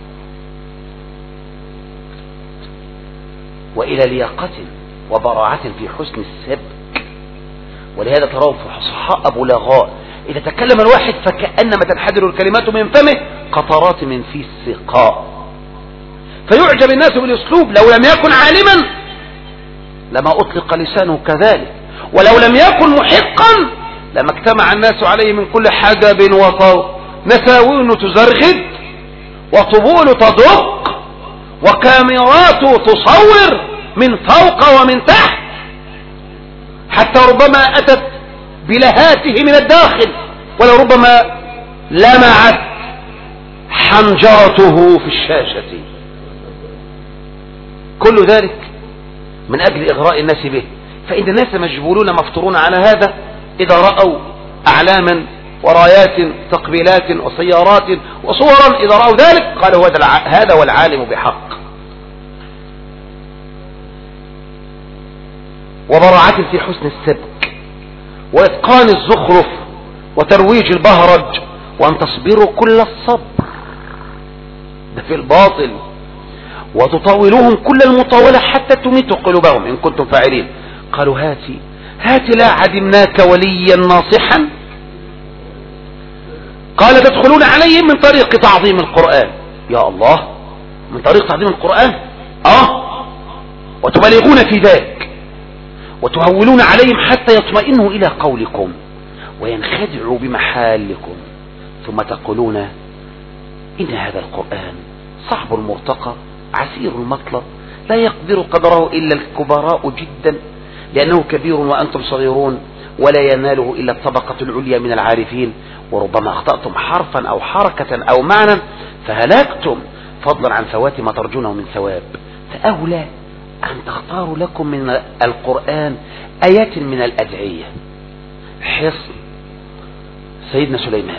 وإلى لياقة وبراعة في حسن السبك. ولهذا تراه فصحاء بلغاء إذا تكلم الواحد فكأنما تنحدر الكلمات من فمه قطرات من في السقاء، فيعجب الناس بالأسلوب. لو لم يكن عالما لما أطلق لسانه كذلك، ولو لم يكن محقا لما اجتمع الناس عليه من كل حدب وصوت، نساوين تزرغد وطبول تدق وكاميرات تصور من فوق ومن تحت، حتى ربما أتت بلهاته من الداخل، ولربما لمعت حنجرته في الشاشة. كل ذلك من أجل إغراء الناس به. فإن الناس مجبولون مفطورون على هذا إذا رأوا أعلاما ورايات تقبيلات وسيارات وصورا، إذا رأوا ذلك قالوا هذا هو العالم بحق. وبراعة في حسن السبك وإتقان الزخرف وترويج البهرج، وأن تصبروا كل الصبر ده في الباطل، وتطاولوهم كل المطاولة حتى تميتوا قلوبهم إن كنتم فاعلين. قالوا هات لا عدمناك وليا ناصحا. قال تدخلون عليهم من طريق تعظيم القرآن. يا الله، من طريق تعظيم القرآن وتبالغون في ذلك وتهولون عليهم حتى يطمئنوا إلى قولكم وينخدعوا بمحالكم، ثم تقولون إن هذا القرآن صعب المرتقى عسير المطلب لا يقدر قدره إلا الكبراء جدا، لأنه كبير وأنتم صغيرون ولا يناله إلا الطبقة العليا من العارفين، وربما أخطأتم حرفا أو حركة أو معنى فهلكتم، فضلا عن فوات ما ترجونه من ثواب. فأولى أن تختاروا لكم من القرآن آيات من الأدعية. حصن سيدنا سليمان،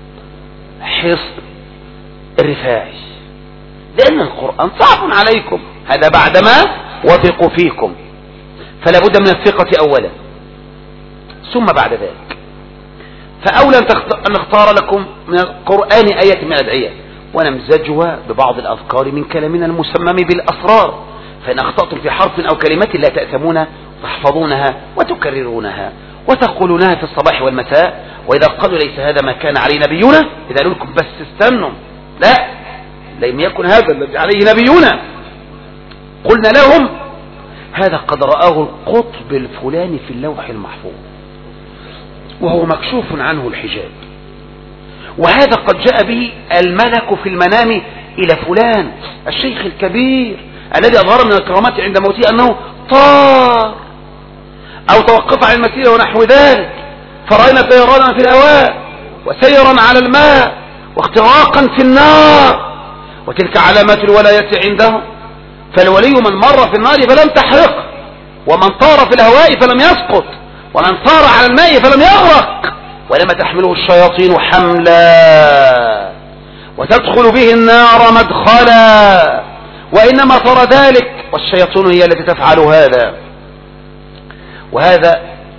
حصن الرفاعي، لأن القرآن صعب عليكم، هذا بعدما وثقوا فيكم، فلا بد من الثقة أولا ثم بعد ذلك. فأولا أن نختار لكم من القرآن آية من الأدعية ونمزجها ببعض الأذكار من كلامنا المسمم بالأسرار، فإن أخطأتم في حرف أو كلمة لا تأثمون، تحفظونها وتكررونها وتقولونها في الصباح والمساء. وإذا قالوا ليس هذا ما كان عليه نبينا، إذا قالوا لكم بس استنوا، لا، لم يكن هذا الذي عليه نبينا، قلنا لهم هذا قد رآه القطب الفلاني في اللوح المحفوظ وهو مكشوف عنه الحجاب، وهذا قد جاء به الملك في المنام إلى فلان الشيخ الكبير الذي أظهر من الكرامات عند موته أنه طار أو توقف عن المسيرة ونحو ذلك، فرأينا طيرانا في الهواء وسيرا على الماء واختراقا في النار، وتلك علامات الولاية عنده. فالولي من مر في النار فلم تحرق، ومن طار في الهواء فلم يسقط، ومن طار على الماء فلم يغرق، ولما تحمله الشياطين حملا وتدخل به النار مدخلا، وإنما صار ذلك والشياطين هي التي تفعل هذا وهذا.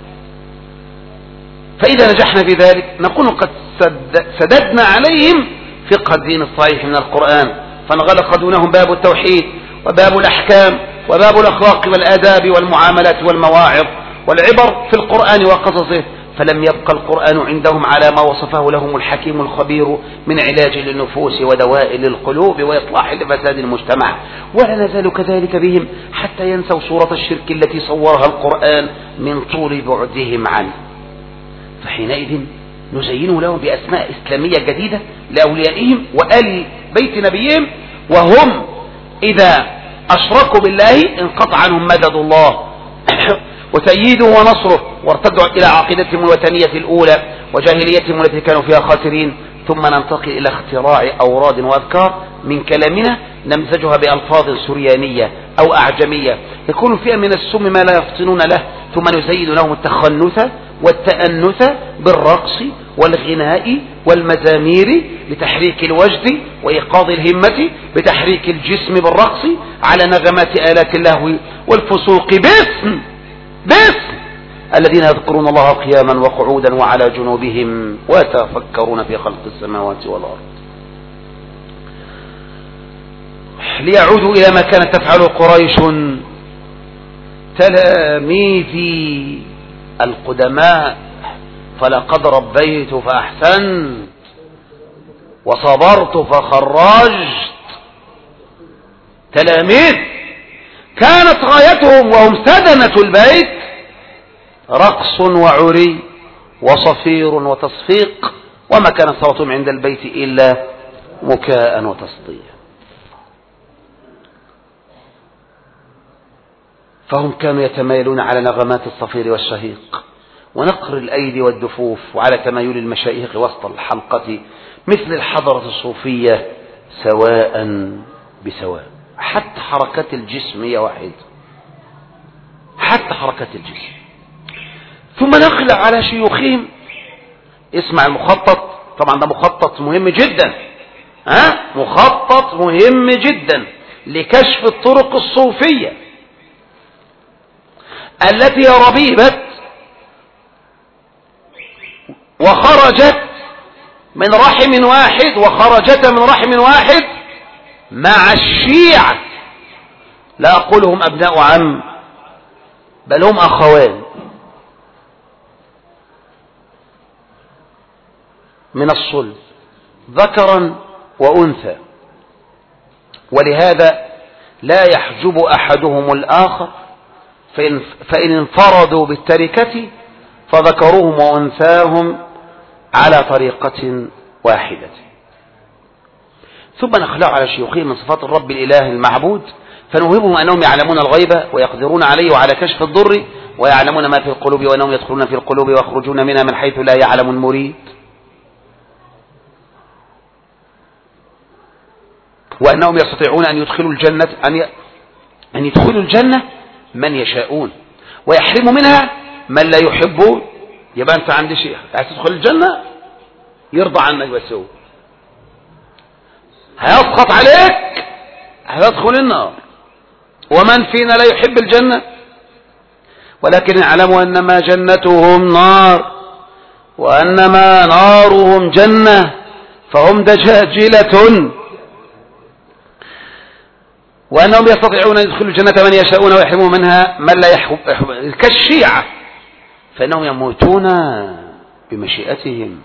فإذا نجحنا في ذلك نكون قد سددنا عليهم فقه الدين الصحيح من القرآن، فانغلق دونهم باب التوحيد وباب الأحكام وباب الأخلاق والآداب والمعاملات والمواعظ والعبر في القرآن وقصصه، فلم يبقى القرآن عندهم على ما وصفه لهم الحكيم الخبير من علاج للنفوس ودواء للقلوب وإصلاح لفساد المجتمع، ولا نزال كذلك بهم حتى ينسوا صورة الشرك التي صورها القرآن من طول بعدهم عنه. فحينئذ نزين لهم بأسماء إسلامية جديدة لأوليائهم وآل بيت نبيهم، وهم إذا أشركوا بالله انقطع عنهم مدد الله وتأييده ونصره، وارتدوا إلى عقيدتهم الوثنية الأولى وجاهليتهم التي كانوا فيها خاسرين. ثم ننتقل إلى اختراع أوراد وأذكار من كلامنا نمزجها بألفاظ سريانية أو أعجمية يكون فيها من السم ما لا يفطنون له، ثم نزين لهم التخنث والتأنث بالرقص والغناء والمزامير لتحريك الوجد وإيقاظ الهمة، بتحريك الجسم بالرقص على نغمات آلات اللهو والفسوق، باسم الذين يذكرون الله قياما وقعودا وعلى جنوبهم ويتفكرون في خلق السماوات والأرض. ليعودوا إلى ما كانت تفعله قريش تلاميذي القدماء، فلقد ربيت فأحسنت وصبرت فخرجت. تلاميذ كانت غايتهم وهم سدنة البيت رقص وعري وصفير وتصفيق، وما كان صوتهم عند البيت إلا مكاء وتصديا. فهم كانوا يتمايلون على نغمات الصفير والشهيق ونقر الأيدي والدفوف، وعلى تمايل المشايخ وسط الحلقة مثل الحضرة الصوفية سواء بسواء. حتى حركات الجسم هي واحد، حتى حركات الجسم. ثم نقل على شيوخهم. اسمع المخطط، طبعا ده مخطط مهم جدا، مخطط مهم جدا لكشف الطرق الصوفية التي ربيبت وخرجت من رحم واحد وخرجت من رحم واحد مع الشيعة. لا أقولهم أبناء عم، بل هم أخوان من الصلب، ذكرا وأنثى، ولهذا لا يحجب أحدهم الآخر، فإن انفردوا بالتركة فذكروهم وأنثاهم على طريقة واحدة. ثم نخلع على شيوخهم من صفات الرب الإله المعبود، فنوهبهم أنهم يعلمون الغيب ويقدرون عليه وعلى كشف الضر، ويعلمون ما في القلوب وأنهم يدخلون في القلوب ويخرجون منها من حيث لا يعلم المريد، وأنهم يستطيعون أن يدخلوا الجنة أن يدخلوا الجنة من يشاءون ويحرموا منها من لا يحبون. يبقى أنت عند شيخ عايز تدخل الجنة يرضى عنك، بس هو هيسخط عليك هتدخل النار. ومن فينا لا يحب الجنة؟ ولكن اعلموا أنما جنتهم نار وأنما نارهم جنة، فهم دجاجلة، وأنهم يستطيعون أن يدخلوا الجنة من يشاءون ويحرمون منها من لا يحب، كالشيعة، فإنهم يموتون بمشيئتهم.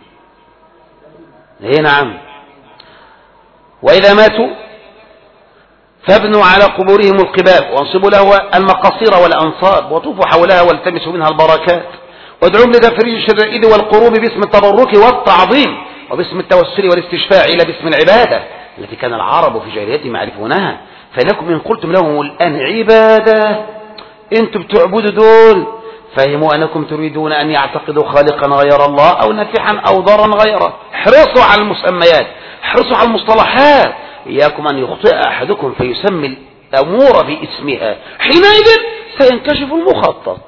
نعم. وإذا ماتوا فابنوا على قبورهم القباب وانصبوا له المقاصير والأنصاب وطوفوا حولها والتمسوا منها البركات، وادعوهم لتفريج الشدائد والقروب باسم التبرك والتعظيم وباسم التوسل والاستشفاع، إلى باسم العبادة التي كان العرب في جاهليتهم يعرفونها. فإنكم إن قلتم لهم الآن عبادة، انتم بتعبدوا دول، فهموا أنكم تريدون أن يعتقدوا خالقا غير الله أو نافحا أو ضارا غيره. احرصوا على المسميات، احرصوا على المصطلحات، إياكم أن يخطئ أحدكم فيسمي الأمور باسمها، حينئذ سينكشف المخطط.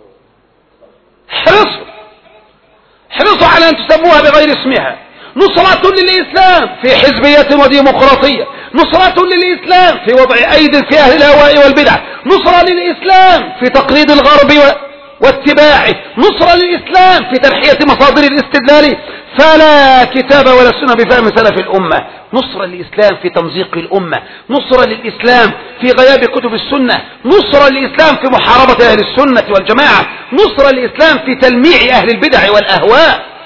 احرصوا على أن تسموها بغير اسمها. نصرة للإسلام في حزبية وديمقراطية، نصرة للإسلام في وضع أيدي في أهل الهواء والبدع، نصرة للإسلام في تقليد الغرب واتباعه، نصرة للإسلام في تنحية مصادر الاستدلال فلا كتاب ولا سنة بفهم سلف الأمة، نصرة للإسلام في تمزيق الأمة، نصرة للإسلام في غياب كتب السنة، نصرة للإسلام في محاربة أهل السنة والجماعة، نصرة للإسلام في تلميع أهل البدع والأهواء.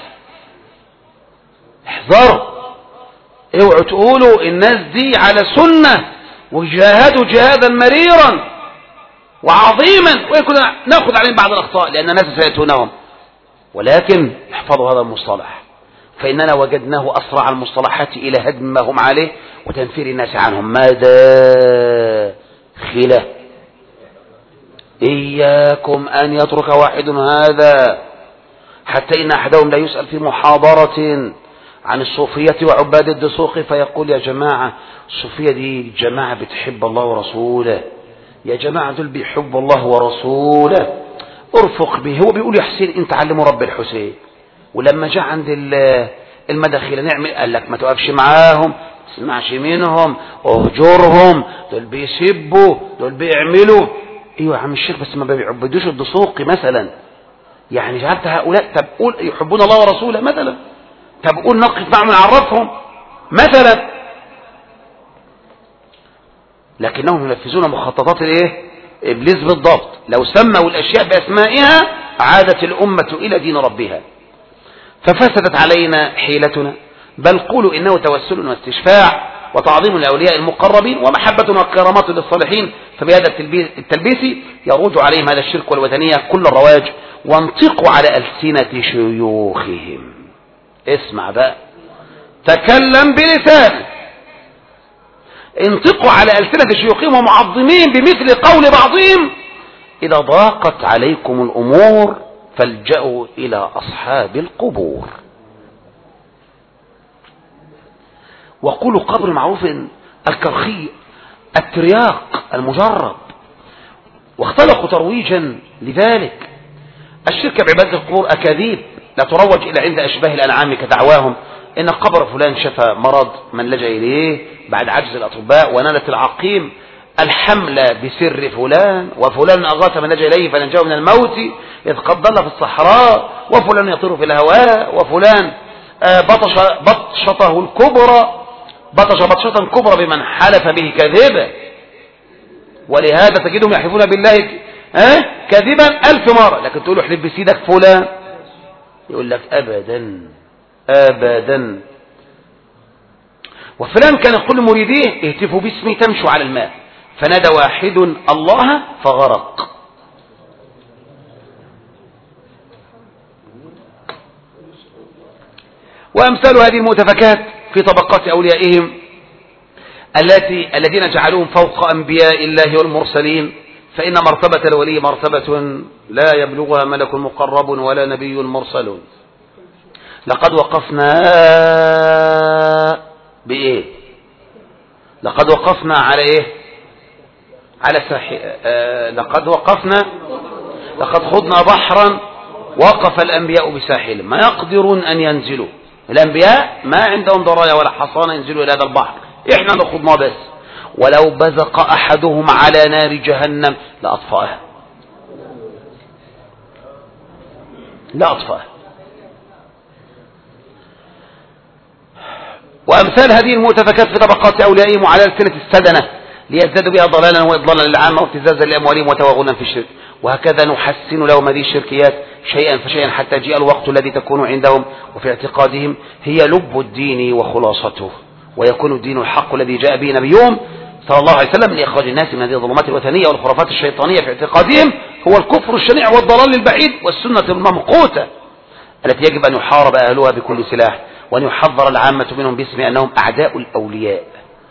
احذروا، اوعوا تقولوا الناس دي على سنة وجاهدوا جهادا مريرا وعظيما ويكون ناخذ عليهم بعض الأخطاء لأن الناس سيأتونهم، ولكن احفظوا هذا المصطلح، فإننا وجدناه أسرع المصطلحات إلى هدم ما هم عليه وتنفير الناس عنهم. ماذا خله؟ إياكم أن يترك واحد هذا، حتى إن أحدهم لا يسأل في محاضرة عن الصوفية وعباد الدسوق فيقول: يا جماعة الصوفية دي جماعة بتحب الله ورسوله، يا جماعة دول بيحب الله ورسوله، ارفق به. هو بيقول: يا حسين انت علموا رب الحسين، ولما جاء عند المداخيل نعمل، قال لك ما تقفش معاهم، ما تسمعش منهم، اهجرهم، دول بيسبوا، دول بيعملوا. ايوه يا عم الشيخ، بس ما بيعبدوش الدسوقي مثلا، يعني جعلت هؤلاء، طب قول يحبون الله ورسوله مثلا، طب قول نقف معهم نعرفهم مثلا. لكنهم ينفذون مخططات الايه؟ ابليس بالضبط. لو سموا الاشياء باسمائها عادت الامه الى دين ربها، ففسدت علينا حيلتنا. بل قولوا انه توسل واستشفاع وتعظيم الاولياء المقربين ومحبه وكرامات للصالحين، فبهذا التلبيس يروج عليهم هذا الشرك والوثنيه كل الرواج، وانطقوا على السنه شيوخهم. اسمع بقى، تكلم بلسانه، انطقوا على ألسنة شيوخهم ومعظمين بمثل قول بعضهم: إذا ضاقت عليكم الأمور فالجأوا إلى أصحاب القبور. وقولوا قبر معروف الكرخي الترياق المجرب. واختلقوا ترويجا لذلك. الشرك بعبادة القبور أكاذيب لا تروج إلى عند أشباه الأنعام كدعواهم إن قبر فلان شفى مرض من لجأ إليه بعد عجز الأطباء، ونالت العقيم الحملة بسر فلان، وفلان أغاث من لجأ إليه فنجاه من الموت إذ قد ضل في الصحراء، وفلان يطير في الهواء، وفلان بطش بطشته الكبرى، بطش بطشة كبرى بمن حلف به كذبا. ولهذا تجدهم يحلفون بالله كذبا 1000 مرة، لكن تقول له احلف بسيدك فلان، يقول لك أبدا أبدا. وفلان كان يقول لمريديه: اهتفوا باسمي تمشوا على الماء، فنادى واحد الله فغرق. وأمثال هذه المؤتفكات في طبقات أوليائهم الذين جعلوهم فوق أنبياء الله والمرسلين، فإن مرتبة الولي مرتبة لا يبلغها ملك مقرب ولا نبي مرسل. لقد وقفنا بإيه؟ لقد وقفنا على إيه؟ على لقد خضنا بحرا وقف الأنبياء بساحل ما يقدرون أن ينزلوا. الأنبياء ما عندهم ضرايا ولا حصانة ينزلوا إلى هذا البحر، إحنا نخضنا بس. ولو بزق أحدهم على نار جهنم لأطفأها، وأمثال هذه المؤتفكات في طبقات أوليائهم على ألسنة السدنة ليزدادوا بها ضلالا وإضلالا للعامة وابتزازا لأموالهم وتوغلا في الشرك. وهكذا نحسن لهم هذه الشركيات شيئا فشيئا حتى جاء الوقت الذي تكون عندهم وفي اعتقادهم هي لب الدين وخلاصته، ويكون الدين الحق الذي جاء به نبيهم صلى الله عليه وسلم لإخراج الناس من هذه الظلمات الوثنية والخرافات الشيطانية في اعتقادهم هو الكفر الشنيع والضلال البعيد والسنة الممقوتة التي يجب أن يحارب أهلها بكل سلاح، وأن يحذر العامة منهم باسم أنهم أعداء الأولياء.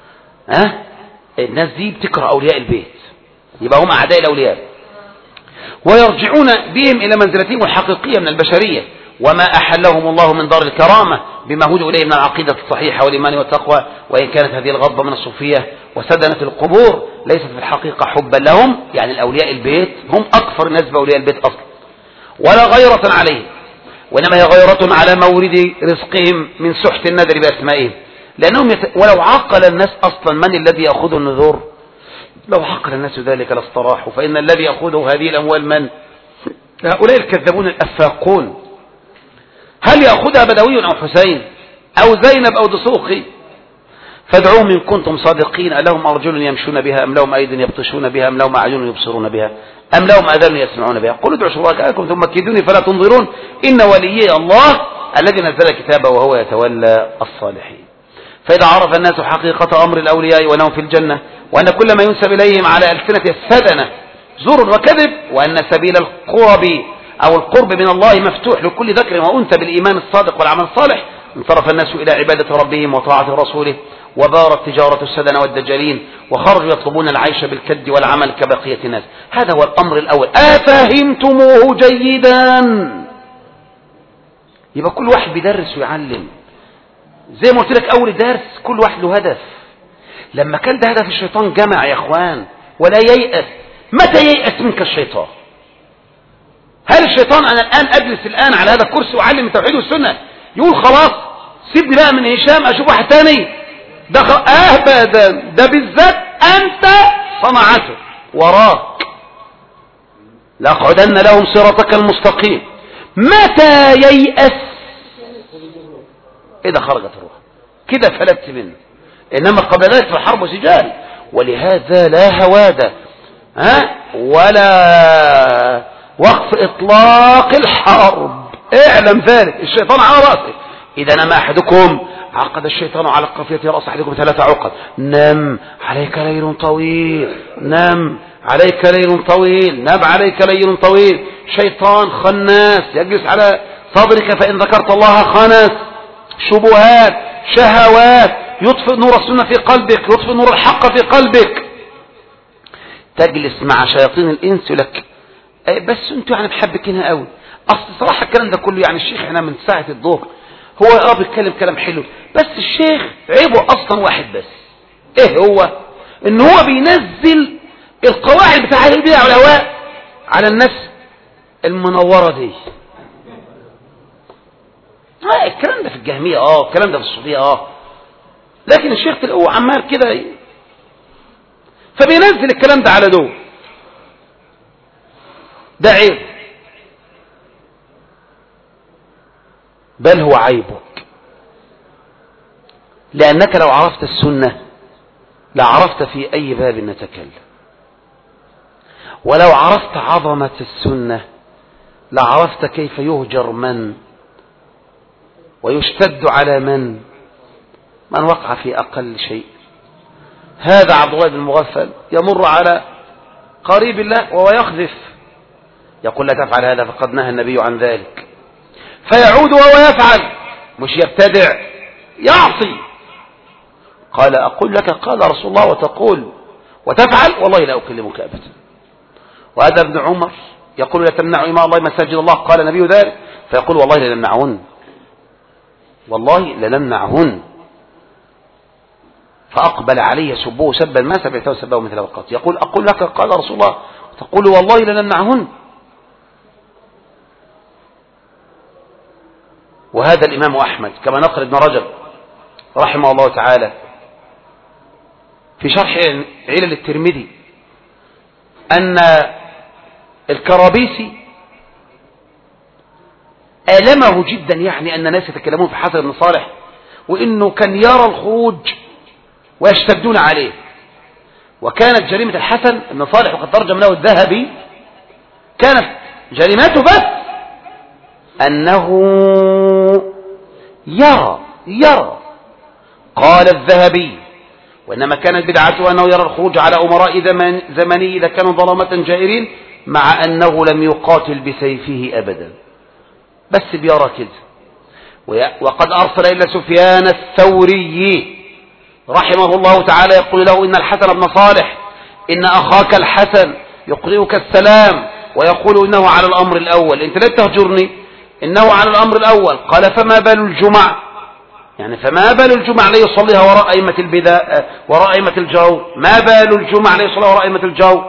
الناس دي بتكره أولياء البيت، يبقى هم أعداء الأولياء، ويرجعون بهم إلى منزلتهم الحقيقية من البشرية وما أحلهم الله من دار الكرامة بما هدوا إليه من العقيدة الصحيحة والإيمان والتقوى. وإن كانت هذه الغضبة من الصوفية وسدنة القبور ليست في الحقيقة حبا لهم، يعني الأولياء البيت هم أكثر الناس بأولياء البيت أصلا، ولا غيرة عليهم، وإنما هي غيرة على مورد رزقهم من سحت النذر بأسمائهم. لأنهم ولو عقل الناس أصلا من الذي يأخذ النذور، لو عقل الناس ذلك لاستراحوا، فإن الذي يأخذه هذه الأموال من؟ هؤلاء الكذابون الأفاقون. هل يأخذها بدوي أو حسين أو زينب أو دسوقي؟ فادعوهم إن كنتم صادقين، ألهم أرجل يمشون بها أم لهم أيد يبطشون بها أم لهم أعين يبصرون بها أم لهم آذان يسمعون بها؟ قل ادعوا شركاءكم ثم كيدوني فلا تنظرون إن وليي الله الذي نزل كتابه وهو يتولى الصالحين. فإذا عرف الناس حقيقة أمر الأولياء وأنهم في الجنة، وأن كل ما ينسب إليهم على ألسنة السدنة زور وكذب، وأن سبيل القرب من الله مفتوح لكل ذكر وأنثى بالإيمان الصادق والعمل الصالح، انصرف الناس إلى عبادة ربهم وطاعة رسوله، وبارت تجارة السدنة والدجالين، وخرجوا يطلبون العيش بالكد والعمل كبقية الناس. هذا هو الأمر الأول. أفهمتموه جيدا؟ يبقى كل واحد بيدرس ويعلم، زي ما قلت لك أول درس، كل واحد له هدف. لما كان ده هدف الشيطان جمع يا اخوان، ولا ييأس. متى ييأس منك الشيطان؟ هل الشيطان أنا الآن أجلس الآن على هذا الكرسي وأعلم التوحيد والسنة يقول خلاص سيبني بقى من هشام أشوف واحد تاني؟ ده أبدا، ده بالذات أنت صنعته وراك. لأقعدن لهم صراطك المستقيم. متى ييأس إذا خرجت الروح كده فلت منه، إنما قبل ذلك في الحرب سجال. ولهذا لا هوادة ولا وقف إطلاق الحرب. اعلم ذلك، الشيطان على رأسه. إذا نام أحدكم عقد الشيطان على قافية رأس أحدكم 3 عقد. نم عليك ليل طويل، نم عليك ليل طويل، نم عليك ليل طويل. شيطان خناس يجلس على صدرك، فإن ذكرت الله خنس. شبهات، شهوات، يطفئ نور السنة في قلبك، يطفئ نور الحق في قلبك. تجلس مع شياطين الإنس لك بس انتوا يعني محبكينها قوي. اصل صراحة الكلام ده كله يعني الشيخ هنا من ساعة الظهر هو بيتكلم كلام حلو، بس الشيخ عيبه اصلا واحد بس. ايه هو؟ ان هو بينزل القواعد بتاع البدع والهواء على النفس المنورة دي. الكلام ده في الجهمية الكلام ده في الصوفية لكن الشيخ هو عمال كده فبينزل الكلام ده على دول. ده عيب، بل هو عيبك، لأنك لو عرفت السنة لعرفت في أي باب نتكلم، ولو عرفت عظمة السنة لعرفت كيف يهجر من ويشتد على من وقع في أقل شيء. هذا عبد الله بن المغفل يمر على قريب الله وهو يخذف، يقول لا تفعل هذا فقد نهى النبي عن ذلك، فيعود وهو يفعل، مش يبتدع يعصي. قال أقول لك قال رسول الله وتقول وتفعل؟ والله لا أكلمك أبدا. وهذا ابن عمر يقول لا تمنعوا إماء الله مساجد الله، قال النبي ذلك، فيقول والله لنمنعهن، والله لنمنعهن. فأقبل عليه سبوه سبا ما سبعته سبه مثل القط. يقول أقول لك قال رسول الله تقول والله لنمنعهن. وهذا الإمام أحمد كما نقل ابن رجب رحمه الله تعالى في شرح علل الترمذي أن الكرابيسي ألمه جدا، يعني أن الناس يتكلمون في حسن بن صالح، وإنه كان يرى الخروج ويشتدون عليه. وكانت جريمة الحسن بن صالح وقد ترجم له الذهبي كانت جريمته بس أنه يرى. قال الذهبي وإنما كانت بدعته أنه يرى الخروج على أمراء زمني إذا كانوا ظلامة جائرين، مع أنه لم يقاتل بسيفه أبدا، بس بيرى كده. وقد أرسل إلى سفيان الثوري رحمه الله تعالى يقول له إن الحسن بن صالح إن أخاك الحسن يقرئك السلام ويقول إنه على الأمر الأول، أنت لا تهجرني، إنه على الأمر الأول. قال فما بال الجمع، يعني فما بال الجمع ليصليها وراء أئمة البدع وراء أئمة الجو، ما بال الجمع ليصليها وراء أئمة الجو.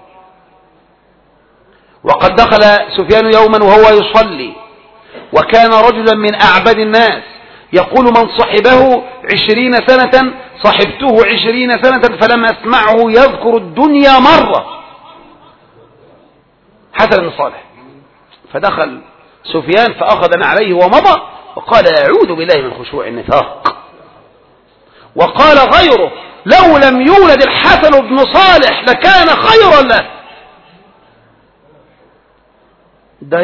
وقد دخل سفيان يوما وهو يصلي وكان رجلا من أعبد الناس يقول من صحبه 20 سنة صحبته 20 سنة فلم أسمعه يذكر الدنيا مرة. حسن بن صالح. فدخل سفيان فأخذ عليه ومضى وقال أعوذ بالله من خشوع النفاق. وقال غيره لو لم يولد الحسن بن صالح لكان خيرا له. ده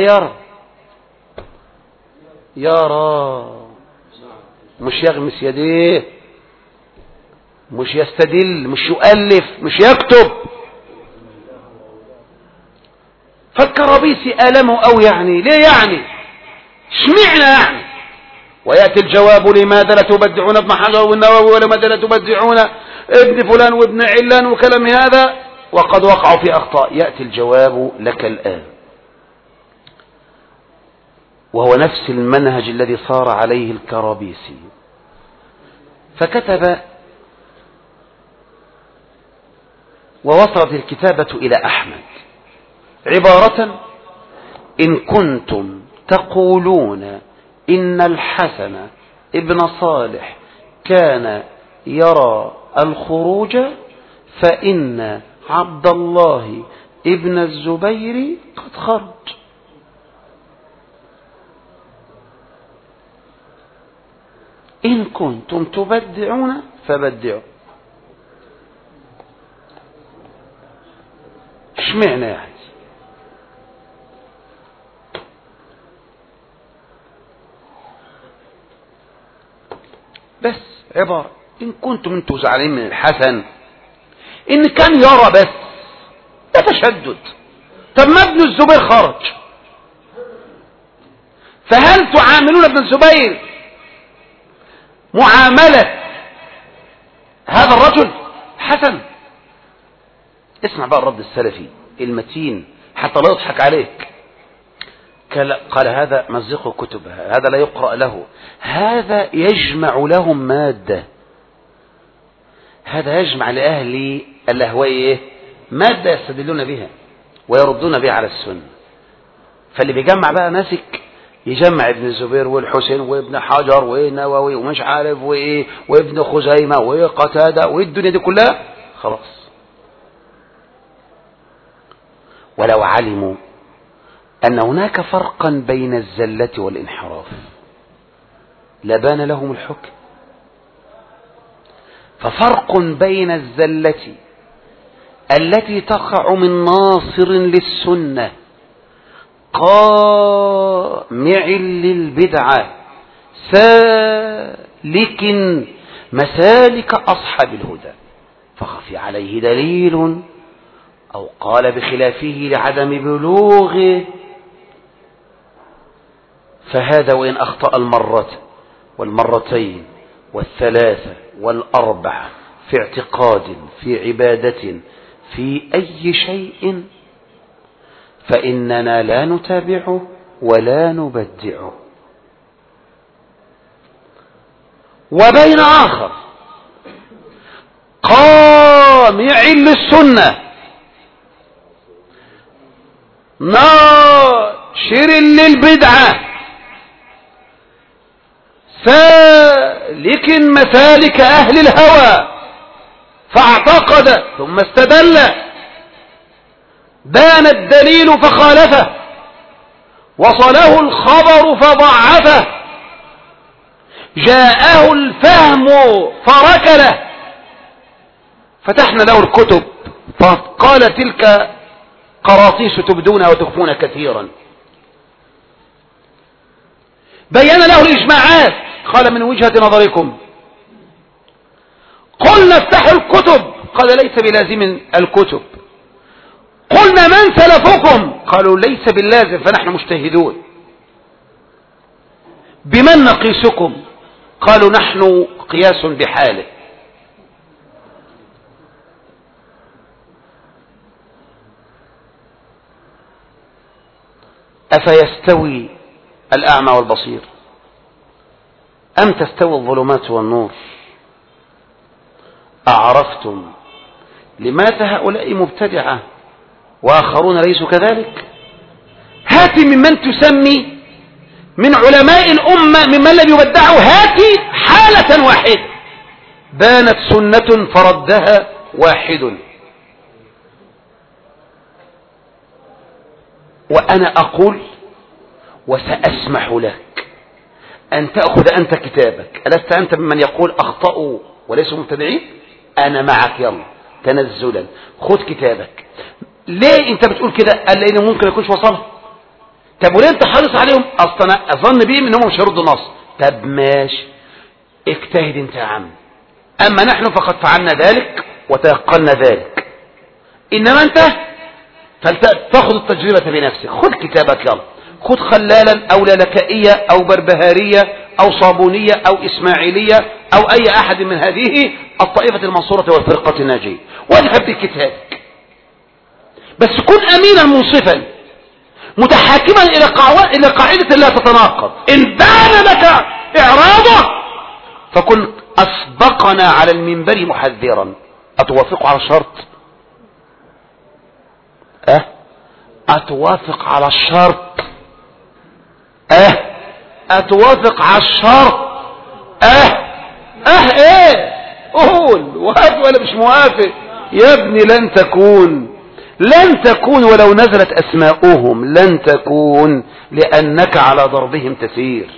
يرى مش يغمس يديه، مش يستدل، مش يؤلف، مش يكتب. فالكرابيسي ألمه أو يعني ليه يعني اشمعنا يعني. ويأتي الجواب لماذا لا تبدعون ابن حجر والنووي ولماذا لا تبدعون ابن فلان وابن علان وكلام هذا وقد وقعوا في أخطاء. يأتي الجواب لك الآن، وهو نفس المنهج الذي صار عليه الكرابيسي. فكتب ووصلت الكتابة إلى أحمد عبارة إن كنتم تقولون إن الحسن ابن صالح كان يرى الخروج فإن عبد الله ابن الزبير قد خرج. إن كنتم تبدعون فبدعوا. اشمعنى يعني؟ بس عبارة إن كنتم انتم زعلانين من الحسن إن كان يرى بس، ده تشدد. طب ما ابن الزبير خرج، فهل تعاملون ابن الزبير معاملة هذا الرجل حسن؟ اسمع بقى الرد السلفي المتين حتى لا يضحك عليك. قال هذا مزق كتب، هذا لا يقرأ له، هذا يجمع لهم مادة، هذا يجمع لأهل الأهواء مادة يستدلون بها ويردون بها على السنة. فاللي بيجمع بقى ماسك يجمع ابن الزبير والحسين وابن حجر ونووي ومش عارف وايه وابن خزيمة وقتادة والدنيا دي كلها، خلاص. ولو علموا أن هناك فرقا بين الزلة والانحراف لبان لهم الحكم. ففرق بين الزلة التي تقع من ناصر للسنة قامع للبدعة سالك مسالك أصحاب الهدى فخفي عليه دليل أو قال بخلافه لعدم بلوغه، فهذا وإن أخطأ المرة والمرتين والثلاثة والأربعة في اعتقاد في عبادة في أي شيء فإننا لا نتابعه ولا نبدعه. وبين آخر قامع للسنة ناشر للبدعة سالك مسالك أهل الهوى فاعتقد ثم استدل بان الدليل فخالفه وصله الخبر فضعفه جاءه الفهم فركله فتحنا له الكتب فقال تلك قراطيس تبدون وتخفون كثيرا. بين له الإجماعات قال من وجهة نظركم. قلنا افتحوا الكتب قال ليس بلازم الكتب. قلنا من سلفكم قالوا ليس باللازم فنحن مجتهدون. بمن نقيسكم قالوا نحن قياس بحاله. أفيستوي الأعمى والبصير أم تستوي الظلمات والنور؟ أعرفتم لماذا هؤلاء مبتدعة وآخرون ليسوا كذلك؟ هات ممن تسمي من علماء الأمة ممن لم يبدعوا، هات حالة واحدة بانت سنة فردها واحد. وأنا أقول وسأسمح لك أن تأخذ أنت كتابك. ألست أنت ممن يقول أخطأوا وليسوا مبتدعين؟ أنا معك، يلا تنزلا خذ كتابك. ليه أنت بتقول كده؟ قال لأنه ممكن يكونش وصلها. طب وليه أنت حريص عليهم؟ أصلا أظن بهم أنهم مش هيردوا النص. طب ماشي، اجتهد أنت يا عم. أما نحن فقد فعلنا ذلك وتيقنا ذلك، إنما أنت فلتأخذ التجربة بنفسك. خذ كتابك، يلا خذ خلالا أو لالكائية أو بربهارية أو صابونية أو إسماعيلية أو أي أحد من هذه الطائفة المنصورة والفرقة الناجية واذهب بكتابك. بس كن أمينا منصفا متحاكما إلى قاعدة لا تتناقض. إن بان لك إعراضه فكن أسبقنا على المنبر محذرا. أتوافق على الشرط؟ أتوافق على الشرط اتوافق على الشرط؟ ايه قول وهات ولا مش موافق يا ابني. لن تكون ولو نزلت اسماؤهم لن تكون، لانك على ضربهم تسير.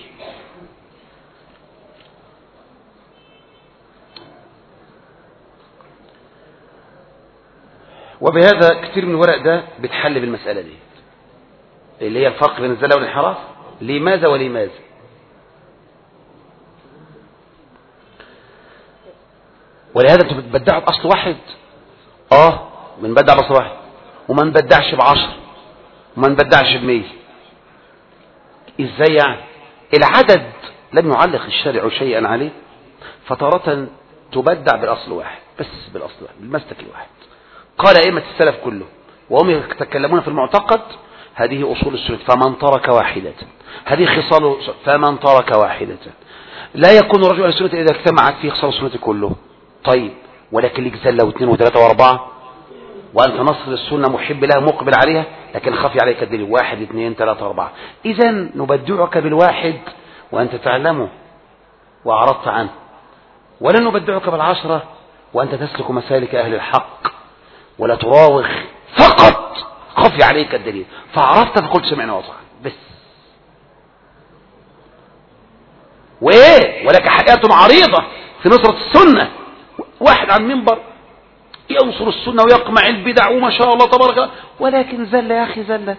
وبهذا كثير من الورق ده بتحل بالمسألة دي اللي هي الفرق بين الزلة والانحراف. لماذا ولماذا؟ ولهذا انتوا بتبدعوا بأصل واحد. بنبدع بأصل واحد وما نبدعش ب10 وما نبدعش ب100. ازاي يعني؟ العدد لم يعلق الشارع شيئا عليه، فتارة تبدع بالأصل واحد، بس بالأصل واحد، بالمسلك الواحد. قال أئمة السلف كله وهم يتكلمون في المعتقد هذه أصول السنة، فمن ترك واحدة، هذه خصال، فمن ترك واحدة. لا يكون رجل السنة إذا اجتمعت فيه خصال السنة كله. طيب ولكن لك زلة واثنين وثلاثة واربعة، وأنت نصر السنة محب لها مقبل عليها، لكن خفي عليك الدليل 1 2 3 4. إذا نبدعك بالواحد وأنت تعلمه وأعرضت عنه، ولا نبدعك بال10 وأنت تسلك مسالك أهل الحق ولا تراوغ، فقط خفي عليك الدليل فعرفت فقلت سمعنا وطعنا بس. ولك حياة عريضة في نصرة السنة. واحد عن منبر ينصر السنة ويقمع البدع وما شاء الله تبارك الله، ولكن زل يا أخي زل،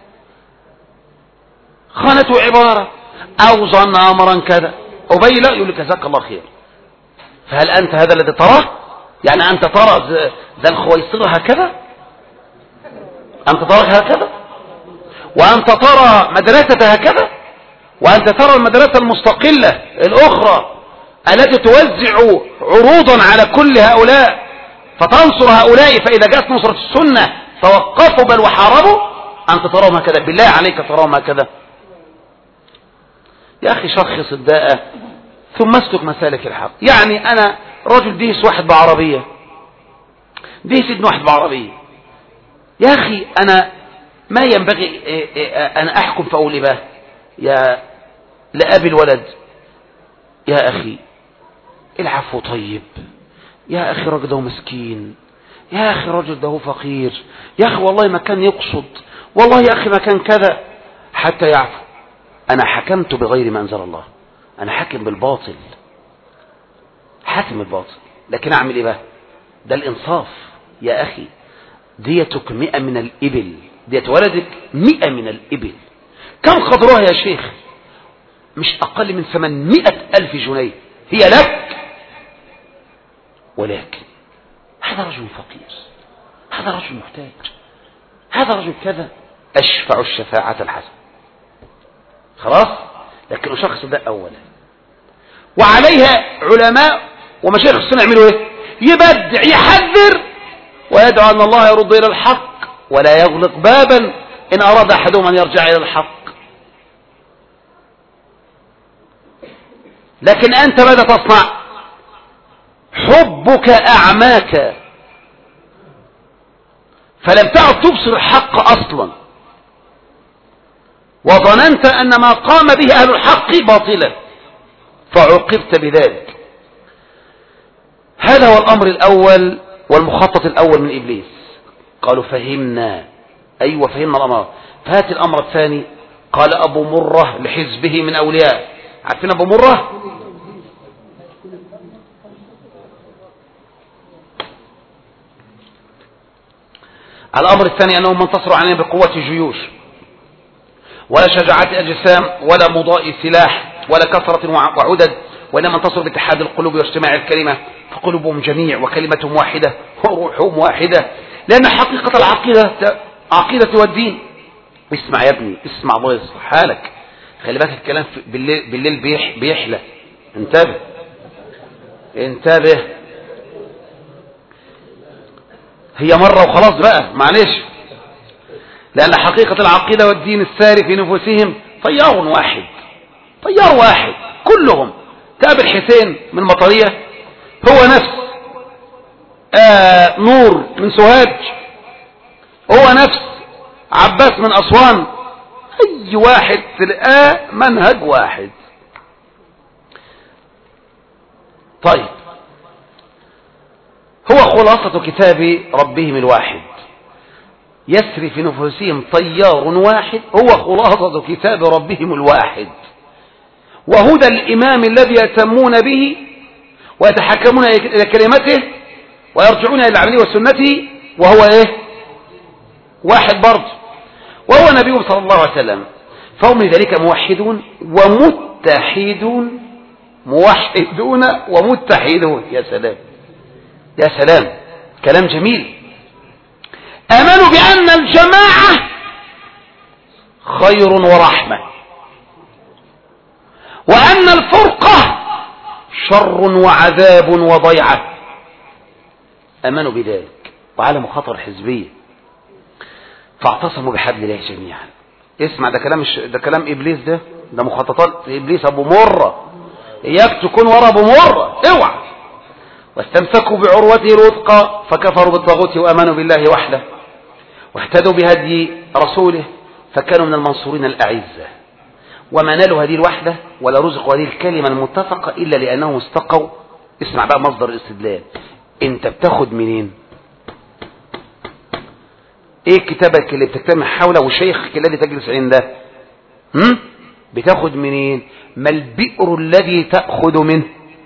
خانته عبارة أو ظن أمرا كذا أبي لا يقول لك جزاك الله خير. فهل أنت هذا الذي تراه؟ يعني أنت ترى ذا الخويصرة هكذا؟ أنت تراك هكذا؟ وأنت ترى مدرسة هكذا؟ وأنت ترى المدرسة المستقلة الأخرى التي توزع عروضا على كل هؤلاء فتنصر هؤلاء، فإذا جاءت نصرة السنة توقفوا بل وحاربوا؟ أنت تراهم هكذا؟ بالله عليك تراهم هكذا؟ يا أخي شخص الداء ثم اسلك مسالك الحق. يعني أنا رجل ديس واحد بعربية، ديس ابن واحد بعربية، يا أخي أنا ما ينبغي أن أحكم فأقول إيه بقى يا لأبي الولد؟ يا أخي العفو طيب، يا أخي رجل ده مسكين، يا أخي رجل ده فقير، يا أخي والله ما كان يقصد، والله يا أخي ما كان كذا، حتى يعفو. أنا حكمت بغير ما أنزل الله، أنا حاكم بالباطل، حاكم بالباطل، لكن أعمل إيه بقى؟ ده الإنصاف يا أخي. ديتك 100 من الإبل، ديت ولدك 100 من الإبل، كم قدرها يا شيخ؟ مش أقل من 800,000 جنيه هي لك. ولكن هذا رجل فقير، هذا رجل محتاج، هذا رجل كذا، أشفع الشفاعة الحسنة خلاص. لكن شخص ده أولا، وعليها علماء ومشايخ السنة يعملوا ايه؟ يبدع، يحذر، ويدعو أن الله يرد إلى الحق ولا يغلق بابا إن أراد أحدهم أن يرجع إلى الحق. لكن أنت ماذا تصنع؟ حبك أعماك، فلم تعد تبصر الحق أصلا، وظننت أن ما قام به أهل الحق باطلا فعوقبت بذلك. هذا هو الأمر الأول والمخطط الأول من إبليس. قالوا فهمنا، أيوة فهمنا الأمر. فهات الأمر الثاني. قال أبو مرة لحزبه من أولياء، عارفين أبو مرة؟ الأمر الثاني أنهم ما انتصروا علينا بقوة جيوش ولا شجاعة أجسام ولا مضاء سلاح ولا كثرة وعدد، وإنما انتصروا باتحاد القلوب واجتماع الكلمة، فقلوبهم جميع وكلمتهم واحدة وروحهم واحدة، لأن حقيقة العقيدة عقيدة والدين. اسمع يا ابني، اسمع الله يصلح حالك، خلي بالك الكلام بالليل بيحلى، انتبه انتبه. هي مرة وخلاص بقى معلش، لأن حقيقة العقيدة والدين الساري في نفوسهم طيار واحد، طيار واحد كلهم. تقابل حسين من مطرية هو نفس نور من سوهاج، هو نفس عباس من أسوان، أي واحد تلقاه منهج واحد. طيب، هو خلاصة كتاب ربهم الواحد، يسري في نفوسهم طيار واحد، هو خلاصة كتاب ربهم الواحد، وهدى الإمام الذي يتمون به ويتحكمون إلى كلمته ويرجعون إلى العمل والسنة، وهو إيه؟ واحد برضه، وهو نبيهم صلى الله عليه وسلم. فهم لذلك موحدون ومتحدون، موحدون ومتحدون. يا سلام يا سلام، كلام جميل. آمنوا بأن الجماعة خير ورحمة، وأن الفرقة شر وعذاب وضيعة. آمنوا بذلك وعلموا خطر الحزبية، فاعتصموا بحبل الله جميعا. اسمع، ده كلام إبليس، ده مخططات إبليس أبو مرة، إياك تكون ورا أبو مرة، اوعى. واستمسكوا بعروته الوثقى فكفروا بالطاغوت وآمنوا بالله وحده واهتدوا بهدي رسوله فكانوا من المنصورين الأعزة. وما نالوا هذه الوحدة ولا رزقوا هذه الكلمة المتفقة إلا لأنهم استقوا. اسمع بقى مصدر الاستدلال، انت بتاخد منين؟ ايه كتابك اللي بتجتمع حوله وشيخك الذي تجلس عنده؟ بتاخد منين؟ ما البئر الذي تأخذ منه؟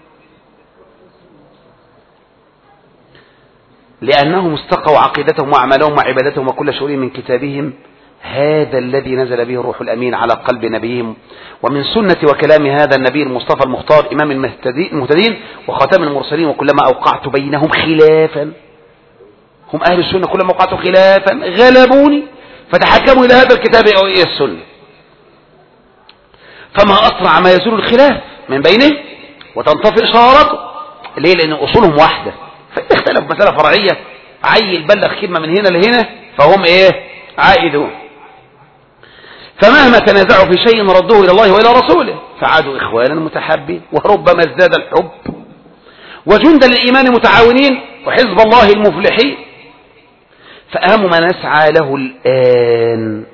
لأنهم استقوا عقيدتهم وأعمالهم وعبادتهم وكل شؤون من كتابهم، هذا الذي نزل به الروح الأمين على قلب نبيهم، ومن سنة وكلام هذا النبي المصطفى المختار إمام المهتدين وخاتم المرسلين. وكلما أوقعت بينهم خلافا، هم أهل السنة، كلما أوقعت خلافا غلبوني فتحكموا إلى هذا الكتاب أو إلى السنة. فما أسرع ما يزول الخلاف من بينه وتنطفئ شرارته. ليه؟ لأن أصولهم واحدة، فإذا اختلف مسألة فرعية، عيل بلغ كلمة من هنا لهنا فهم إيه؟ عائدون. فمهما تنازعوا في شيء ردوه إلى الله وإلى رسوله فعادوا إخوانا متحابين، وربما ازداد الحب، وجندا للإيمان متعاونين، وحزب الله المفلحين. فأهم ما نسعى له الآن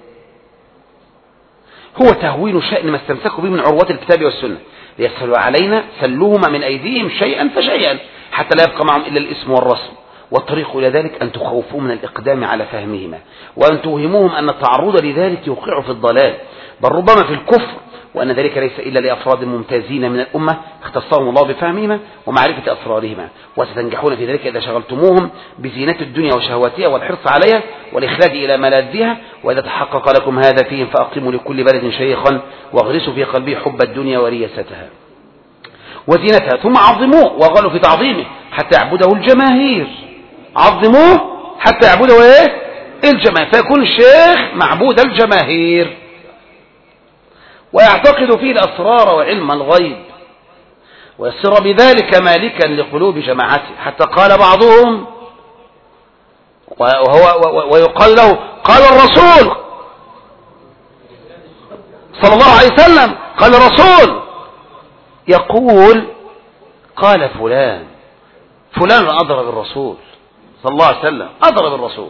هو تهوين شأن ما استمسكوا به من عروات الكتاب والسنة، ليسهلوا علينا سلوهما من أيديهم شيئا فشيئا حتى لا يبقى معهم إلا الاسم والرسم. والطريق إلى ذلك أن تخوفوا من الإقدام على فهمهما، وأن توهموهم أن التعرض لذلك يوقع في الضلال بل ربما في الكفر، وأن ذلك ليس إلا لأفراد ممتازين من الأمة اختصهم الله بفهمهما ومعرفة أسرارهما، وستنجحون في ذلك إذا شغلتموهم بزينة الدنيا وشهواتها والحرص عليها والإخلاد إلى ملاذها. وإذا تحقق لكم هذا فيهم فأقيموا لكل بلد شيخا واغرسوا في قلبه حب الدنيا ورياستها وزينتها، ثم عظموه وغلوا في تعظيمه حتى يعبده الجماهير. عظموه حتى يعبده ايه؟ الجماهير، فيكون الشيخ معبود الجماهير ويعتقد فيه الأسرار وعلم الغيب، ويصير بذلك مالكا لقلوب جماعته. حتى قال بعضهم ويقال له قال الرسول صلى الله عليه وسلم، قال الرسول يقول قال فلان أضرب الرسول صلى الله عليه وسلم، أضرب الرسول.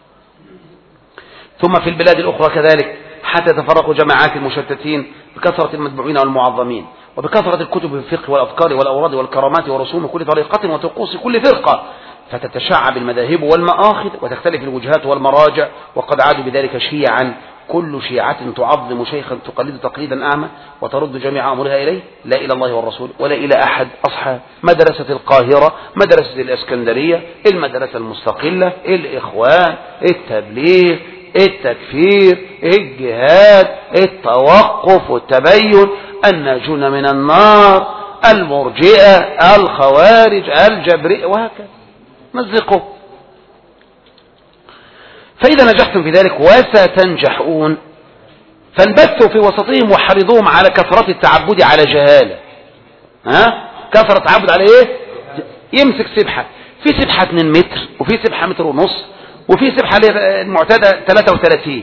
ثم في البلاد الأخرى كذلك، حتى تفرقوا جماعات المشتتين بكثرة المتبوعين والمعظمين، وبكثرة الكتب في الفقه والأفكار والأوراد والكرامات ورسوم كل طريقة وطقوس كل فرقة، فتتشعب المذاهب والمآخذ وتختلف الوجهات والمراجع، وقد عادوا بذلك شيعا، كل شيعة تعظم شيخا تقلد تقليدا أعمى وترد جميع أمرها إليه لا إلى الله والرسول ولا إلى أحد أصحاب مدرسة القاهرة، مدرسة الإسكندرية، المدرسة المستقلة، الإخوان، التبليغ، التكفير، الجهاد، التوقف والتبين، الناجون من النار، المرجئة، الخوارج، الجبرية، وهكذا مزقوا. فإذا نجحتم في ذلك وستنجحون فانبثوا في وسطهم وحرضوهم على كثرة التعبد على جهالة. كثرة التعبد على ايه؟ يمسك سبحة، في سبحة 2 متر، وفي سبحة 1.5 متر، وفي سبحة المعتادة 33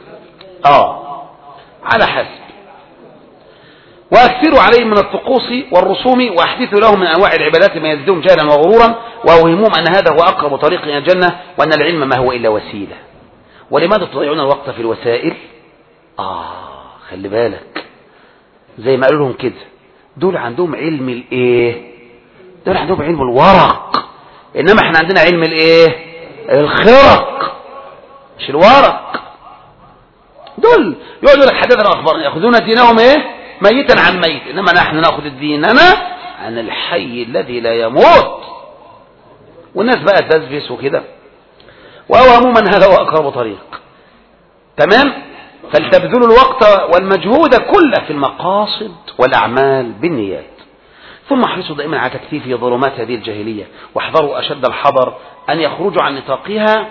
على حسب. وأكثروا عليهم من الطقوس والرسوم، وأحدثوا لهم من أنواع العبادات ما يزيدهم جهلا وغرورا، وأوهمهم أن هذا هو أقرب طريق إلى الجنة، وأن العلم ما هو إلا وسيلة. ولماذا تضيعون الوقت في الوسائل خلي بالك، زي ما قالوا لهم كده، دول عندهم علم الايه؟ دول عندهم علم الورق، انما احنا عندنا علم الايه؟ الخرق مش الورق. دول يقعدوا لك حدثنا اخبار، ياخذون دينهم ايه؟ ميتا عن ميت، انما نحن ناخذ ديننا عن الحي الذي لا يموت. والناس بقى تزفس وكده، وهو عموما هذا هو اقرب طريق. تمام؟ فلتبذلوا الوقت والمجهود كله في المقاصد والاعمال بالنيات. ثم احرصوا دائما على تكثيف ظلمات هذه الجاهليه، واحذروا اشد الحذر ان يخرجوا عن نطاقها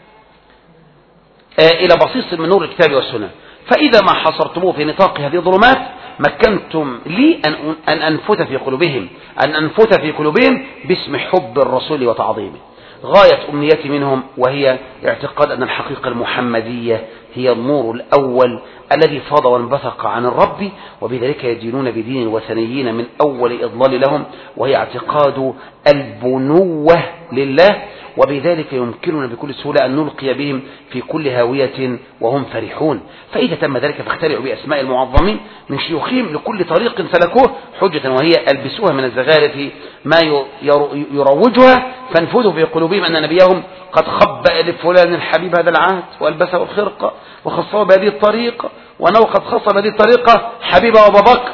الى بصيص من نور الكتاب والسنه. فاذا ما حصرتموه في نطاق هذه الظلمات مكنتم لي ان انفث في قلوبهم باسم حب الرسول وتعظيمه. غاية أمنيتي منهم وهي اعتقاد أن الحقيقة المحمدية هي النور الأول الذي فاض وانبثق عن الرب، وبذلك يدينون بدين الوثنيين من أول إضلال لهم، وهي اعتقاد البنوة لله، وبذلك يمكننا بكل سهولة أن نلقي بهم في كل هاوية وهم فرحون. فإذا تم ذلك فاخترعوا بأسماء المعظمين من شيوخهم لكل طريق سلكوه حجة، وهي ألبسوها من الزخارف ما يروجها، فانفذوا في قلوبهم أن نبيهم قد خبأ لفلان الحبيب هذا العهد وألبسه الخرقة وخصه بهذه الطريقة، وأنه قد خص بهذه الطريقة حبيبه أبا بكر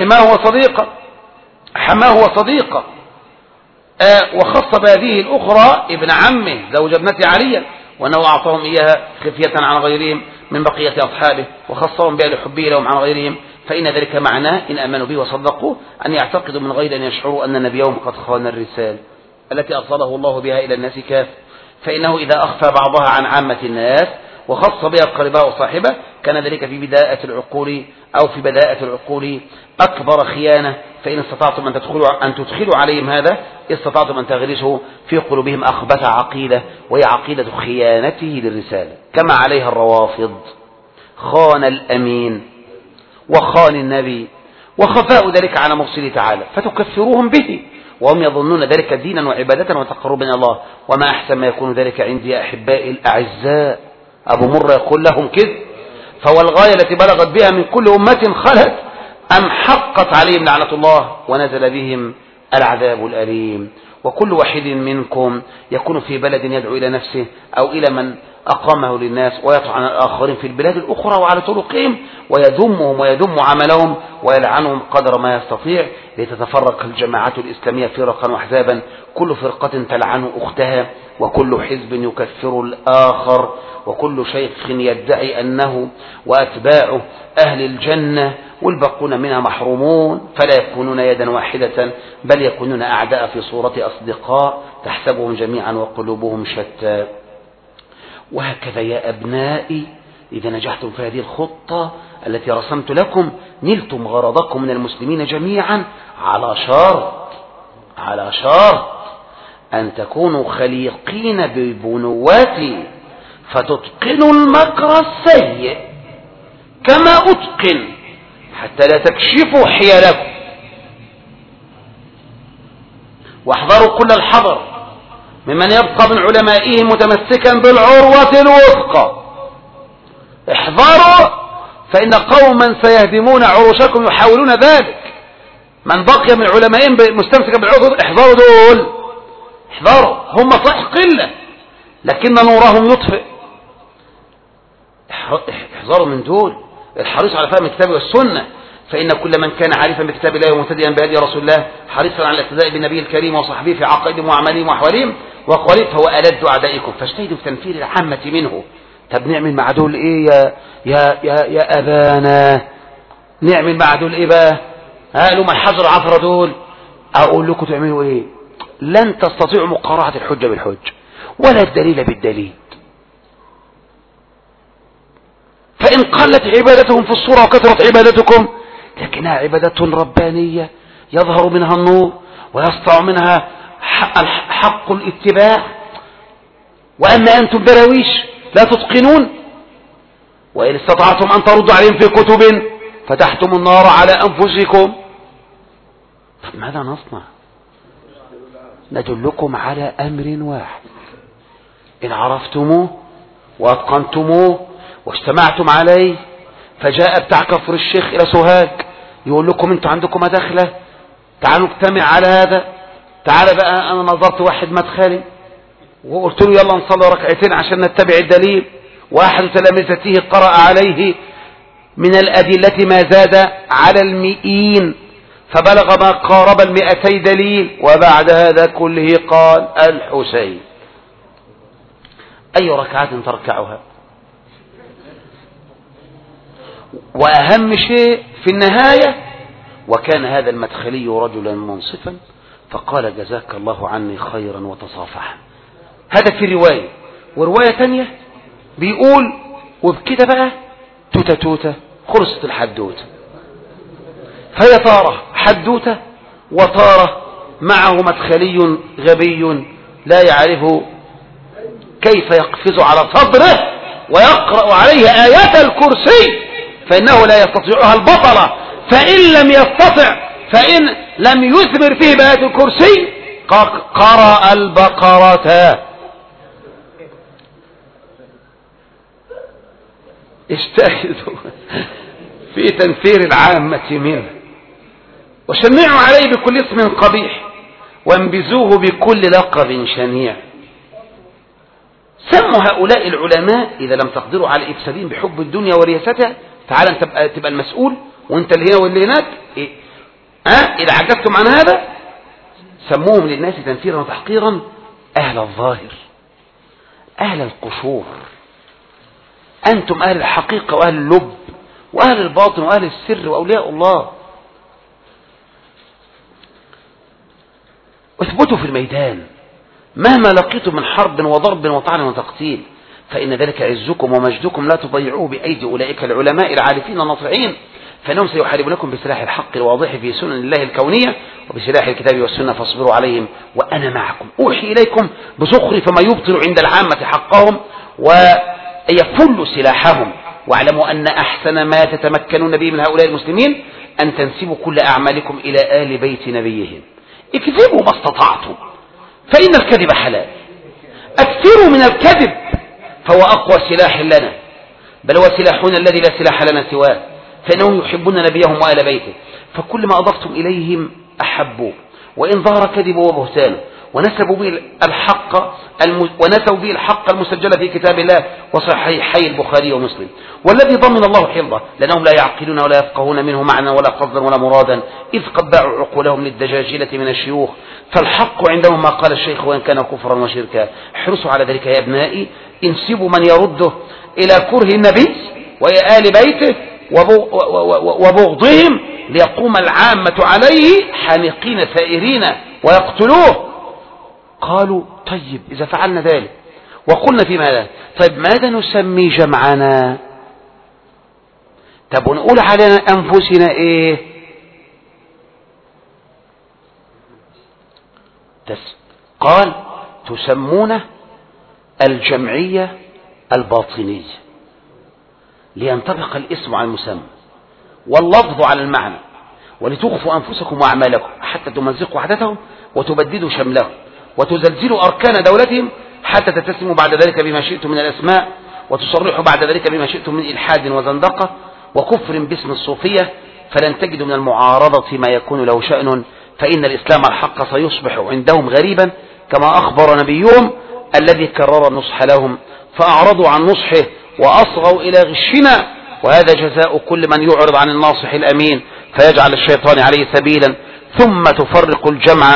حماه وصديقه، وخص بهذه الأخرى ابن عمه زوج ابنة علي، وأنه أعطاهم إياها خفية عن غيرهم من بقية أصحابه، وخصهم بها لحبه لهم عن غيرهم. فإن ذلك معناه إن آمنوا به وصدقوه أن يعتقدوا من غير أن يشعروا أن نبيهم قد خان الرسالة التي أرسله الله بها إلى الناس كافة. فإنه إذا أخفى بعضها عن عامة الناس وخص بها قرباء وصاحبه كان ذلك في بداءة العقول أكبر خيانة. فإن استطعتم أن تدخلوا عليهم هذا استطعتم أن تغرسوا في قلوبهم أخبث عقيدة، وهي عقيدة خيانته للرسالة كما عليها الروافض. خان الأمين وخان النبي، وخفاء ذلك على مرسله تعالى فتكفروهم به وهم يظنون ذلك دينا وعبادة وتقربا إلى الله. وما أحسن ما يكون ذلك عندي يا أحبائي الأعزاء. أبو مرة يقول لهم كذب، فهو الغاية التي بلغت بها من كل أمة خلت أم حقت عليهم لعنة الله ونزل بهم العذاب الأليم. وكل واحد منكم يكون في بلد يدعو إلى نفسه أو إلى من أقامه للناس ويطعن الآخرين في البلاد الأخرى وعلى طرقهم ويذمهم ويذم عملهم ويلعنهم قدر ما يستطيع، لتتفرق الجماعات الإسلامية فرقا وأحزابا كل فرقة تلعن أختها، وكل حزب يكفر الآخر، وكل شيخ يدعي أنه وأتباعه أهل الجنة والباقون منها محرومون، فلا يكونون يدا واحدة بل يكونون أعداء في صورة أصدقاء تحسبهم جميعا وقلوبهم شتى. وهكذا يا أبنائي إذا نجحتم في هذه الخطة التي رسمت لكم نلتم غرضكم من المسلمين جميعا على شرط أن تكونوا خليقين ببنواتي فتتقنوا المكر السيء كما أتقن حتى لا تكشفوا حيلكم. واحذروا كل الحذر ممن يبقى من علمائه متمسكا بالعروة الوثقى. احذروا فإن قوما سيهدمون عروشكم يحاولون ذلك. من بقي من علمائهم مستمسكا بالعروة احذروا دول، احذروا، هم صحيح قلة لكن نورهم يطفئ. احذروا من دول. الحريص على فهم الكتاب والسنة، فإن كل من كان عارفا بكتاب الله ومهتديا بهدي رسول الله حريصا على الاقتداء بالنبي الكريم وصحبه في عقائدهم وأعمالهم وأحوالهم وأقوالهم فهو ألد أعدائكم، فاجتهدوا في تنفير العامة منه. طب نعمل مع دول إيه يا أبانا؟ نعمل مع دول إيه بقى؟ قالوا ما الحجر عثرة دول. أقول لكم تعملوا إيه؟ لن تستطيعوا مقارعة الحجة بالحج ولا الدليل بالدليل. فإن قلت عبادتهم في الصورة وكثرت عبادتكم لكنها عبادة ربانية يظهر منها النور ويسطع منها حق الاتباع. وأما أنتم درويش لا تتقنون، وإن استطعتم أن تردوا عليهم في كتب فتحتم النار على أنفسكم. طب ماذا نصنع؟ ندلكم على أمر واحد إن عرفتموه وأتقنتموه واجتمعتم عليه فجاء بتاع كفر الشيخ إلى سوهاج يقول لكم انتوا عندكم مداخلة، تعالوا نجتمع على هذا. تعال بقى، أنا نظرت واحد مدخلي وقلت له يلا نصلي ركعتين عشان نتبع الدليل، وأحد تلامذته قرأ عليه من الأدلة ما زاد على 100 فبلغ ما قارب 200 دليل، وبعد هذا كله قال الحسين. أي ركعات تركعها؟ وأهم شيء في النهاية، وكان هذا المدخلي رجلا منصفا فقال جزاك الله عني خيرا وتصافح. هذا في رواية، ورواية تانية بيقول وبكده بقى توتة توتة خلصت الحدوتة. فهي طارة حدوتة وطارة معه مدخلي غبي لا يعرف كيف يقفز على صدره ويقرأ عليه آيات الكرسي، فإنه لا يستطيعها البطلة، فإن لم يستطع، فإن لم يثمر فيه بآيات الكرسي قرأ البقرة. اجتهدوا في تنفير العامة منه، وشنعوا عليه بكل اسم قبيح، وانبذوه بكل لقب شنيع. سموا هؤلاء العلماء إذا لم تقدروا على إفسادين بحب الدنيا ورياستها، تعال انت تبقى المسؤول وانت اللي هنا واللي هناك، إذا عجزتم عن هذا سموهم للناس تنفيرا وتحقيرا أهل الظاهر، أهل القشور. أنتم أهل الحقيقة وأهل اللب وأهل الباطن وأهل السر وأولياء الله. اثبتوا في الميدان مهما لقيتم من حرب وضرب وطعن وتقتيل، فإن ذلك عزكم ومجدكم لا تضيعوه بأيدي أولئك العلماء العارفين الناصعين، فإنهم سيحاربونكم بسلاح الحق الواضح في سنن الله الكونية وبسلاح الكتاب والسنة، فاصبروا عليهم وأنا معكم. أوحي إليكم بزخرف ما يبطل عند العامة حقهم ويفل سلاحهم، واعلموا أن أحسن ما تتمكنون به من هؤلاء المسلمين أن تنسبوا كل أعمالكم إلى آل بيت نبيهم. اكذبوا ما استطعتم فإن الكذب حلال، أكثروا من الكذب فهو أقوى سلاح لنا، بل هو سلاحنا الذي لا سلاح لنا سواه، فإنهم يحبون نبيهم وآل بيته، فكل ما أضفتم إليهم أحبوه، وإن ظهر كذبه وبهتانه ونسبوا به الحق المسجل في كتاب الله وصحيحي البخاري ومسلم، والذي ضمن الله حفظه، لأنهم لا يعقلون ولا يفقهون منه معنى ولا قصدا ولا مرادا، إذ قد باعوا عقولهم للدجاجلة من الشيوخ، فالحق عندهم ما قال الشيخ وإن كان كفرا وشركا. احرصوا على ذلك يا ابنائي، انسبوا من يرده إلى كره النبي وآل بيته وبغضهم ليقوم العامة عليه حانقين ثائرين ويقتلوه. قالوا طيب إذا فعلنا ذلك وقلنا في ماذا، طيب ماذا نسمي جمعنا؟ طب ونقول علينا أنفسنا إيه؟ قال تسمونه الجمعية الباطنية، لينطبق الاسم على المسمى واللفظ على المعنى، ولتخفوا أنفسكم وأعمالكم حتى تمزقوا وحدتهم وتبددوا شملهم وتزلزلوا أركان دولتهم، حتى تتسموا بعد ذلك بما شئتم من الأسماء، وتصرحوا بعد ذلك بما شئتم من إلحاد وزندقة وكفر باسم الصوفية، فلن تجدوا من المعارضة ما يكون له شأن، فإن الإسلام الحق سيصبح عندهم غريبا كما أخبر نبيهم الذي كرر النصح لهم فأعرضوا عن نصحه وأصغوا إلى غشنا، وهذا جزاء كل من يعرض عن الناصح الأمين فيجعل الشيطان عليه سبيلا، ثم تفرق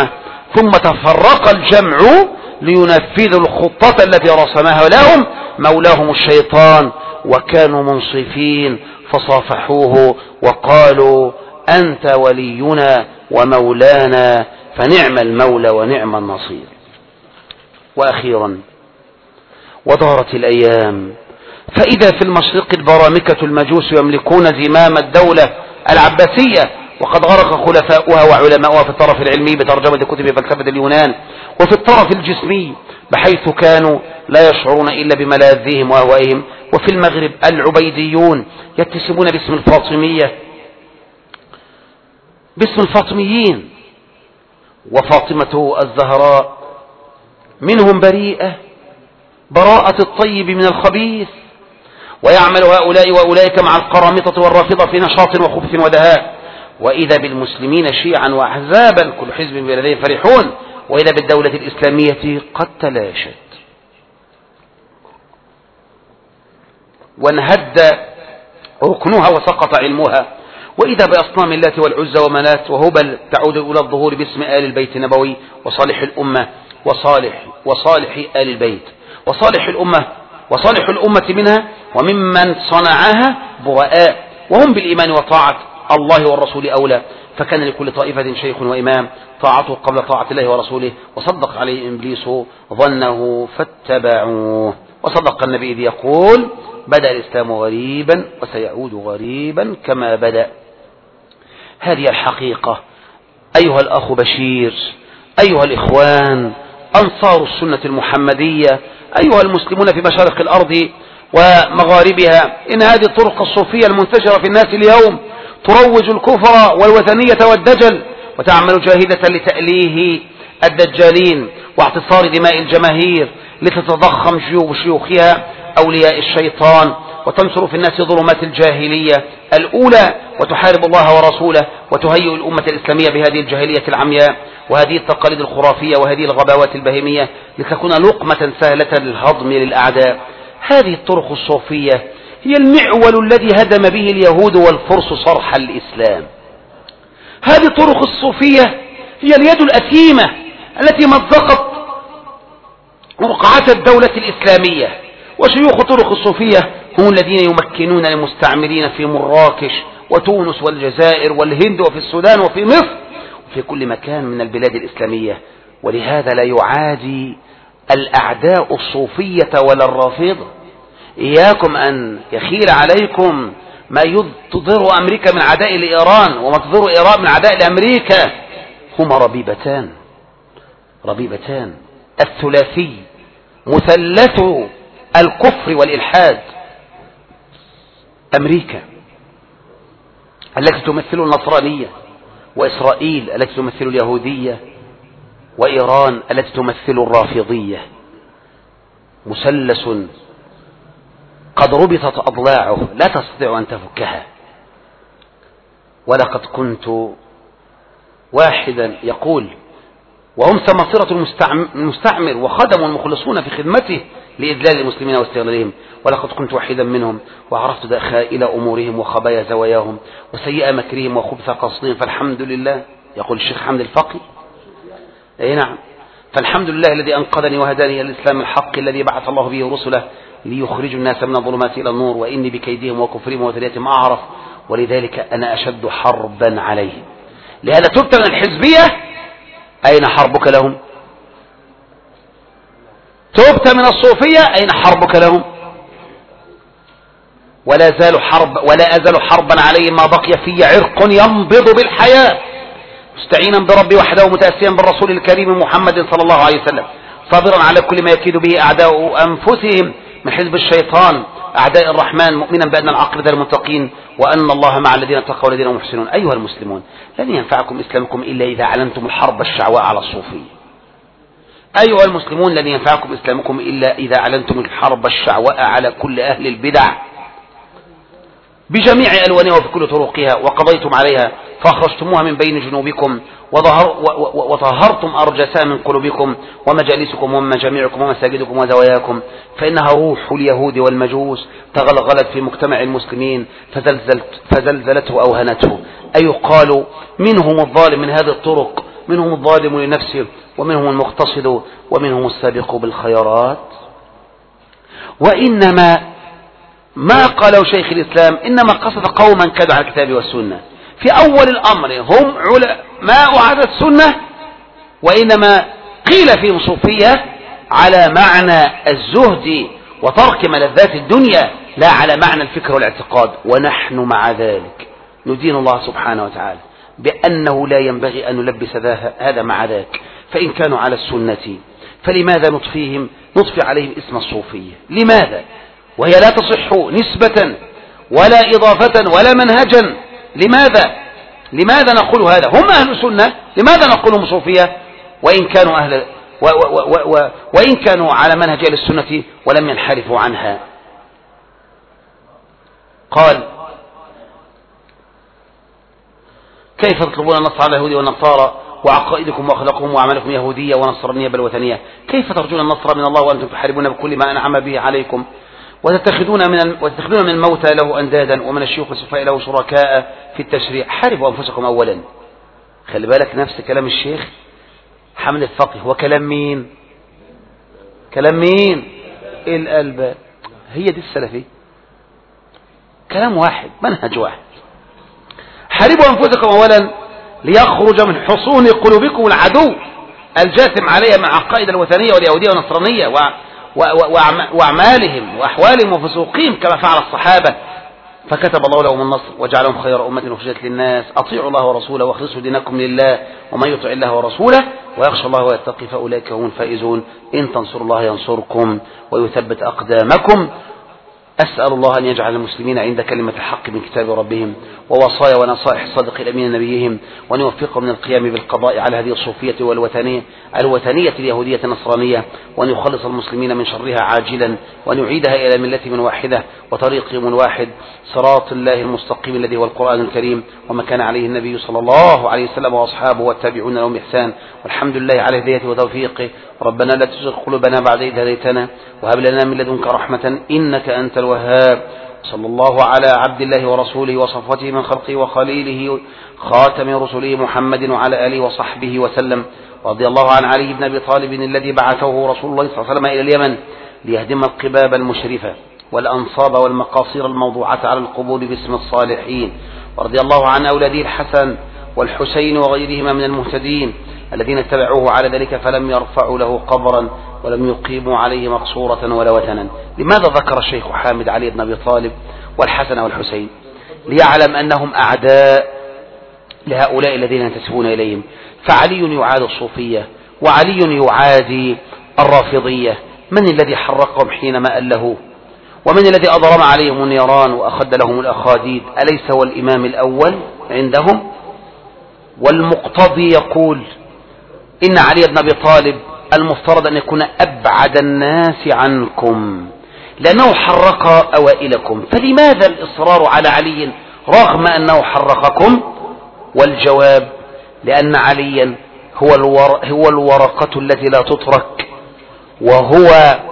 الجمع لينفذوا الخطة التي رسمها لهم مولاهم الشيطان، وكانوا منصفين فصافحوه وقالوا أنت ولينا ومولانا فنعم المولى ونعم النصير. وأخيرا ودارت الأيام فإذا في المشرق البرامكة المجوس يملكون زمام الدولة العباسية، وقد غرق خلفاؤها وعلماؤها في الطرف العلمي بترجمة كتب فلسفة اليونان، وفي الطرف الجسمي بحيث كانوا لا يشعرون إلا بملاذهم وأهوائهم. وفي المغرب العبيديون يتسمون باسم الفاطميين، وفاطمة الزهراء منهم بريئة براءة الطيب من الخبيث، ويعمل هؤلاء وأولئك مع القرامطة والرافضة في نشاط وخبث ودهاء، وإذا بالمسلمين شيعا وأحزابا كل حزب بما لديهم فرحون، وإذا بالدولة الإسلامية قد تلاشت وانهد ركنها وسقط علمها، وإذا بأصنام اللات والعزى ومنات وهبل تعود إلى الظهور باسم آل البيت النبوي وصالح الأمة وصالح آل البيت وصالح الأمة منها وممن صنعها براء، وهم بالإيمان وطاعة الله والرسول أولى، فكان لكل طائفة شيخ وإمام طاعته قبل طاعة الله ورسوله، وصدق عليه إبليس ظنه فاتبعوه، وصدق النبي إذ يقول بدأ الإسلام غريبا وسيعود غريبا كما بدأ. هذه الحقيقة أيها الأخ بشير، أيها الإخوان أنصار السنة المحمدية، أيها المسلمون في مشارق الأرض ومغاربها، إن هذه الطرق الصوفية المنتشرة في الناس اليوم تروج الكفر والوثنية والدجل، وتعمل جاهدة لتأليه الدجالين واعتصار دماء الجماهير لتتضخم جيوب شيوخها أولياء الشيطان، وتنشر في الناس ظلمات الجاهلية الأولى، وتحارب الله ورسوله، وتهيئ الأمة الإسلامية بهذه الجاهلية العمياء وهذه التقاليد الخرافية وهذه الغباوات البهيمية لتكون لقمة سهلة للهضم للأعداء. هذه الطرق الصوفية هي المعول الذي هدم به اليهود والفرس صرح الإسلام. هذه الطرق الصوفية هي اليد الأثيمة التي مزقت رقعة الدولة الإسلامية، وشيوخ طرق الصوفية هم الذين يمكنون المستعمرين في مراكش وتونس والجزائر والهند وفي السودان وفي مصر وفي كل مكان من البلاد الإسلامية، ولهذا لا يعادي الأعداء الصوفية ولا الرافضة. إياكم أن يخيل عليكم ما تضر أمريكا من عداء لإيران وما تضر إيران من عداء لأمريكا، هما ربيبتان الثلاثي مثلث الكفر والإلحاد. أمريكا التي تمثل النصرانية، وإسرائيل التي تمثل اليهودية، وإيران التي تمثل الرافضية، مثلث قد ربطت أضلاعه لا تستطيع أن تفكها. ولقد كنت واحدا يقول وهم سماسرة المستعمر وخدم المخلصون في خدمته لإذلال المسلمين واستغلالهم، ولقد كنت واحدا منهم وعرفت دخائل أمورهم وخبايا زواياهم وسيئة مكرهم وخبث قصدهم، فالحمد لله، يقول الشيخ حمد الفقي، أي نعم، فالحمد لله الذي أنقذني وهداني إلى الإسلام الحق الذي بعث الله به رسله ليخرجوا الناس من الظلمات إلى النور، وإني بكيدهم وكفرهم وثنيتهم أعرف، ولذلك أنا أشد حربا عليهم. لهذا تبت من الحزبية، أين حربك لهم؟ تبت من الصوفية، أين حربك لهم؟ ولا أزال حربا عليهم ما بقي في عرق ينبض بالحياة، مستعينا بربي وحده متأسيا بالرسول الكريم محمد صلى الله عليه وسلم، صابرا على كل ما يكيد به أعداء أنفسهم من حزب الشيطان أعداء الرحمن، مؤمنا بأن العاقبة للمتقين وأن الله مع الذين اتقوا والذين هم محسنون. أيها المسلمون، لن ينفعكم إسلامكم إلا إذا أعلنتم الحرب الشعواء على الصوفية. أيها المسلمون، لن ينفعكم إسلامكم إلا إذا أعلنتم الحرب الشعواء على كل أهل البدع بجميع ألوانها وفي كل طرقها، وقضيتم عليها فأخرجتموها من بين جنوبكم وطهرتم أرجسها من قلوبكم ومجالسكم ومجامعكم ومساجدكم وزواياكم، فإنها روح اليهود والمجوس تغلغلت في مجتمع المسلمين فزلزلته وأوهنته. يقال منهم الظالم من هذه الطرق، منهم الظالم لنفسه ومنهم المقتصد ومنهم السابق بالخيرات. وإنما ما قاله شيخ الإسلام إنما قصد قوما كانوا على الكتاب والسنة في أول الأمر هم علماء على السنة، وإنما قيل فيهم صوفية على معنى الزهد وترك ملذات الدنيا لا على معنى الفكر والاعتقاد. ونحن مع ذلك ندين الله سبحانه وتعالى بأنه لا ينبغي أن نلبس هذا مع ذاك، فإن كانوا على السنة فلماذا نطفي عليهم اسم الصوفية؟ لماذا وهي لا تصح نسبة ولا إضافة ولا منهجا؟ لماذا نقول هذا؟ هم أهل سنة، لماذا نقولهم صوفية وإن كانوا وإن كانوا على منهج أهل السنة ولم ينحرفوا عنها؟ قال كيف تطلبون النصر على اليهود والنصارى وعقائدكم واخلاقكم واعمالكم يهوديه ونصرانيه بل وثنيه؟ كيف ترجون النصر من الله وانتم تحاربون بكل ما انعم به عليكم وتتخذون من الموتى له اندادا ومن الشيوخ السفهاء له شركاء في التشريع؟ حاربوا انفسكم اولا. خلي بالك، نفس كلام الشيخ حمد الفقيه. هو كلام مين؟ كلام مين؟ الألباني. هي دي السلفية، كلام واحد، منهج واحد. حاربوا أنفسكم أولا ليخرج من حصون قلوبكم العدو الجاثم عليها من عقائد الوثنية واليهودية والنصرانية وأعمالهم وأحوالهم وفسوقهم كما فعل الصحابة، فكتب الله لهم النصر وجعلهم خير أمة أخرجت للناس. أطيعوا الله ورسوله واخلصوا دينكم لله، ومن يطع الله ورسوله ويخشى الله ويتقي فأولئك هم الفائزون. إن تنصروا الله ينصركم ويثبت أقدامكم. أسأل الله أن يجعل المسلمين عند كلمة الحق من كتاب ربهم ووصايا ونصائح الصادق الأمين نبيهم، وأن يوفقهم من القيام بالقضاء على هذه الصوفية الوثنية اليهودية النصرانية، وأن يخلص المسلمين من شرها عاجلا، وأن يعيدها إلى ملتهم الواحدة وطريقهم الواحد، صراط الله المستقيم الذي هو القرآن الكريم وما كان عليه النبي صلى الله عليه وسلم وأصحابه والتابعون لهم إحسان. والحمد لله على هدايته وتوفيقه. ربنا لا تزغ قلوبنا بعد إذ هديتنا وهب لنا من لدنك رحمة إنك أنت الوهاب. صلى الله على عبد الله ورسوله وصفوته من خلقه وخليله خاتم رسله محمد وعلى آله وصحبه وسلم. رضي الله عن علي بن أبي طالب الذي بعثه رسول الله صلى الله عليه وسلم إلى اليمن ليهدم القباب المشرفة والأنصاب والمقاصير الموضوعة على القبور باسم الصالحين. ورضي الله عن أولاده الحسن والحسين وغيرهما من المهتدين الذين اتبعوه على ذلك فلم يرفعوا له قبرا ولم يقيموا عليه مقصورة ولا وثنا. لماذا ذكر الشيخ حامد علي بن أبي طالب والحسن والحسين؟ ليعلم أنهم أعداء لهؤلاء الذين ينتسبون إليهم. فعلي يعادي الصوفية وعلي يعادي الرافضية. من الذي حرقهم حينما ألهوه؟ ومن الذي أضرم عليهم النيران وأخد لهم الأخاديد؟ أليس هو الإمام الأول عندهم؟ والمقتضي يقول إن علي بن أبي طالب المفترض أن يكون أبعد الناس عنكم لأنه حرق أوائلكم، فلماذا الإصرار على علي رغم أنه حرقكم؟ والجواب لأن عليا هو الورقة التي لا تترك، وهو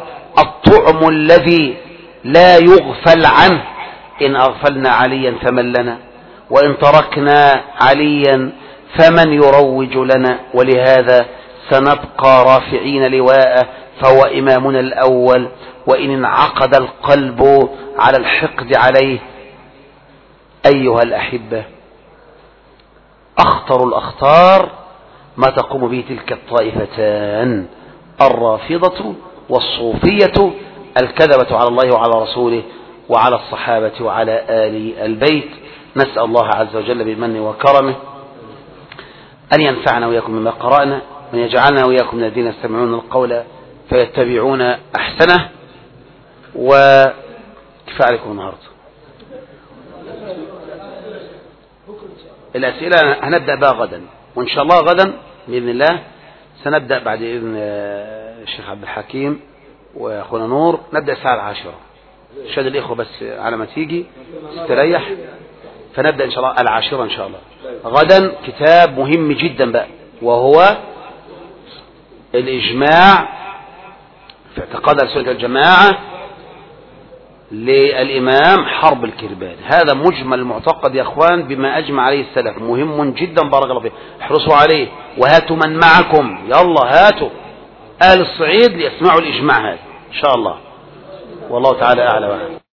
الطعم الذي لا يغفل عنه. إن أغفلنا عليا فمن لنا، وإن تركنا عليا فمن يروج لنا. ولهذا سنبقى رافعين لواءه فهو إمامنا الأول، وإن انعقد القلب على الحقد عليه. أيها الأحبة، أخطر الأخطار ما تقوم به تلك الطائفتان، الرافضة والصوفية الكذبة على الله وعلى رسوله وعلى الصحابة وعلى آل البيت. نسأل الله عز وجل بمنه وكرمه أن ينفعنا وإياكم بما قرأنا، وأن يجعلنا وإياكم من الذين يستمعون القول فيتبعون أحسنه. وكفاية عليكم النهاردة. الأسئلة هنبدأ بها غدا، وإن شاء الله غدا بإذن الله سنبدأ بعد إذن الشيخ عبد الحكيم وأخونا نور. نبدأ الساعة 10. شهد الإخوة بس على ما تيجي استريح، فنبدأ إن شاء الله 10 إن شاء الله غدا. كتاب مهم جدا بقى، وهو الإجماع في اعتقاد السنة الجماعة للإمام حرب الكرباني. هذا مجمل المعتقد يا أخوان بما أجمع عليه السلف، مهم جدا بارك الله فيه، احرصوا عليه. وهاتوا من معكم، يلا هاتوا أهل الصعيد ليسمعوا الإجماع هذا إن شاء الله. والله تعالى أعلى وأعلم.